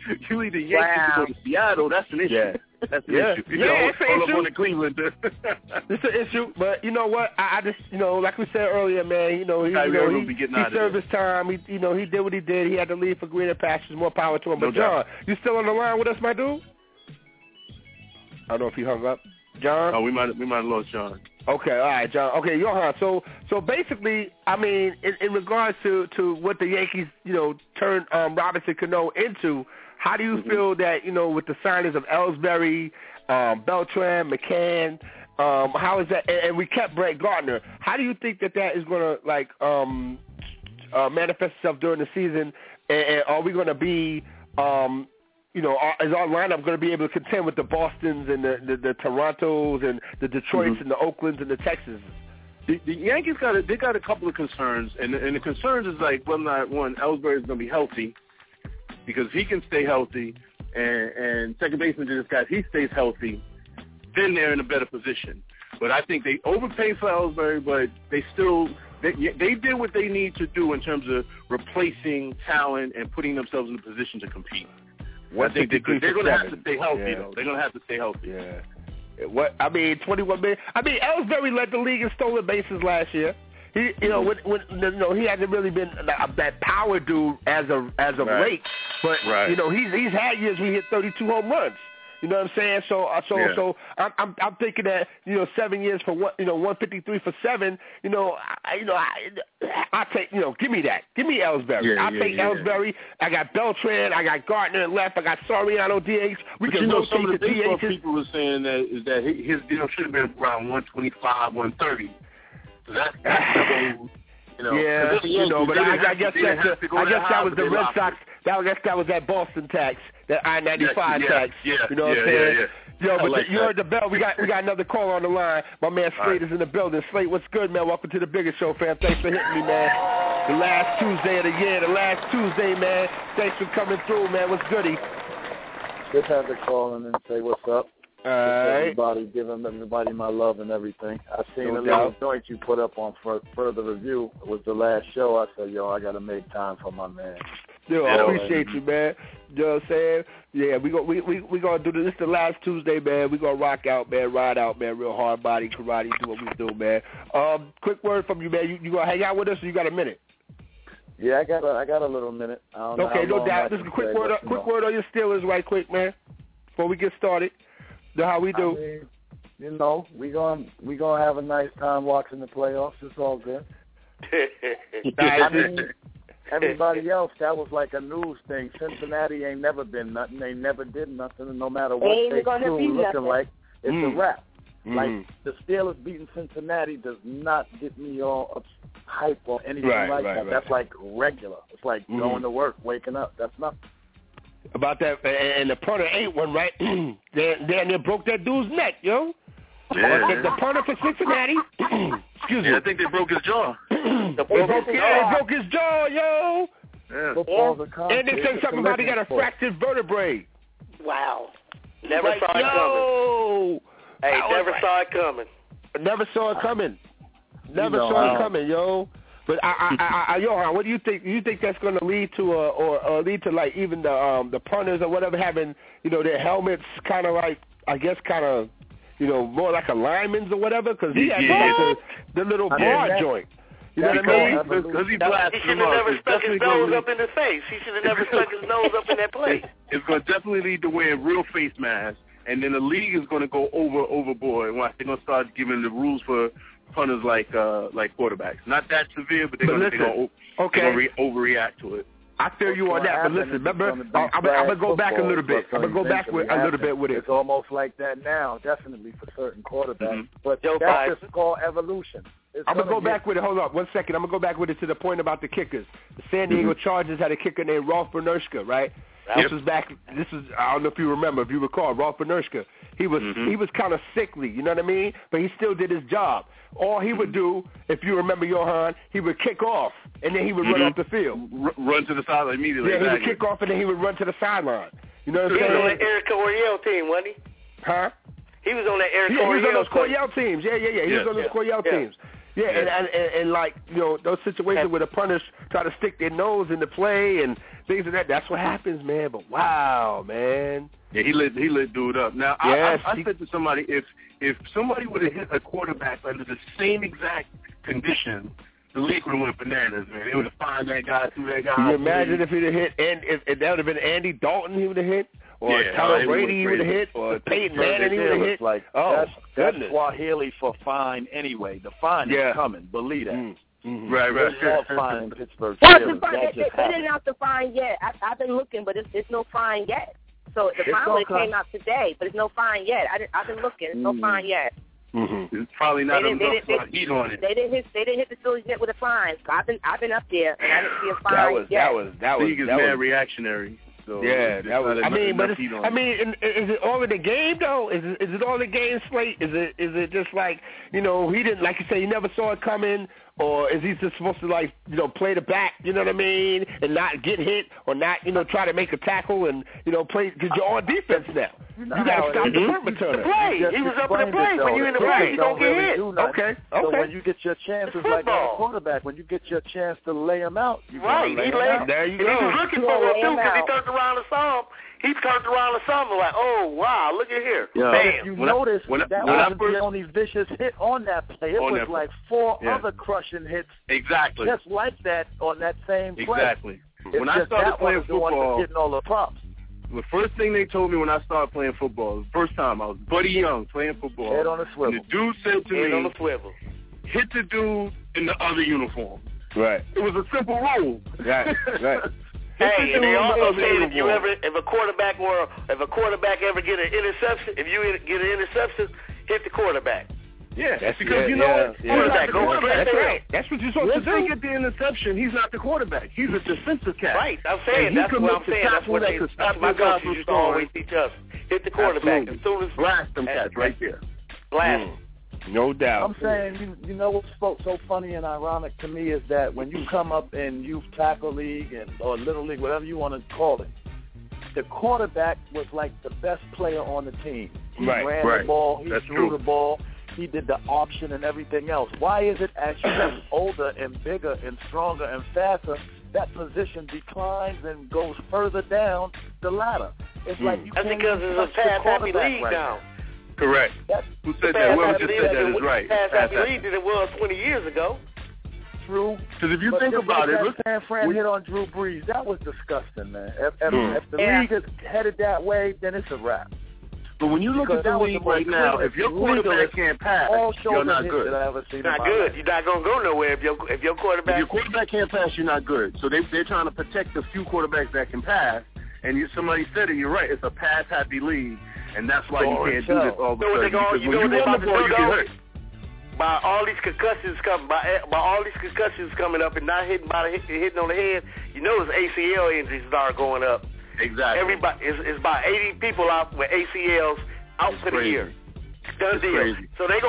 to go to Seattle. That's an issue. Yeah. That's an issue. It's an issue. On to Cleveland. It's an issue, but you know what? I just, you know, like we said earlier, man, he served his time. He did what he did. He had to leave for greener pastures. More power to him. But John, you still on the line with us, my dude? I don't know if he hung up. John? Oh, we might have lost John. Okay, all right, John. Okay, Johan. So basically, I mean, in regards to what the Yankees, you know, turned Robinson Cano into, how do you feel that, you know, with the signings of Ellsbury, Beltran, McCann, how is that? And we kept Brett Gardner. How do you think that is going to like manifest itself during the season? And are we going to be you know, is our lineup going to be able to contend with the Bostons and the Torontos and the Detroits and the Oaklands and the Texas? The Yankees got a couple of concerns, and the concerns is like whether or not Ellsbury is going to be healthy, because if he can stay healthy, and second baseman he stays healthy, then they're in a better position. But I think they overpaid for Ellsbury, but they still they did what they need to do in terms of replacing talent and putting themselves in a position to compete. I think they're going to have to stay healthy, though. They're going to have to stay healthy. Yeah. What I mean, 21 million. I mean, Ellsbury led the league in stolen bases last year. He, you know, when he hasn't really been that power dude as of late. But you know, he's had years where he hit 32 home runs. You know what I'm saying? So I'm thinking that, you know, 7 years for 153 for 7. You know, I take, you know, give me that. Give me Ellsbury. I'll take Ellsbury. I got Beltran. I got Gardner in left. I got Soriano DH. We can rotate some of the baseball DHs. people were saying that his deal should have been around 125, 130. So that's the whole, you know. Yeah, you know, but I guess that was the Red Sox. I guess that was that Boston tax, that I-95 tax. You know what I'm saying? Yo, but you heard the bell. We got another call on the line. My man Slate is in the building. Slate, what's good, man? Welcome to the Bigger Show, fam. Thanks for hitting me, man. The last Tuesday of the year, man. Thanks for coming through, man. What's goody? Just had to call in and say what's up. All right. Everybody, giving everybody my love and everything. I seen a little joint you put up on further review. It was the last show. I said, yo, I got to make time for my man. Yo, I appreciate you, man. You know what I'm saying? Yeah, we gonna do this. This is the last Tuesday, man. We gonna rock out, man, ride out, man, real hard body, karate, do what we do, man. Quick word from you, man. You gonna hang out with us, or you got a minute? Yeah, I got a little minute. I don't okay, know no doubt. Just a quick word on your Steelers, right quick, man. Before we get started, know how we do. you know, we gonna have a nice time watching the playoffs. It's all good. I mean, everybody else, that was like a news thing. Cincinnati ain't never been nothing. They never did nothing, and no matter what they do looking like, it's a wrap. Like, the Steelers beating Cincinnati does not get me all hype or anything like that. That's like regular. It's like going to work, waking up. That's nothing. About that, and the punter ate one, right? They broke that dude's neck, yo. Yeah. The punter for Cincinnati. Excuse me. I think they broke his jaw. They broke his jaw, yo. Yeah. And they said something about he got a fractured vertebrae. Wow. Never saw it coming. Hey, never saw it coming. Never saw it coming. Never saw it coming, yo. But Johan, what do you think? Do you think that's going to lead to, or lead to like even the punters or whatever having, you know, their helmets kind of like, I guess kind of, you know, more like a lineman's or whatever? Because he had like the little bar joint. You know what I mean? Because he blasted him up. He should have never stuck his nose up in his face. He should have never stuck his nose up in that place. It's going to definitely lead to wearing real face masks. And then the league is going to go overboard. They're going to start giving the rules for punters like quarterbacks. Not that severe, but they're going to overreact to it. I feel you on that, but listen, remember, I'm going to go back a little bit. I'm going to go back with a little bit with it. It's almost like that now, definitely for certain quarterbacks. But that's just called evolution. I'm going to go back with it. Hold on 1 second. I'm going to go back with it to the point about the kickers. The San Diego Chargers had a kicker named Rolf Bernerschke, right? This was I don't know if you remember, if you recall, Rolf Bernerschke. He was kind of sickly, you know what I mean? But he still did his job. All he would do, if you remember, Johan, he would kick off, and then he would run off the field. Run to the sideline immediately. Yeah, he would kick off, and then he would run to the sideline. You know what I'm saying? He was on the Eric Coryell team, wasn't he? Huh? He was on that Eric Coryell. Coryell He was on those Coryell teams. Yeah. He was on those Coryell teams. Yeah, and like, you know, those situations where the punters try to stick their nose in the play and things like that, that's what happens, man. But wow, man. Yeah, he lit dude up. Now, I said to somebody, if somebody would have hit a quarterback under the same exact condition, the league would have went bananas, man. They would have fined that guy, threw that guy. Can you imagine if he'd have hit, and if that would have been Andy Dalton he would have hit? Or Tom Brady he would have hit, or Peyton Manning he would have hit. Like, that's Swahili for fine anyway. The fine is coming. Believe that. Right. There's no fine in Pittsburgh. They didn't have the fine yet. I've been looking, but it's no fine yet. So the fine came out today, but it's no fine yet. I've been looking. It's no fine yet. It's probably not enough heat on it. They didn't hit the Phillies yet with a fine. I've been up there, and I didn't see a fine yet. That was mad reactionary. So that was. I mean, is it all in the game though? Is it all in the game slate? Is it just like, you know, he didn't, like you say, he never saw it coming, or is he just supposed to, like, you know, play the back? You know what I mean, and not get hit, or not, you know, try to make a tackle and, you know, play, because you're on defense now. You got to stop the punt returner. He was up in the play. When you're in the play, you don't get hit. Okay. So when you get your chances, like a quarterback, when you get your chance to lay him out, you he laid. There you go. He was looking for him too, because he turned around and saw him. He turned around and saw him like, oh wow, look at here. If you notice, that wasn't the only vicious hit on that play. It was like four other crushing hits. Exactly. Just like that on that same play. Exactly. When I started playing football, getting all the props. The first thing they told me when I started playing football, the first time I was Buddy Young playing football. Head on a swivel. And the dude said to me, on the swivel. Hit the dude in the other uniform. Right. It was a simple rule. Right. Hey, and they also said if a quarterback ever get an interception, if you get an interception, hit the quarterback. Yeah, that's because you know quarterback. That's right. That's what you're supposed to do. Once they get the interception, he's not the quarterback. He's a defensive cat. Right. I'm saying that's what I'm saying. That's what my coaches used to always teach us. Hit the quarterback as soon as blast them cats right there. Blast. No doubt. I'm saying, you know what's so funny and ironic to me is that when you come up in youth tackle league or little league, whatever you want to call it, the quarterback was like the best player on the team. He ran the ball, he threw the ball, he did the option and everything else. Why is it as you get older and bigger and stronger and faster, that position declines and goes further down the ladder? It's like you That's can't because even it's a pass-happy league now. Correct. Who said that? Whoever just said that is right. Pass-happy league than it was 20 years ago. True. Because if you think about it, look, San Fran hit on Drew Brees. That was disgusting, man. If the league is headed that way, then it's a wrap. But when you look at the league right now, if your quarterback can't pass, you're not good. Not good. You're not gonna go nowhere if your quarterback. If your quarterback can't pass, you're not good. So they're trying to protect the few quarterbacks that can pass. And somebody said it. You're right. It's a pass-happy league, and that's why you can't do this all the time. Because when you run the ball, you get hurt. By all these concussions coming, up and not hitting on the head, you notice ACL injuries start going up. Exactly. Everybody it's about 80 people out with ACLs out for the year. Done deal. Crazy. So now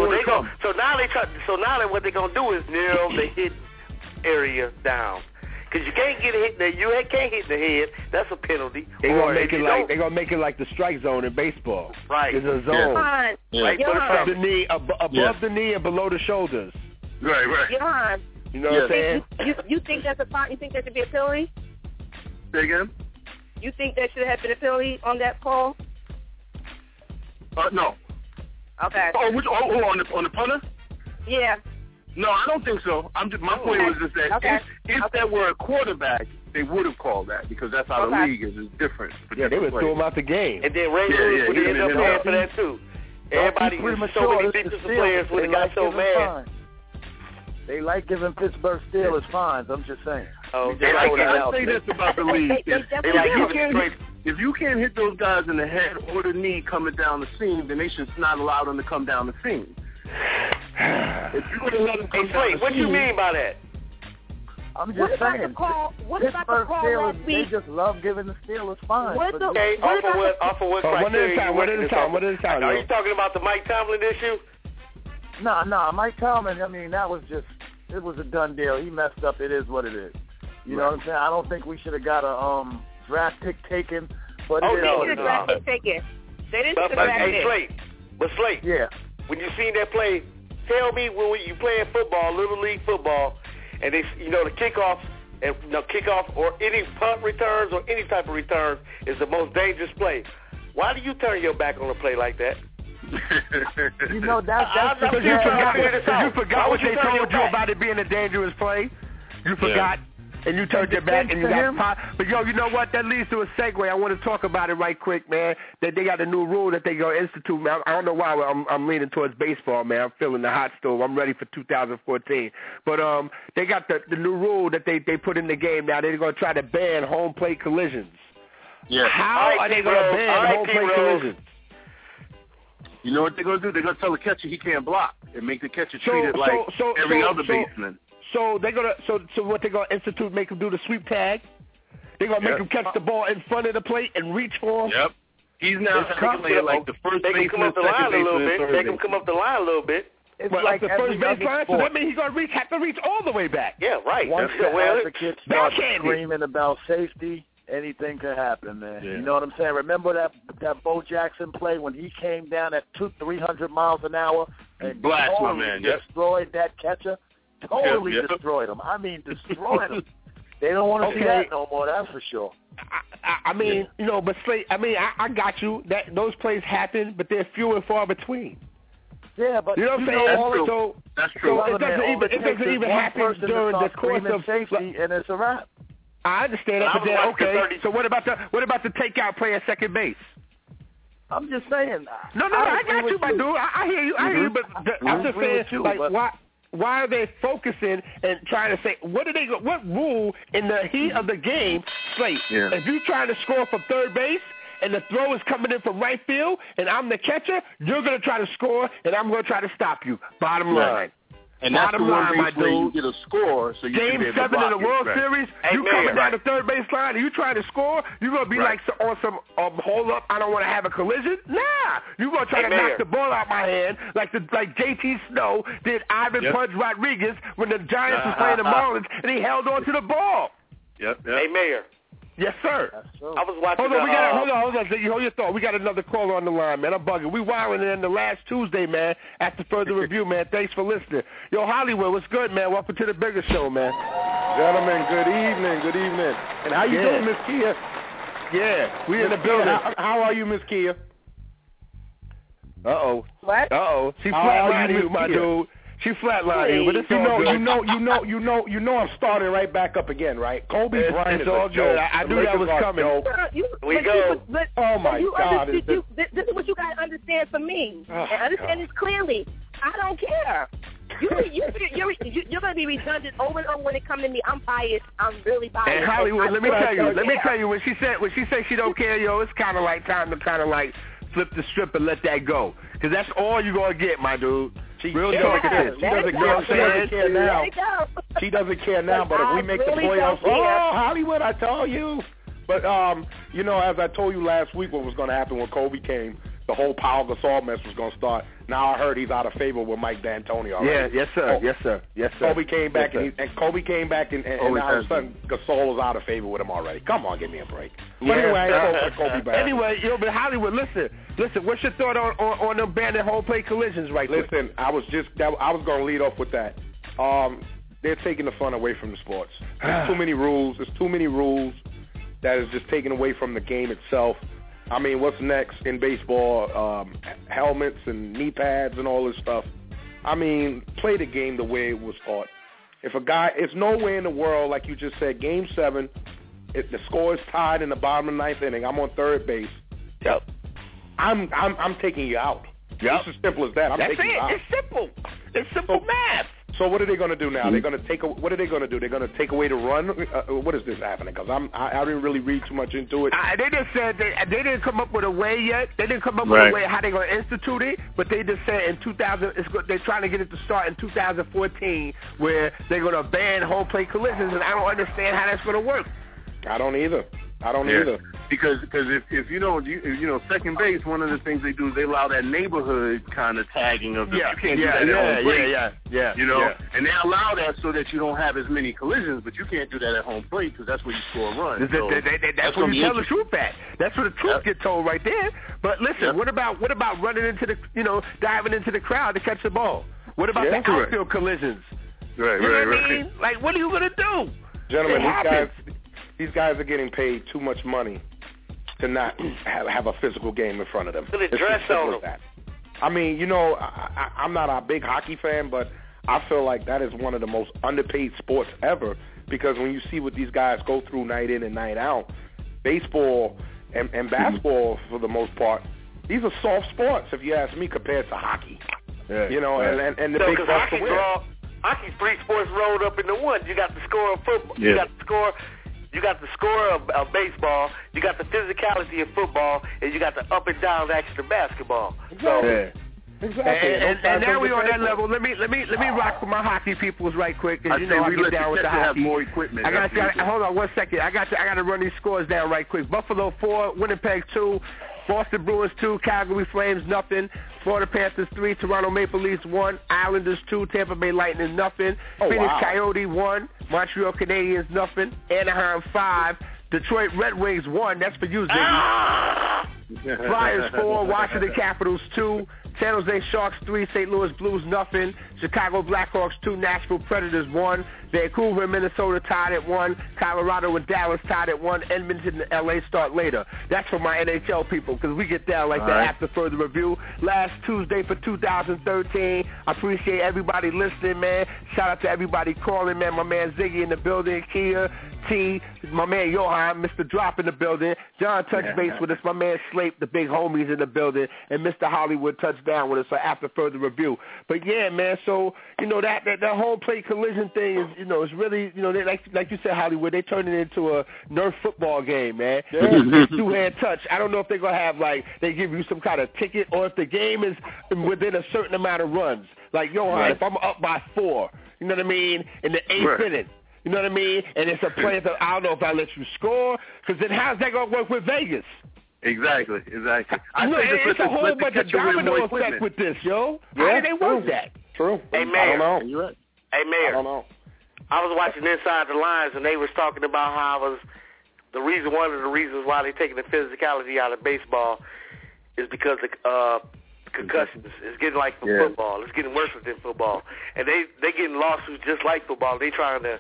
what they're gonna do is narrow the hit area down. Because you can't get hit there, you can't hit the head. That's a penalty. They're gonna make it like the strike zone in baseball. Right. It's a zone. Right. Above the knee, above the knee, and below the shoulders. Right. Johan, you know what I'm saying? You think that's a fine? You think that should be a penalty? Say again? You think that should have been a penalty on that call? No. Okay. On the punter? Yeah. No, I don't think so. My point was just that if that were a quarterback, they would have called that because that's how the league is. It's different. Yeah, they would throw him out the game. And then Ray Lewis would end up paying for that too. Everybody, so many defensive players would have got so mad. They like giving Pittsburgh Steelers fines. I'm just saying. I say this about the league. If you can't hit those guys in the head or the knee coming down the seam, then they should not allow them to come down the seam. If you would have let them come down the seam, what you mean by that? I'm just saying. What about the call last week? They just love giving the Steelers fines. Off of what criteria? One at a time. Are you talking about the Mike Tomlin issue? No, Mike Tomlin, I mean, it was a done deal. He messed up. It is what it is. You know what I'm saying? I don't think we should have got a draft pick taken. But they didn't get a draft pick taken. They didn't get a draft pick. Slate. Yeah. When you seen that play, tell me when you playing football, Little League football, and they, the kickoff or any punt returns or any type of returns is the most dangerous play. Why do you turn your back on a play like that? That's because you forgot what they told you about it being a dangerous play. You forgot. And you turned your back and you got pop. But, you know what? That leads to a segue. I want to talk about it right quick, man. That they got a new rule that they going to institute, man. I don't know why I'm leaning towards baseball, man. I'm feeling the hot stove. I'm ready for 2014. But they got the new rule that they put in the game now. They're going to try to ban home plate collisions. Yeah. How are they going to ban home plate collisions? You know what they're going to do? They're going to tell the catcher he can't block and make the catcher treat it like every other baseman. So they're gonna so what they're gonna institute, make them do the sweep tag. They're gonna make him catch the ball in front of the plate and reach for him. Yep. He's now playing like the first baseman, second baseman, They can come up the line a little bit. It's like up the first baseline, so that means he's gonna have to reach all the way back. Yeah, right. Once the advocate starts screaming about safety, anything could happen, man. Yeah. You know what I'm saying? Remember that Bo Jackson play when he came down at 200-300 miles an hour and destroyed that catcher? Totally destroyed him. I mean, destroyed him. They don't want to see that no more, that's for sure. I mean, but Slate, I got you. That those plays happen, but they're few and far between. Yeah, but you know what I'm saying? That's true. So it doesn't even happen during the course of safety, and it's a wrap. I understand that, but then so what about the takeout play at second base? I'm just saying. No, I got you, my dude. I hear you, but I'm just saying, why are they focusing and trying to say what rule in the heat of the game, Slate? Yeah. If you're trying to score from third base and the throw is coming in from right field and I'm the catcher, you're going to try to score and I'm going to try to stop you. Bottom line. And that's the one where you get a score, so you Game can be able to 7 in the World Series, you coming down the third base line and you trying to score, you're going to be like on some hold up, I don't want to have a collision. Nah, you're going to try to knock the ball out my hand like J.T. Snow did Ivan Pudge Rodriguez when the Giants was playing the Marlins and he held on to the ball. Yep. Hey, Mayor. Yes, sir. I was watching. Hold on. Hold your thought. We got another caller on the line, man. I'm bugging. We wilding in the last Tuesday, man. After further review, man. Thanks for listening. Yo, Hollywood, what's good, man? Welcome to the bigger show, man. Gentlemen, good evening. Good evening. And how you doing, Miss Kia? Yeah, we in the building. How are you, Miss Kia? Uh-oh. What? She flatlined you, my dude. She flatlined, but it's all good. You know I'm starting right back up again, right? Kobe Bryant is all good. I knew that was coming. Oh my God! This is what you gotta understand from me, and understand this clearly. I don't care. You're gonna be redundant over and over when it comes to me. I'm biased. I'm really biased. And Hollywood, let me tell you, when she said she don't care, yo, it's kind of like time to flip the strip and let that go, because that's all you gonna get, my dude. Real talk. She doesn't care now. She doesn't care now. But if we make the playoffs, Hollywood, I tell you. But as I told you last week, what was going to happen when Kobe came, the whole Pau Gasol mess was going to start. Now I heard he's out of favor with Mike D'Antoni already. Yeah, yes, sir. Kobe came back and now all of a sudden Gasol is out of favor with him already. Come on, give me a break. But anyway, Kobe back. Anyway, but Hollywood, listen. What's your thought on them banning home plate collisions right quick? Listen, I was going to lead off with that. They're taking the fun away from the sports. There's too many rules. There's too many rules that is just taken away from the game itself. I mean, what's next in baseball? Helmets and knee pads and all this stuff. I mean, play the game the way it was taught. It's nowhere in the world, like you just said, Game 7, if the score is tied in the bottom of the 9th inning, I'm on third base. Yep. I'm taking you out. Yep. It's as simple as that. I'm taking you out. It's simple. It's simple math. So what are they going to do now? What are they going to do? They're going to take away the run? What is this happening? Because I didn't really read too much into it. They just said they didn't come up with a way yet. They didn't come up with a way how they're going to institute it. But they just said they're trying to get it to start in 2014, where they're going to ban home plate collisions. And I don't understand how that's going to work. I don't either. Because if you know second base, one of the things they do is they allow that neighborhood kind of tagging of you can't do that at home plate. And they allow that so that you don't have as many collisions, but you can't do that at home plate because that's where you score runs. That's where you tell the truth at. That's where the truth gets told right there. But listen, what about running into diving into the crowd to catch the ball? What about the outfield collisions? Right. I mean? Like, what are you gonna do, gentlemen? These guys are getting paid too much money to not have a physical game in front of them. It's dress on them. I mean, I'm not a big hockey fan, but I feel like that is one of the most underpaid sports ever, because when you see what these guys go through night in and night out, baseball and basketball for the most part, these are soft sports, if you ask me, compared to hockey. Yeah. And the big hockey's 3 sports rolled up into one. You got the score of football. Yeah. You got the score of baseball, you got the physicality of football, and you got the up and down action of basketball. Exactly. And now we're on that level. Let me rock with my hockey peoples right quick, because I get down with the hockey. Have more equipment. Hold on 1 second. I got to run these scores down right quick. Buffalo 4, Winnipeg 2, Boston Bruins 2, Calgary Flames nothing, Florida Panthers 3, Toronto Maple Leafs 1, Islanders 2, Tampa Bay Lightning nothing, Phoenix Coyote 1, Montreal Canadiens nothing, Anaheim 5, Detroit Red Wings 1, that's for you, Ziggy. Flyers 4, Washington Capitals 2, San Jose Sharks 3, St. Louis Blues nothing, Chicago Blackhawks 2, Nashville Predators 1, Vancouver and Minnesota tied at 1, Colorado and Dallas tied at 1, Edmonton and LA start later. That's for my NHL people, because we get down like that after further review. Last Tuesday for 2013. I appreciate everybody listening, man. Shout out to everybody calling, man. My man Ziggy in the building, Kia, T, my man Johan, Mr. Drop in the building, John touch base with us, my man Slape, the big homies in the building, and Mr. Hollywood touched down with us after further review. But yeah, man, so that home plate collision thing is is really they, like you said, Hollywood, they turned it into a Nerf football game, man. Two-hand touch. I don't know if they're gonna have they give you some kind of ticket, or if the game is within a certain amount of runs. Like Johan, if I'm up by 4, you know what I mean, in the 8th inning. You know what I mean? And it's a play that I don't know if I let you score, because then how's that going to work with Vegas? Exactly. It's a whole bunch of domino effect with this, yo. How do they work that? True. Hey, Mayor. I don't know. You're right. Hey, Mayor. I don't know. I was watching Inside the Lines, and they was talking about how one of the reasons why they're taking the physicality out of baseball is because the concussions. It's getting like football. It's getting worse than football. And they getting lawsuits just like football. They trying to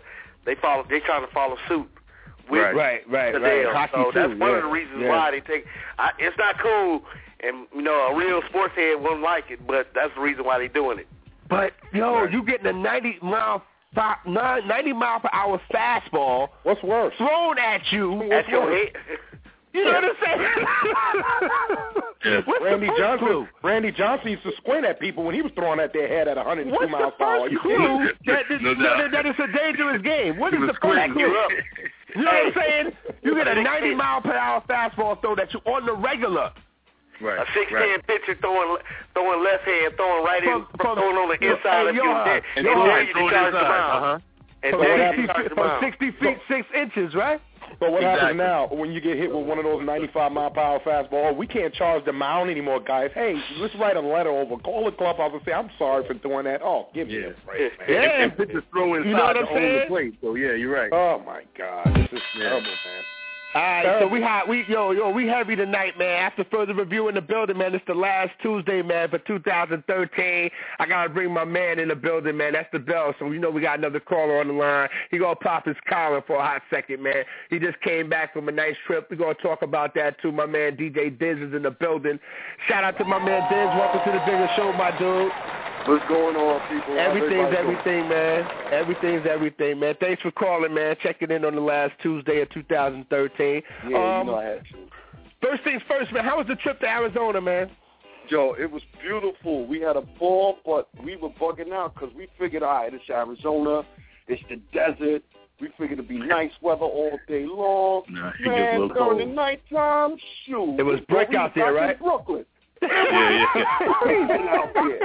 follow suit with the deal. So that's one of the reasons why they take. It's not cool, and a real sports head wouldn't like it, but that's the reason why they're doing it. But, you getting a 90 mile per hour fastball. What's worse? Thrown at you. At your head. You know what I'm saying? Randy Johnson used to squint at people when he was throwing at their head at 102 miles per hour. What's the first clue that it's a dangerous game? What is the first clue? You know what I'm saying? You get a 90 mile per hour fastball thrown at you on the regular. Right. A 6'10" pitcher throwing left hand, throwing right in, throwing on the inside of you, and then you charge the mound. From 60 feet 6 inches, right? But what happens now when you get hit with one of those 95 mile per hour fastballs? We can't charge the mound anymore, guys. Hey, let's write a letter over. Call the clubhouse and say, I'm sorry for doing that. Oh, give me a break, man. Yeah. And pitchers throw inside to own the plate. So, yeah, you're right. Oh, my God. This is terrible, man. All right, so we heavy tonight, man. After further review in the building, man, it's the last Tuesday, man, for 2013. I got to bring my man in the building, man. That's the bell. So, we got another caller on the line. He going to pop his collar for a hot second, man. He just came back from a nice trip. We're going to talk about that, too. My man DJ Diz is in the building. Shout out to my man Diz. Welcome to the bigger show, my dude. What's going on, people? Everything's everything, man. Everything's everything, man. Thanks for calling, man. Checking in on the last Tuesday of 2013. Yeah, I had to. First things first, man. How was the trip to Arizona, man? Joe, it was beautiful. We had a ball, but we were bugging out because we figured, all right, it's Arizona. It's the desert. We figured it'd be nice weather all day long. Man, during the nighttime, shoot. It was brick out there, right? In Brooklyn. Yeah. Freezing out there.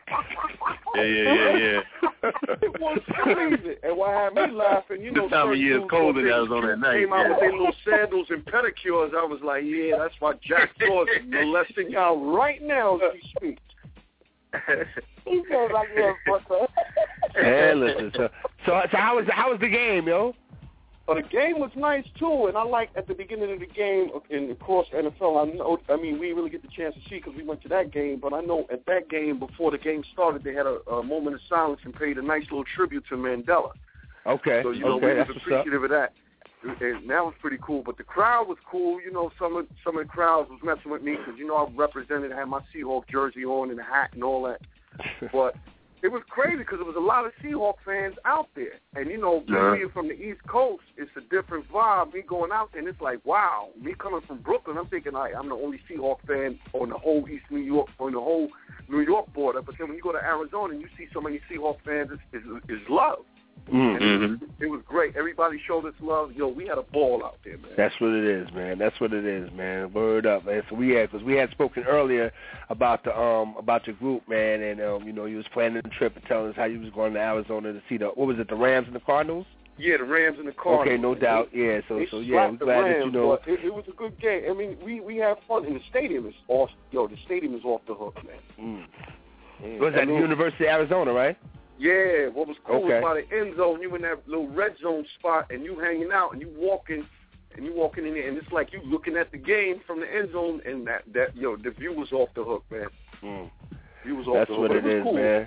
Yeah. It was freezing. And what had me laughing, this time of year is cold in Arizona at night. Came out with their little sandals and pedicures. I was like, yeah, that's why Jack Frost is molesting y'all right now as we speak. He said like you're in Brooklyn. Hey, listen. So how was the game, yo? The game was nice, too, and I like at the beginning of the game, and across NFL, we really get the chance to see because we went to that game, but I know at that game, before the game started, they had a moment of silence and paid a nice little tribute to Mandela. Okay. So, we was appreciative of that. And that was pretty cool, but the crowd was cool. Some of the crowds was messing with me because, I represented, had my Seahawk jersey on and a hat and all that, but it was crazy because there was a lot of Seahawk fans out there. And, being from the East Coast, it's a different vibe. Me going out there, and it's like, wow. Me coming from Brooklyn, I'm thinking, I'm the only Seahawk fan on the whole East New York, on the whole New York border. But then when you go to Arizona and you see so many Seahawk fans, it's love. Mm-hmm. It was great. Everybody showed us love. We had a ball out there, man. That's what it is, man. Word up, man. So we had spoken earlier about your group, man, and you was planning the trip and telling us how you was going to Arizona to see the Rams and the Cardinals. Yeah, the Rams and the Cardinals. Okay, no doubt. Yeah, so we're glad Rams, that it was a good game. I mean, we had fun, and the stadium is off. The stadium is off the hook, man. Was that the University of Arizona, right? Yeah, what was cool was by the end zone, you in that little red zone spot, and you hanging out, and you walking in there, and it's like you looking at the game from the end zone, and that the view was off the hook, man. View was off the hook. That's what it is, cool. Man.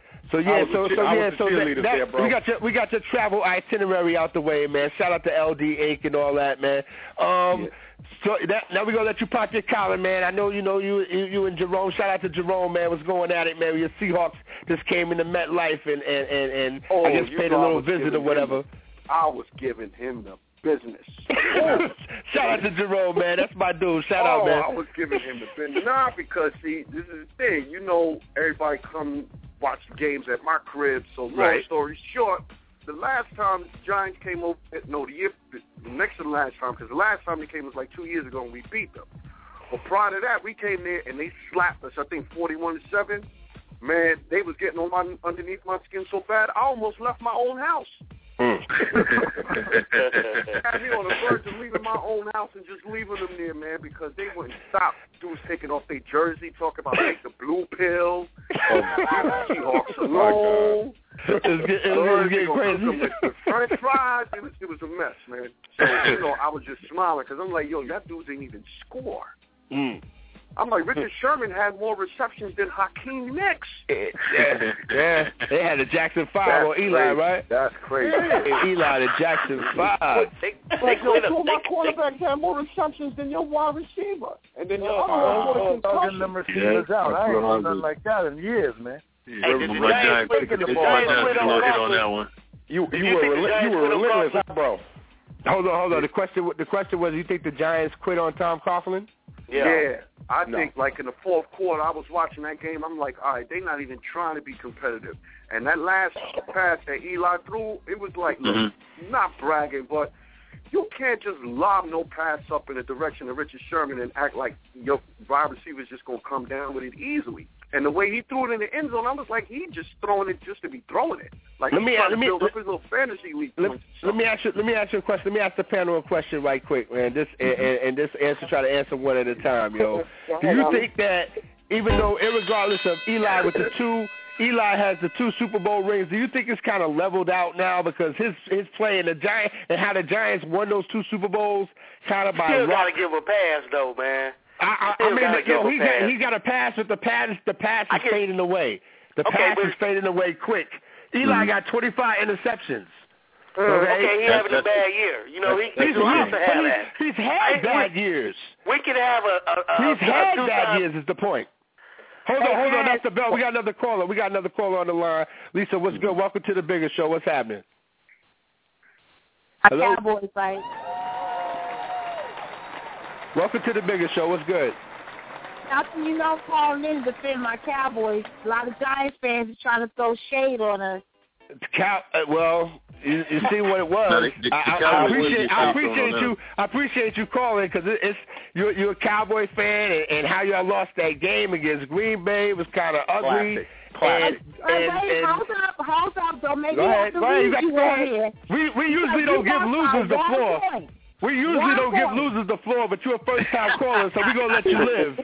We got your travel itinerary out the way, man. Shout out to LD Inc. and all that, man. So now we're going to let you pop your collar, man. I know you and Jerome. Shout out to Jerome, man. Was going at it, man. Your Seahawks just came into MetLife and I guess paid a little visit or whatever. I was giving him the business. Shout out to Jerome, man. That's my dude. Shout out, man. I was giving him the business. Nah, because, see, this is the thing. Everybody come watch the games at my crib. So long story short, the last time the Giants came over, the next to the last time, because the last time they came was like 2 years ago and we beat them. But prior to that, we came there and they slapped us, I think 41-7. Man, they was getting on underneath my skin so bad, I almost left my own house. Had me on the verge of leaving my own house and just leaving them there, man, because they wouldn't stop. Dudes taking off their jersey, talking about take the blue pill, Seahawks alone. It was getting crazy. French fries, it was a mess, man. So, I was just smiling because I'm like, that dude didn't even score. I'm like, Richard Sherman had more receptions than Hakeem Nicks. Yeah. They had the Jackson 5 on Eli, crazy. Right? That's crazy. Eli, the Jackson 5. Two of my quarterbacks had more receptions than your wide receiver. And then your other one thugging them receivers out. I ain't done nothing like that in years, man. The Giants picking the ball. On that one. You were relentless, huh, bro? Hold on. The question was, you think the Giants quit on Tom Coughlin? Yeah. I think, like, in the fourth quarter, I was watching that game. I'm like, all right, they're not even trying to be competitive. And that last pass that Eli threw, it was like, look, not bragging, but you can't just lob no pass up in the direction of Richard Sherman and act like your wide receiver's just going to come down with it easily. And the way he threw it in the end zone, I was like, he just throwing it just to be throwing it. Like, he's trying to build up his little fantasy league. Let me ask you a question. Let me ask the panel a question right quick, man. Try to answer one at a time, yo. Do you think that even though, irregardless of Eli Eli has the 2 Super Bowl rings, do you think it's kind of leveled out now because his play in the Giants and how the Giants won those 2 Super Bowls kind of by still got to give a pass, though, man. He got a pass, but the pass is fading away. The pass is fading away quick. Eli got 25 interceptions. Okay, he's having a bad year. You know, he's allowed to have that. He's had bad years. We could have He's had bad years is the point. Hold on. That's the bell. We got another caller on the line. Lisa, what's good? Welcome to the Bigger Show. What's happening? Hello? Cowboys fight. Welcome to the Bigger Show. What's good? After I'm calling in to defend my Cowboys, a lot of Giants fans are trying to throw shade on us. Well, you see what it was. I appreciate you calling because you're a Cowboy fan and how y'all lost that game against Green Bay was kind of ugly. Classic. Hold up, don't make me have to read you on here. We usually don't give losers the floor. We usually don't give losers the floor, but you're a first-time caller, so we're going to let you live.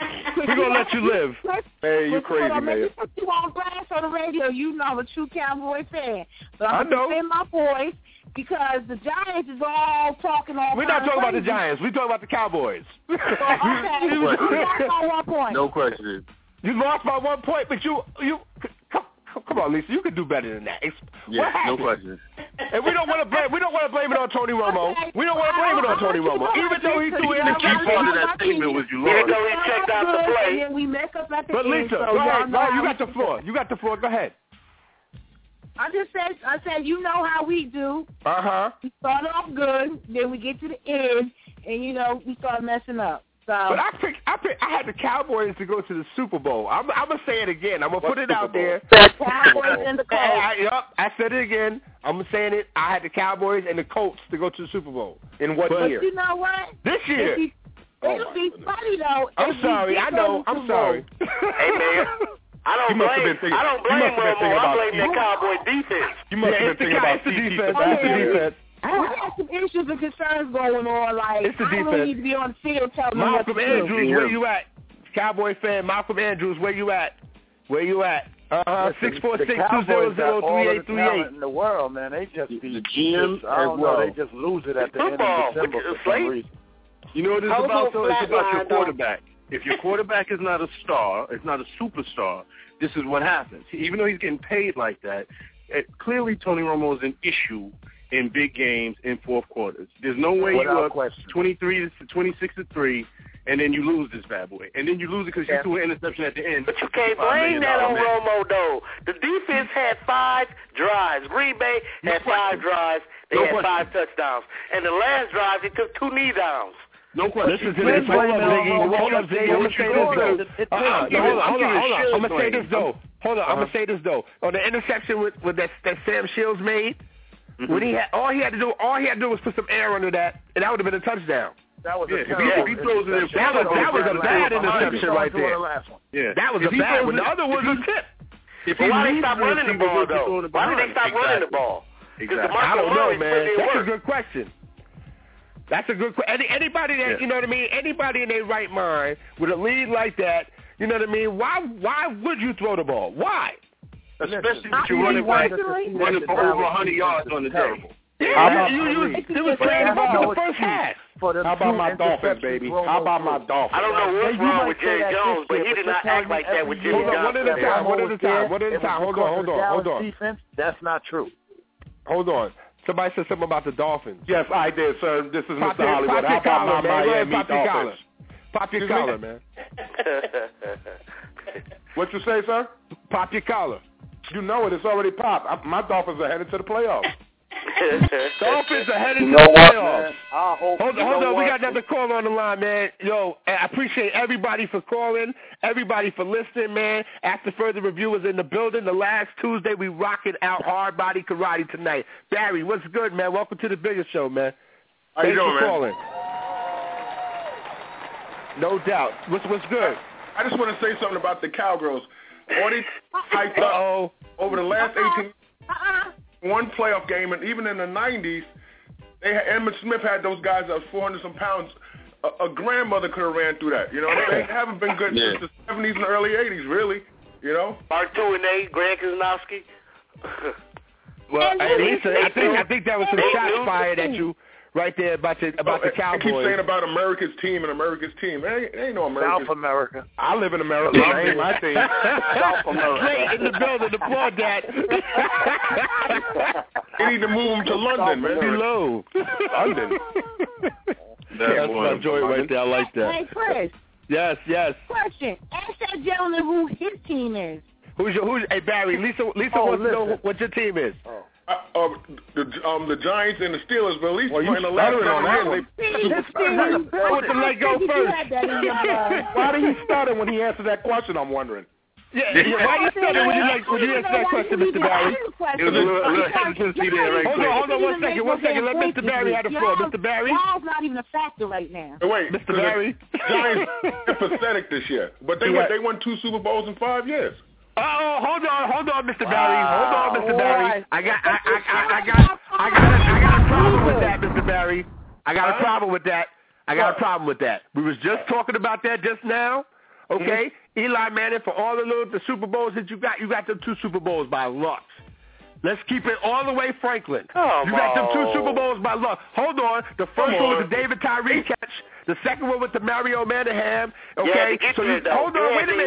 Hey, you crazy, man. You put you on blast on the radio. You know I'm a true Cowboy fan. But I'm going to defend my voice because the Giants is all talking all We're not talking about the Giants. We're talking about the Cowboys. Okay. You lost by 1 point. No question. You lost by 1 point, but you come on, Lisa. You can do better than that. No question. And we don't want to blame it on Tony Romo. Okay. We don't want to blame it on Tony Romo, even though he threw in the key part of that statement was you lost. Even though he checked out the play. And we make up at the But end. Lisa, So go ahead. You got the floor. Go ahead. I said, you know how we do. We start off good, then we get to the end, and we start messing up. So. But I had the Cowboys to go to the Super Bowl. I'm gonna say it again. I'm gonna put it out there. The Cowboys and the Colts. I said it again. I'm saying it. I had the Cowboys and the Colts to go to the Super Bowl. In what year? But you know what? This year. It'll be funny though. I'm sorry. I know. I'm sorry. Hey man. I don't blame Romo. I blame that Cowboy defense. You must have been thinking about the defense. We got some issues and concerns going on. Like, it's the I don't need to be on the field telling me what to do. Malcolm Andrews, where you at? Cowboy fan, Malcolm Andrews, where you at? 646-200-3838. In the world, man, they just be the GM they just lose it at the end of December for some reason. You know what it's about, though? It's about your quarterback. If your quarterback is not a star, it's not a superstar, this is what happens. Even though he's getting paid like that, clearly Tony Romo is an issue in big games in fourth quarters. There's no way you are 26-3, and then you lose this bad boy. And then you lose it because you threw an interception at the end. But you can't blame that on Romo, though. The defense had 5 drives. Green Bay had 5 drives. They had 5 touchdowns. And the last drive, they took 2 knee downs. No question. Hold up, Ziggy. I'm going to say this, though. I'm going to say this, though. On the interception with that Sam Shields made, when all he had to do was put some air under that, and that would have been a touchdown. That was if he throws it in, that was a bad interception right there. Yeah, that was a bad one. The other was a tip. Why did they stop running the ball, though? Why did they stop running the ball? Exactly. I don't know, man. That's a good question. That's a good question. Anybody that, you know what I mean, anybody in their right mind with a lead like that, you know what I mean, why would you throw the ball? Why? Especially if you're running for over 100 yards on the day. Yeah, it was playing about the first half. How about my Dolphins, baby? How about my Dolphins? I don't know what's wrong with Jerry Jones, but he did not act like that with Jimmy Johnson. One at a time. Hold on. Defense, that's not true. Hold on. Somebody said something about the Dolphins. Yes, I did, sir. This is Mr. Hollywood. How about my Miami Dolphins? Pop your collar, man. What you say, sir? Pop your collar. You know it. It's already popped. My Dolphins are headed to the playoffs. Dolphins are headed to the playoffs. Hold on. We got another call on the line, man. Yo, I appreciate everybody for calling, everybody for listening, man. After Further Review is in the building. The last Tuesday, we rocking out hard body karate tonight. Barry, what's good, man? Welcome to the biggest show, man. How you doing, man? Calling. No doubt. What's good? I just want to say something about the Cowgirls. All they hyped up over the last 18 one playoff game, and even in the 90s, Emmitt Smith had those guys that was 400-some pounds. A grandmother could have ran through that. You know, they haven't been good since the 70s and early 80s, really. You know? Mark 2 and 8, Grant Keselowski. Well, hey, Lisa, I think that was some shots fired at you right there about the Cowboys. I keep saying about America's team and America's team. It ain't no America. South America. I live in America. That ain't my team. South America. Straight in the building. Applaud that. You need to move them to London, man. Below. London. That's my joy right there. I like that. Hey, Chris. Yes. Question. Ask that gentleman who his team is. Hey, Barry, Lisa wants to know what your team is. The Giants and the Steelers, but at least in the last round, with the leg go first. Why did he stutter when he answered that question? I'm wondering. Yeah. Why you stutter when you answer that question, Mr. Barry? It was a little hesitancy there, right? Hold on, one second. Let Mr. Barry have the floor. Mr. Barry. Y'all's not even a factor right now. Wait, Mr. Barry. The Giants are pathetic this year, but they won 2 Super Bowls in 5 years. Oh, hold on, Mr. Barry. Hold on, Mr. Barry. I got a problem with that, Mr. Barry. I got a problem with that. We was just talking about that just now. Okay, Eli Manning, for all the Super Bowls that you got them 2 Super Bowls by luck. Let's keep it all the way Franklin. You got them 2 Super Bowls by luck. Hold on. The first one was the David Tyree catch. The second one was the Mario Manningham. Okay, hold on. Wait a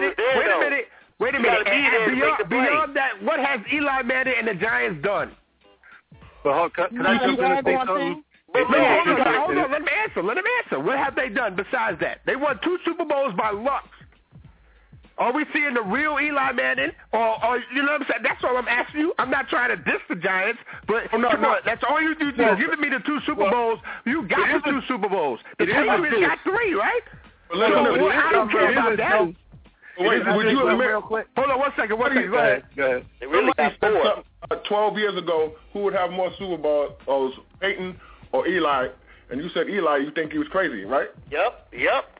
minute. And beyond that, what has Eli Manning and the Giants done? Well, can I jump in and say something? Hold on. Let him answer. What have they done besides that? They won 2 Super Bowls by luck. Are we seeing the real Eli Manning? Or you know what I'm saying? That's all I'm asking you. I'm not trying to diss the Giants, but come on. That's all you do. Giving me the 2 Super Bowls. You got the 2 Super Bowls. The Patriots got 3, right? I don't care about that. Wait, would you admit? Hold on one second. Go ahead. They really got 4. 12 years ago, who would have more Super Bowls, Peyton or Eli? And you said Eli, you think he was crazy, right? Yep.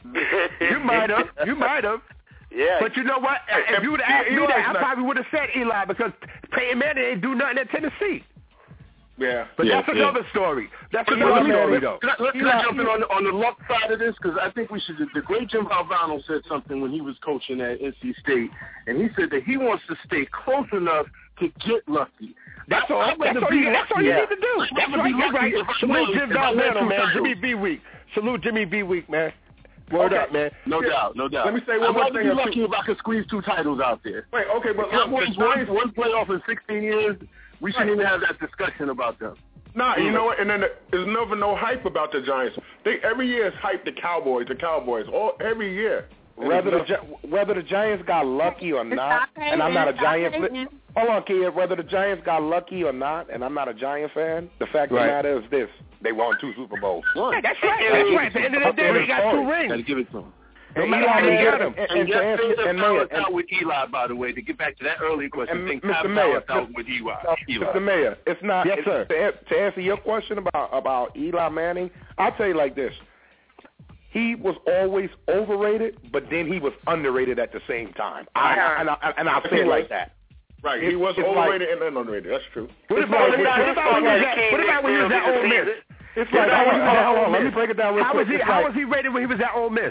You might have. Yeah. But you know what? If you would have asked me that, I probably would have said Eli because Peyton Manning ain't do nothing at Tennessee. Yeah. But that's another story. That's another story, though. Can I jump in on the luck side of this? Because I think we should. The great Jim Valvano said something when he was coaching at NC State, and he said that he wants to stay close enough to get lucky. That's all you need to do. That's right. Salute Jim Valvano, man. Jimmy B. Week. Salute Jimmy B. Week, man. Word up, man. No doubt. Let me say one more thing. I'd be lucky if I could squeeze 2 titles out there. Wait, okay, but Cowboys one playoff in 16 years. We shouldn't even have that discussion about them. Nah, you know what? And then there's never no hype about the Giants. Every year is hype the Cowboys. Every year. Whether the Giants got lucky or not, and I'm not a Giant fan. Hold on, kid. Whether the Giants got lucky or not, and I'm not a Giant fan, the fact of the matter is this: they won 2 Super Bowls. That's right. At the end of the day, they got 2 rings. Gotta give it to them. And Mayor, out with Eli, by the way, to get back to that earlier question. Mr. Mayor, out with Eli. Mr. Mayor, it's not. Yes, sir. To answer your question about Eli Manning, I'll tell you like this: he was always overrated, but then he was underrated at the same time. And I'll say it like that. Right, he was overrated and underrated. That's true. What about when he was at Ole Miss? It's like, hold on, let me break it down real quick. How was he rated when he was at Ole Miss?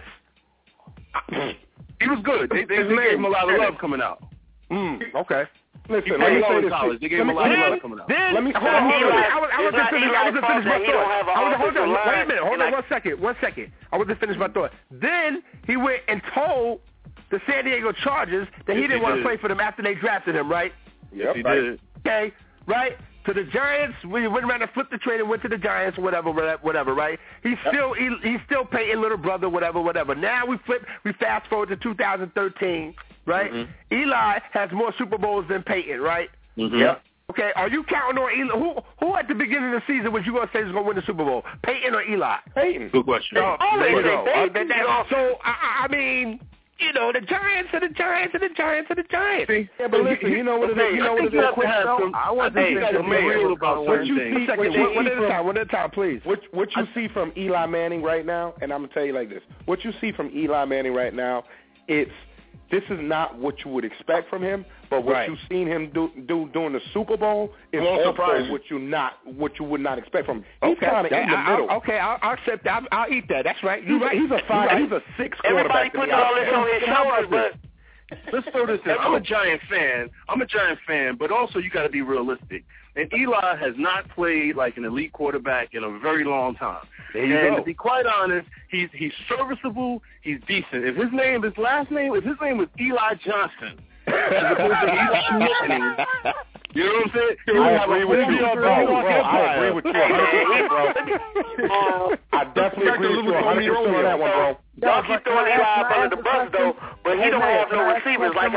He was good. They gave him a lot of love coming out. Okay. Listen, let me say this. They gave him a lot of love coming out. Let me say I wasn't finished my thought. Hold on, wait a minute. Hold on 1 second. I wasn't finished my thought. Then he went and told the San Diego Chargers that he didn't want to play for them after they drafted him, right? Yes, he did. Okay, right? To the Giants, we went around and flipped the trade and went to the Giants, whatever, right? He's still Peyton's little brother, whatever. Now we fast forward to 2013, right? Mm-hmm. Eli has more Super Bowls than Peyton, right? Mm-hmm. Yep. Okay, are you counting on Eli? Who at the beginning of the season was you going to say is going to win the Super Bowl? Peyton or Eli? Peyton. Good question. So, there you go. So, I mean, you know, the Giants are the Giants and the Giants are the Giants. Yeah, but listen, you know what it is? You know what it is? I want to be real about what you see. One at a time, please. What you see from Eli Manning right now, and I'm going to tell you like this. What you see from Eli Manning right now, this is not what you would expect from him, but what you've seen him do during the Super Bowl is also what you would not expect from him. He's kind of in the middle. I'll accept that. I'll eat that. That's right. He's a 6 quarterback. Everybody puts all this on his shoulders, but let's throw this in. I'm a Giant fan, but also you got to be realistic. And Eli has not played like an elite quarterback in a very long time. To be quite honest, he's serviceable. He's decent. If his last name was Eli Johnson, as opposed to Eli Manning, you know what I'm saying? I agree with you, bro. I agree with you 100%, bro. I definitely agree with you 100% on that one, bro. Y'all keep throwing Eli up under the bus, though, but he don't have no receivers. Like,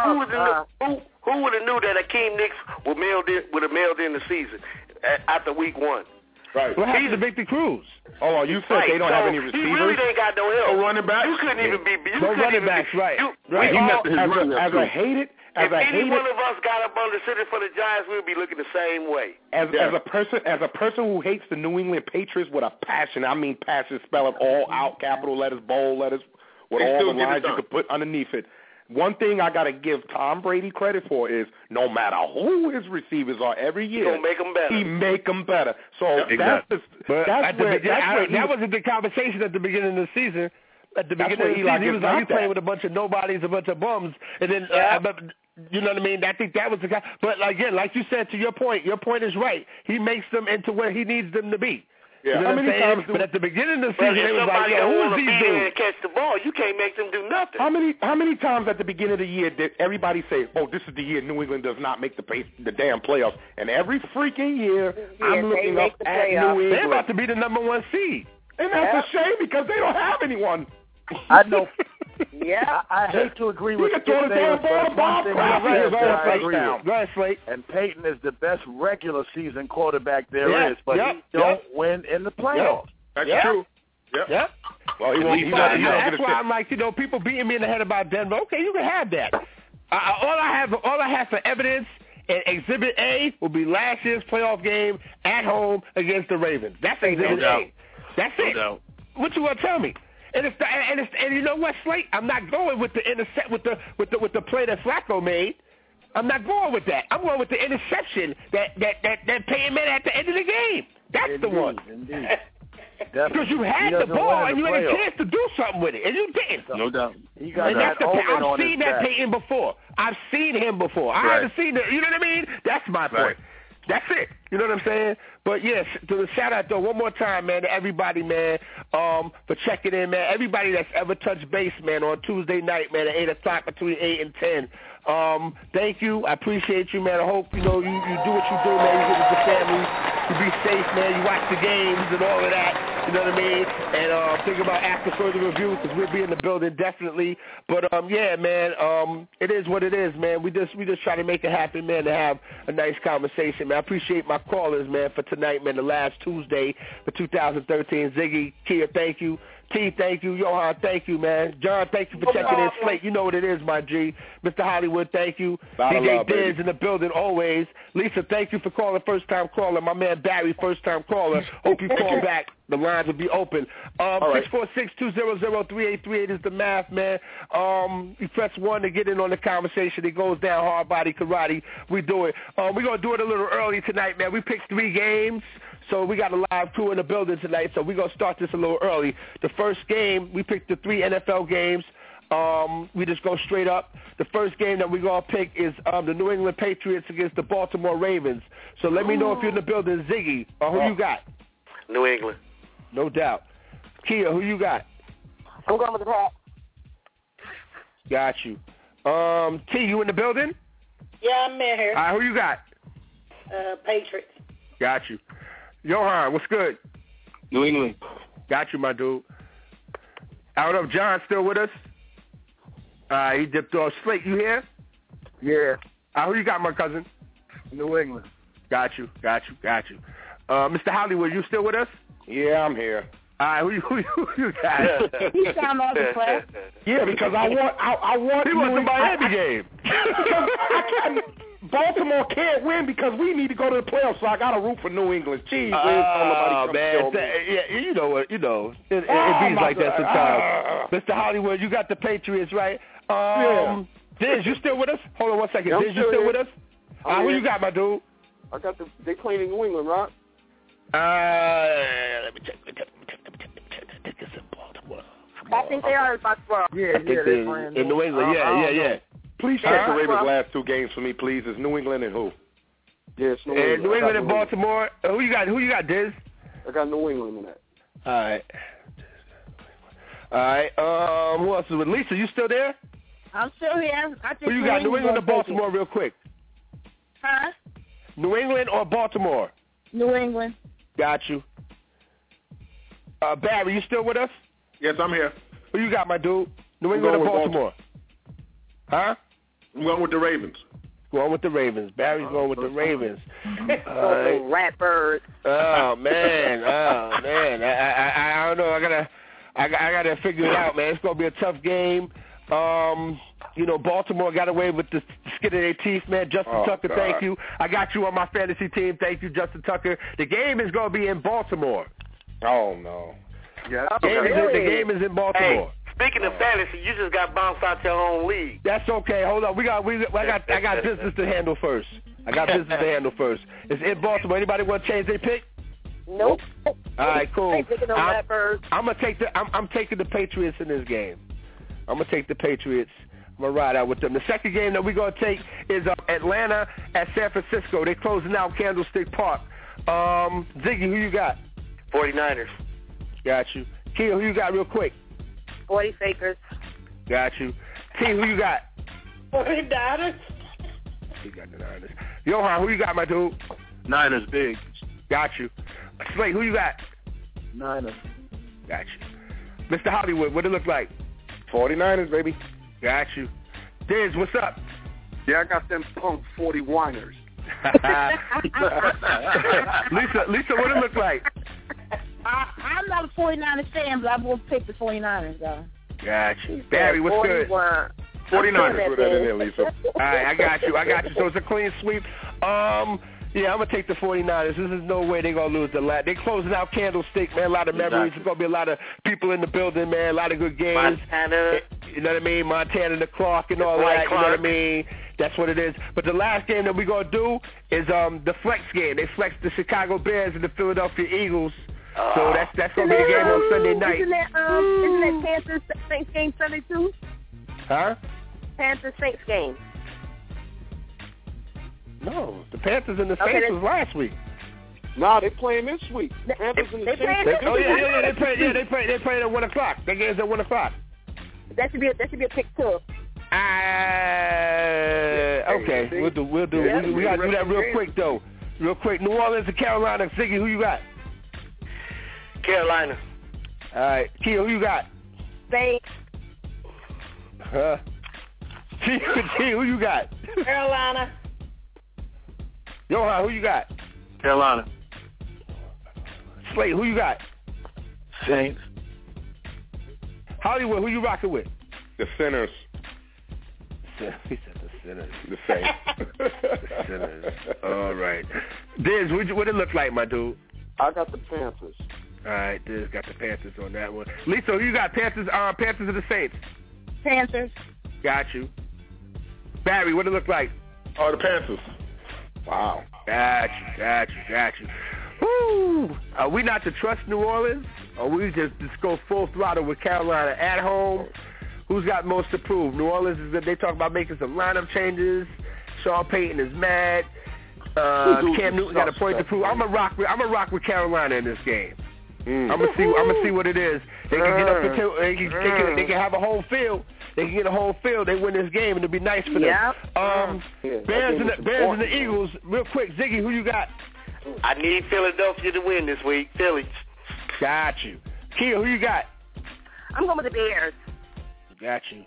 who would have knew that Akeem Nicks would have mailed in the season after week 1? Right. What happened to Victor Cruz? Oh, you said they don't have any receivers? He really ain't got no help. No running backs? You couldn't even be... No running backs, right. As a hated... If any one of us got up on the city for the Giants, we would be looking the same way. As a person who hates the New England Patriots with a passion, I mean passion, spell it all out, capital letters, bold letters, with all the lines you could put underneath it. One thing I got to give Tom Brady credit for is no matter who his receivers are every year, he make them better. So that wasn't the conversation at the beginning of the season. At the beginning of the season, he was like, he's playing with a bunch of nobodies, a bunch of bums, and then you know what I mean? I think that was the guy. But again, like you said, to your point is right. He makes them into where he needs them to be. Yeah. You know How many times? But at the beginning of the season, it was like, who is these dudes? Catch the ball, you can't make them do nothing. How many times at the beginning of the year did everybody say, "Oh, this is the year New England does not make the damn playoffs"? And every freaking year, I'm looking up at New England. They're about to be the number 1 seed, and that's a shame because they don't have anyone. I know. Yeah, I hate to agree with you, but one thing Go ahead, Slate. And Peyton is the best regular season quarterback there is, but he don't win in the playoffs. That's true. Yeah. Well, that's why I'm like, people beating me in the head about Denver. Okay, you can have that. All I have for evidence and Exhibit A will be last year's playoff game at home against the Ravens. That's Exhibit A. That's it. What you want to tell me? And you know what, Slate? I'm not going with the intercept with the play that Flacco made. I'm not going with that. I'm going with the interception that Peyton made at the end of the game. That's the one. Indeed. Because you had the ball and you had a chance to do something with it, and you didn't. No doubt. I've seen that Peyton before. I've seen him before. I haven't seen it. You know what I mean? That's my point. Right. That's it. You know what I'm saying? But, yes, to the shout-out, though, one more time, man, to everybody, man, for checking in, man. Everybody that's ever touched base, man, on Tuesday night, man, at 8 o'clock between 8 and 10. Thank you. I appreciate you, man. I hope, you do what you do, man. You get with your family. You be safe, man. You watch the games and all of that. You know what I mean? And think about after further review because we'll be in the building definitely. But, yeah, man, it is what it is, man. We just try to make it happen, man, to have a nice conversation, man. I appreciate my callers, man, for tonight, man, the last Tuesday for 2013. Ziggy, Kia, thank you. T, thank you. Johan, thank you, man. John, thank you for checking in. Slate, you know what it is, my G. Mr. Hollywood, thank you. DJ Diz in the building always. Lisa, thank you for calling, first-time caller. My man Barry, first-time caller. Hope you call back. The lines will be open. 646-200-3838 is the math, man. You press 1 to get in on the conversation. It goes down hard body karate. We do it. We're going to do it a little early tonight, man. We picked 3 games. So we got a live crew in the building tonight, so we're going to start this a little early. The first game, we picked the 3 NFL games. We just go straight up. The first game that we're going to pick is the New England Patriots against the Baltimore Ravens. So let me know if you're in the building. Ziggy, who you got? New England. No doubt. Kia, who you got? I'm going with the Pats. Got you. T, you in the building? Yeah, I'm in here. All right, who you got? Patriots. Got you. Johan, what's good? New England. Got you, my dude. I don't know if John's still with us. He dipped off. Slate, you here? Yeah. Who you got, my cousin? New England. Got you. Mr. Hollywood, you still with us? Yeah, I'm here. All right, who you got? You sound all the class. Yeah, because I want. He wants the Miami game. Baltimore can't win because we need to go to the playoffs, so I got to root for New England. Jeez, man. Yeah, you know what? It bees like that sometimes. Mr. Hollywood, you got the Patriots, right? Diz, you still with us? Hold on one second. Diz, you still with us? Who you got, my dude? I got they playing in New England, right? Let me check. It's in Baltimore. I think they are in Foxborough. Yeah, they're playing in New England. Yeah. Please check the Ravens' last 2 games for me, please. It's New England and who? Yes, New England. New England and Baltimore. Who you got, Diz? I got New England in that. All right. Who else is with Lisa? You still there? I'm still here. Who you got, New England or Baltimore, real quick? Huh? New England or Baltimore? New England. Got you. Barry, you still with us? Yes, I'm here. Who you got, my dude? New England or Baltimore? Huh? I'm going with the Ravens. Going with the Ravens. Barry's going with the Ravens. Ratbird. Oh man. I don't know. I gotta figure it out, man. It's gonna be a tough game. Baltimore got away with the skin of their teeth, man. Justin Tucker, God. Thank you. I got you on my fantasy team. Thank you, Justin Tucker. The game is gonna be in Baltimore. Oh no. Yeah. The game is in Baltimore. Hey, speaking of fantasy, you just got bounced out your own league. That's okay. Hold on. I got business to handle first. It's in Baltimore. Anybody want to change their pick? Nope. All right, cool. I'm taking the Patriots in this game. I'm gonna take the Patriots. I'm gonna ride out with them. The second game that we're gonna take is Atlanta at San Francisco. They're closing out Candlestick Park. Ziggy, who you got? 49ers. Got you. Kia, who you got real quick? 40 Fakers. Got you. T, who you got? 49ers. He got the Niners. Johan, who you got, my dude? Niners big. Got you. Slate, who you got? Niners. Got you. Mr. Hollywood, what it look like? 49ers, baby. Got you. Diz, what's up? Yeah, I got them punk 40 whiners. Lisa, what it look like? I'm not a 49ers fan, but I'm going to pick the 49ers, though. Got you. Barry, what's good? 49ers. Put that in there, Lisa. All right, I got you. So it's a clean sweep. Yeah, I'm going to take the 49ers. This is no way they're going to lose the last. They're closing out Candlestick, man. A lot of memories. There's going to be a lot of people in the building, man. A lot of good games. Montana. You know what I mean? Montana, the Clark, and all that. You know what I mean? That's what it is. But the last game that we're going to do is the flex game. They flex the Chicago Bears and the Philadelphia Eagles. So that's going to be the game on Sunday night. Isn't that Panthers Saints game Sunday too? Huh? Panthers Saints game. No, the Panthers and the Saints was last week. Nah, they playing this week. Panthers and the Saints. They play at 1 o'clock. That game's at 1 o'clock. That should be a pick too. Okay, we'll do. We got to do that real quick though. Real quick. New Orleans and Carolina. Ziggy, who you got? Carolina. All right, Kia, who you got? Saints. T, who you got? Carolina. Johan, who you got? Carolina. Slate, who you got? Saints. Hollywood, who you rocking with? The Sinners. He said the Sinners. The Saints. The Sinners. All right. Diz, what it look like, my dude? I got the Panthers. All right, Diz got the Panthers on that one. Lisa, who you got? Panthers or the Saints? Panthers. Got you. Barry, what it look like? Oh, the Panthers. Wow. Got you. Woo! Are we not to trust New Orleans? Or we just go full throttle with Carolina at home? Who's got most to prove? New Orleans is good. They talk about making some lineup changes. Sean Payton is mad. Cam Newton got a point to prove. I'm gonna rock with Carolina in this game. I'm gonna see what it is. They can get up until they can have a home field. They can get a home field. They win this game, and it'll be nice for them. Bears and the Eagles. Real quick, Ziggy, who you got? I need Philadelphia to win this week. Philly. Got you. Kia, who you got? I'm going with the Bears. Got you.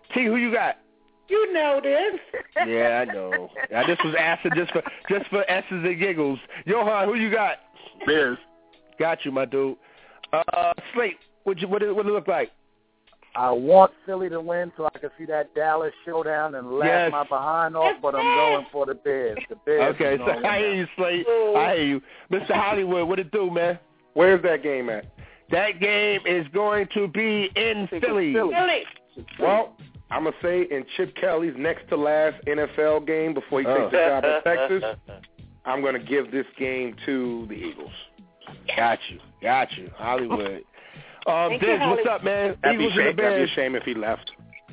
T, who you got? You know this. Yeah, I know. Now, this was acid just for S's and giggles. Johan, who you got? Bears. Got you, my dude. Slate, what it look like? I want Philly to win so I can see that Dallas showdown and laugh my behind off, but I'm going for the Bears. The Bears. Okay, so I hear you, Slate. I hear you. Mr. Hollywood, what it do, man? Where's that game at? That game is going to be in Philly. Well, I'm going to say in Chip Kelly's next to last NFL game before he takes the job in Texas, I'm going to give this game to the Eagles. Got you. Hollywood. Diz, what's up, man? That'd be a shame if he left.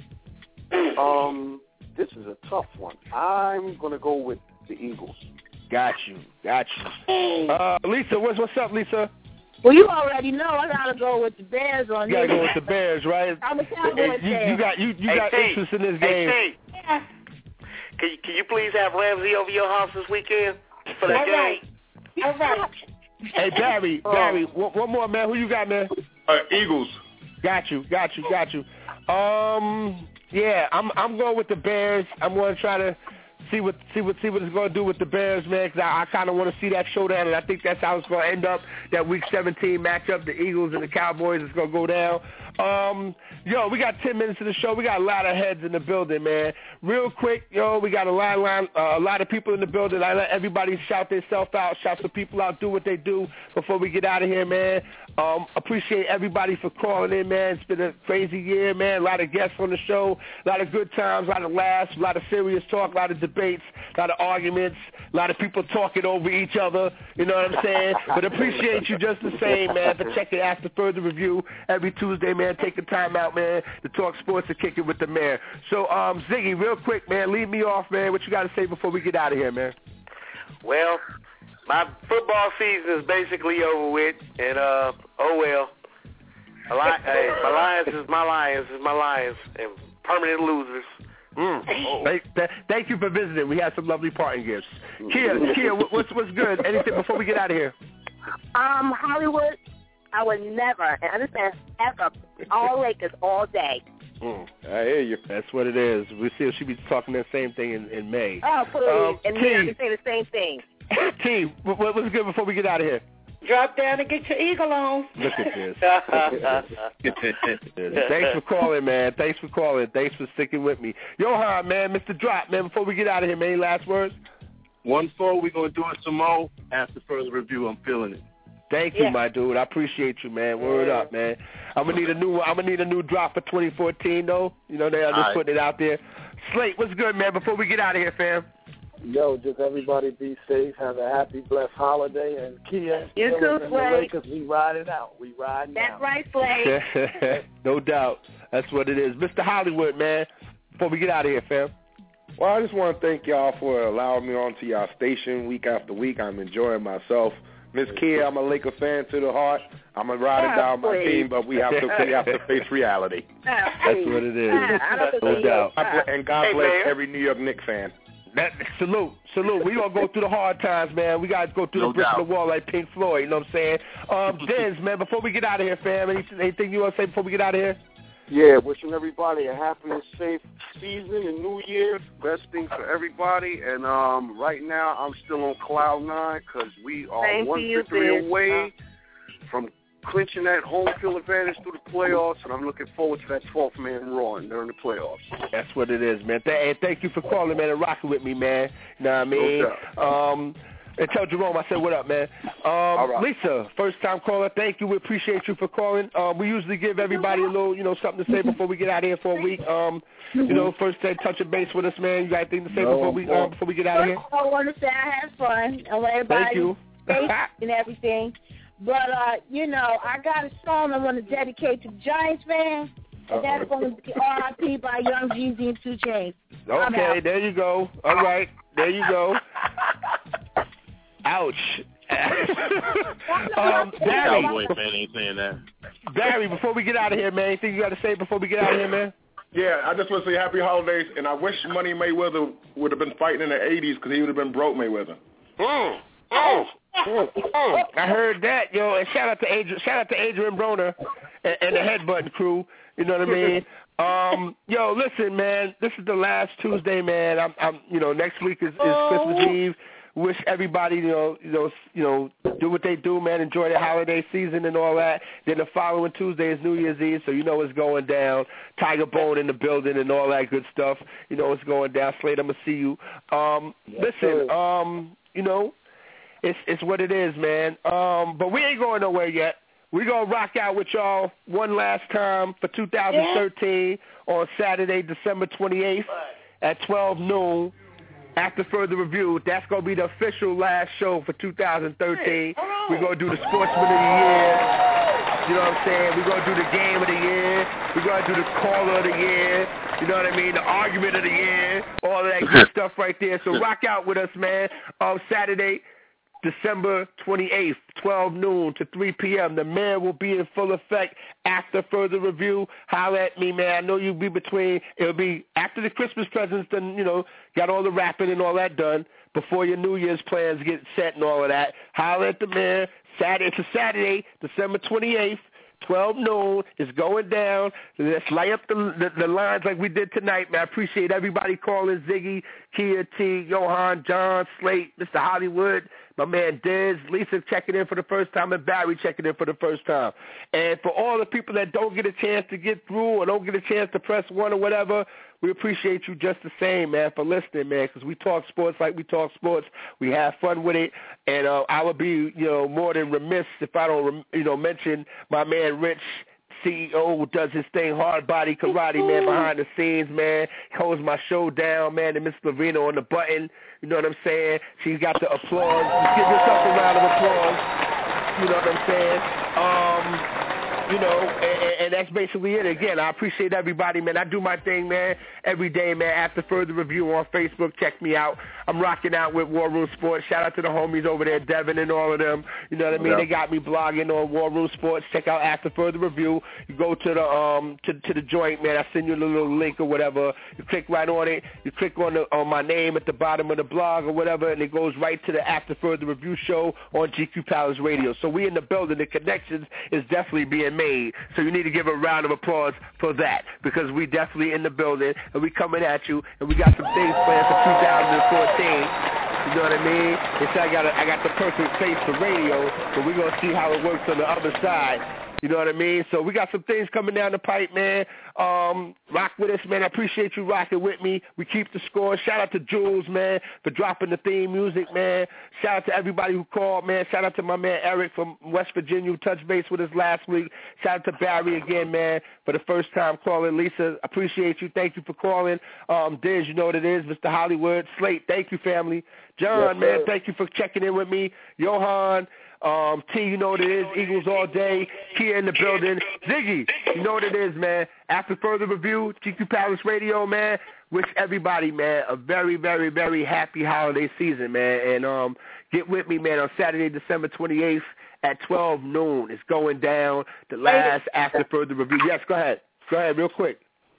This is a tough one. I'm going to go with the Eagles. Got you. Lisa, what's up, Lisa? Well, you already know I gotta go with the Bears on this. You gotta go with the Bears, right? I'm a Cowboys fan. You got interest in this game. Hey, yeah. Can you please have Ramsey over your house this weekend for that game? All right. Hey, Barry, one more, man. Who you got, man? Eagles. Got you. Yeah, I'm going with the Bears. I'm going to try to see what it's going to do with the Bears, man, because I kind of want to see that showdown, and I think that's how it's going to end up, that Week 17 matchup, the Eagles and the Cowboys is going to go down. We got 10 minutes of the show. We got a lot of heads in the building, man. Real quick, we got a lot of people in the building. I let everybody shout themselves out, shout some people out, do what they do before we get out of here, man. Appreciate everybody for calling in, man. It's been a crazy year, man. A lot of guests on the show, a lot of good times, a lot of laughs, a lot of serious talk, a lot of debates, a lot of arguments, a lot of people talking over each other, you know what I'm saying? But appreciate you just the same, man, for checking After Further Review every Tuesday, man. Taking time out, man, to talk sports and kick it with the man. So, Ziggy, real quick, man, lead me off, man. What you got to say before we get out of here, man? Well, my football season is basically over with, and my Lions is my Lions, and permanent losers. Thank you for visiting. We had some lovely parting gifts. Kia, what's good? Anything before we get out of here? Hollywood, I would never, and understand, ever, all Lakers all day. I hear you. That's what it is. We'll see if she be talking that same thing in May. Oh, please. And we have to say the same thing. T, what's good before we get out of here? Drop down and get your eagle on. Look at this. Thanks for calling, man. Thanks for sticking with me. Johan, man, Mr. Drop, man, before we get out of here, man, any last words? 1-4, we're going to do it some more. After Further Review, I'm feeling it. Thank you, my dude. I appreciate you, man. Word up, man. I'm gonna need a new drop for 2014, though. You know, I'm just putting it out there. Slate, what's good, man? Before we get out of here, fam. Yo, just everybody be safe. Have a happy, blessed holiday. And Kia, you too, Slate. Because we riding out. That's right, Slate. No doubt. That's what it is. Mr. Hollywood, man. Before we get out of here, fam. Well, I just want to thank y'all for allowing me onto y'all station week after week. I'm enjoying myself. Miss Kia, I'm a Laker fan to the heart. I'm a ride down my team, but we have to face reality. That's what it is. No doubt. And God bless every New York Knicks fan. Salute. We gonna go through the hard times, man. We gotta go through the brick in the wall like Pink Floyd. You know what I'm saying? Diz, man. Before we get out of here, fam, anything you wanna say before we get out of here? Yeah, wishing everybody a happy and safe season and New Year. Best thing for everybody. And right now, I'm still on cloud 9 because we are one victory away from clinching that home field advantage through the playoffs, and I'm looking forward to that 12th man roaring during the playoffs. That's what it is, man. And thank you for calling, man, and rocking with me, man. You know what I mean? And tell Jerome I said what up, man. Right. Lisa, first-time caller, thank you. We appreciate you for calling. We usually give everybody a little, something to say before we get out of here for a week. First touch a base with us, man. You got anything to say before we get out of here? I want to say I had fun. I want everybody safe and everything. But, I got a song I want to dedicate to Giants fans. And that's going to be R.I.P. by Young Jeezy and 2 Chainz. Okay, there you go. All right, there you go. Ouch. Barry, Cowboy fan ain't saying that. Barry, before we get out of here, man, anything you got to say before we get out of here, man? Yeah, I just want to say happy holidays, and I wish Money Mayweather would have been fighting in the 80s because he would have been broke Mayweather. I heard that, yo, and shout out to Adrian Broner and the Headbutton crew. You know what I mean? Yo, listen, man. This is the last Tuesday, man. I'm next week is Christmas Eve. Wish everybody, do what they do, man. Enjoy the holiday season and all that. Then the following Tuesday is New Year's Eve, so you know what's going down. Tiger Bone in the building and all that good stuff. You know what's going down. Slade, I'm gonna see you. Listen, it's what it is, man. But we ain't going nowhere yet. We're going to rock out with y'all one last time for 2013 on Saturday, December 28th at 12 noon. After further review, that's going to be the official last show for 2013. We're going to do the Sportsman of the Year. You know what I'm saying? We're going to do the Game of the Year. We're going to do the Caller of the Year. You know what I mean? The Argument of the Year. All that good stuff right there. So rock out with us, man. Saturday, December 28th, 12 noon to 3 p.m. The mayor will be in full effect after further review. Holler at me, man. I know you'll be it'll be after the Christmas presents, then, got all the wrapping and all that done before your New Year's plans get set and all of that. Holler at the mayor. It's a Saturday, December 28th. 12 noon is going down. Let's light up the lines like we did tonight, man. I appreciate everybody calling. Ziggy, Kia T, Johan, John, Slate, Mr. Hollywood, my man Diz, Lisa checking in for the first time, and Barry checking in for the first time. And for all the people that don't get a chance to get through or don't get a chance to press one or whatever, we appreciate you just the same, man, for listening, man, because we talk sports like we talk sports. We have fun with it, and I would be, more than remiss if I don't, mention my man Rich, CEO, who does his thing, Hard Body Karate, man, behind the scenes, man, holds my show down, man, and Miss Lavina on the button. You know what I'm saying? She's got the applause. Just give yourself a round of applause. You know what I'm saying? And that's basically it. Again, I appreciate everybody, man. I do my thing, man, every day, man. After further review on Facebook, check me out. I'm rocking out with War Room Sports. Shout out to the homies over there, Devin and all of them. You know what I mean? They got me blogging on War Room Sports. Check out After Further Review. You go to the to the joint, man. I send you a little link or whatever. You click right on it. You click on my name at the bottom of the blog or whatever, and it goes right to the After Further Review show on GQ Palace Radio. So we in the building. The connections is definitely being made. So you need to give a round of applause for that, because we definitely in the building and we coming at you, and we got some things planned for 2014. You know what I mean? They say I got the perfect face for radio, but we're gonna see how it works on the other side. You know what I mean? So we got some things coming down the pipe, man. Rock with us, man. I appreciate you rocking with me. We keep the score. Shout out to Jules, man, for dropping the theme music, man. Shout out to everybody who called, man. Shout out to my man Eric from West Virginia who touched base with us last week. Shout out to Barry again, man, for the first time calling. Lisa, appreciate you. Thank you for calling. Diz, you know what it is. Mr. Hollywood. Slate, thank you, family. John, man, thank you for checking in with me. Johan. T, you know what it is. Eagles all day. Kia in the building. Ziggy, you know what it is, man. After further review, GQ Palace Radio, man. Wish everybody, man, a very, very, very happy holiday season, man. And get with me, man, on Saturday, December 28th at 12 noon. It's going down. The last after further review. Yes, go ahead. Go ahead, real quick.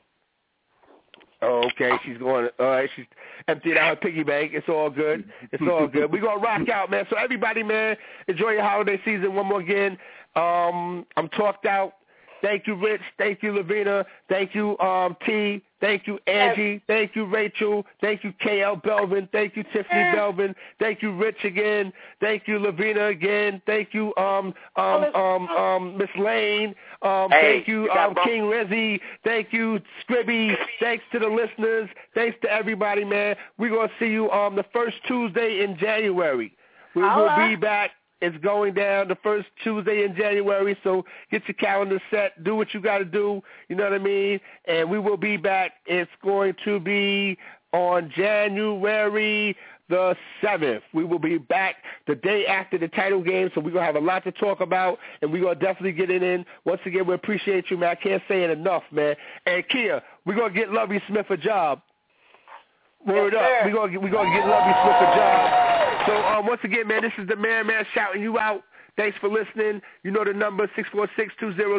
Oh, okay, she's going. All right, she's emptying out her piggy bank. It's all good. It's all good. We're going to rock out, man. So everybody, man, enjoy your holiday season one more again. I'm talked out. Thank you, Rich. Thank you, Lavina. Thank you, T. Thank you, Angie. Thank you, Rachel. Thank you, KL Belvin. Thank you, Tiffany Belvin. Thank you, Rich again. Thank you, Lavina again. Thank you, Miss Lane. Thank you, King Rizzy. Thank you, Scribby. Thanks to the listeners. Thanks to everybody, man. We're going to see you the first Tuesday in January. We will be back. It's going down the first Tuesday in January, so get your calendar set. Do what you got to do, you know what I mean? And we will be back. It's going to be on January the 7th. We will be back the day after the title game, so we're going to have a lot to talk about, and we're going to definitely get it in. Once again, we appreciate you, man. I can't say it enough, man. And, Kia, we're going to get Lovey Smith a job. Word up. We're going to get Lovey Smith a job. So, once again, man, this is the man shouting you out. Thanks for listening. You know the number,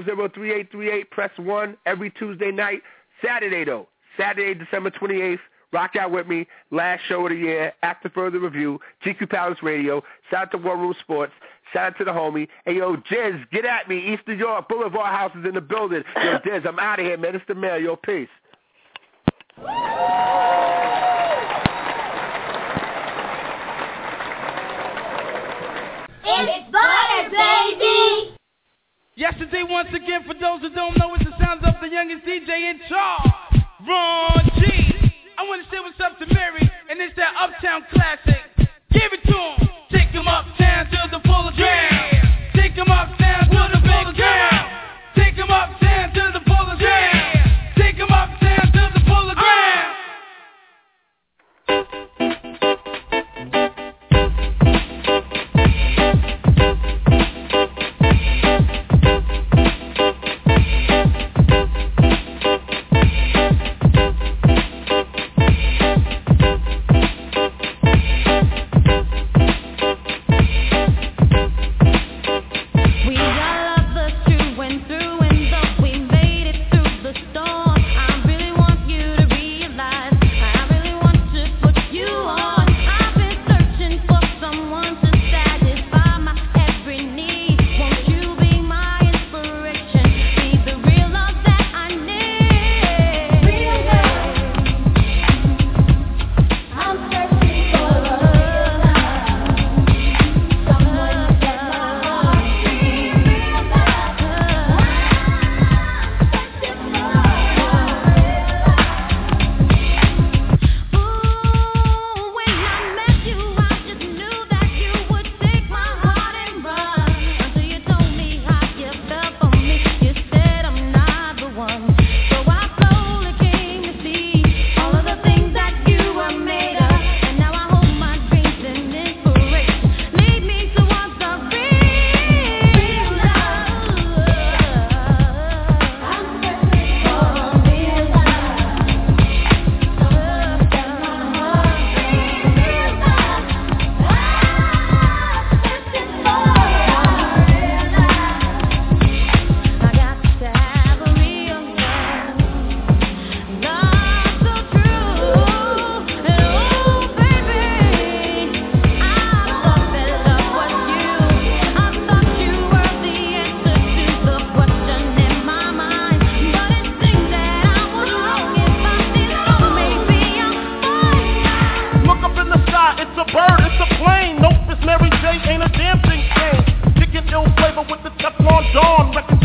646-200-3838. Press 1 every Tuesday night. Saturday, though. Saturday, December 28th. Rock out with me. Last show of the year. After further review. GQ Palace Radio. Shout out to War Room Sports. Shout out to the homie. Hey, yo, Jizz, get at me. East New York. Boulevard House is in the building. Yo, Jizz, I'm out of here, man. It's the mail. Yo, peace. It's butter, baby! Yesterday, once again, for those who don't know, it's the sounds of the youngest DJ in charge, Ron G. I want to say what's up to Mary, and it's that Uptown classic. Give it to him. Take him uptown to the full jam. Take him uptown to the full jam. Take him uptown to the full jam. Take him uptown to the full jam. Mary J ain't a damn thing changed. Kicking ill flavor with the Teflon Dawn.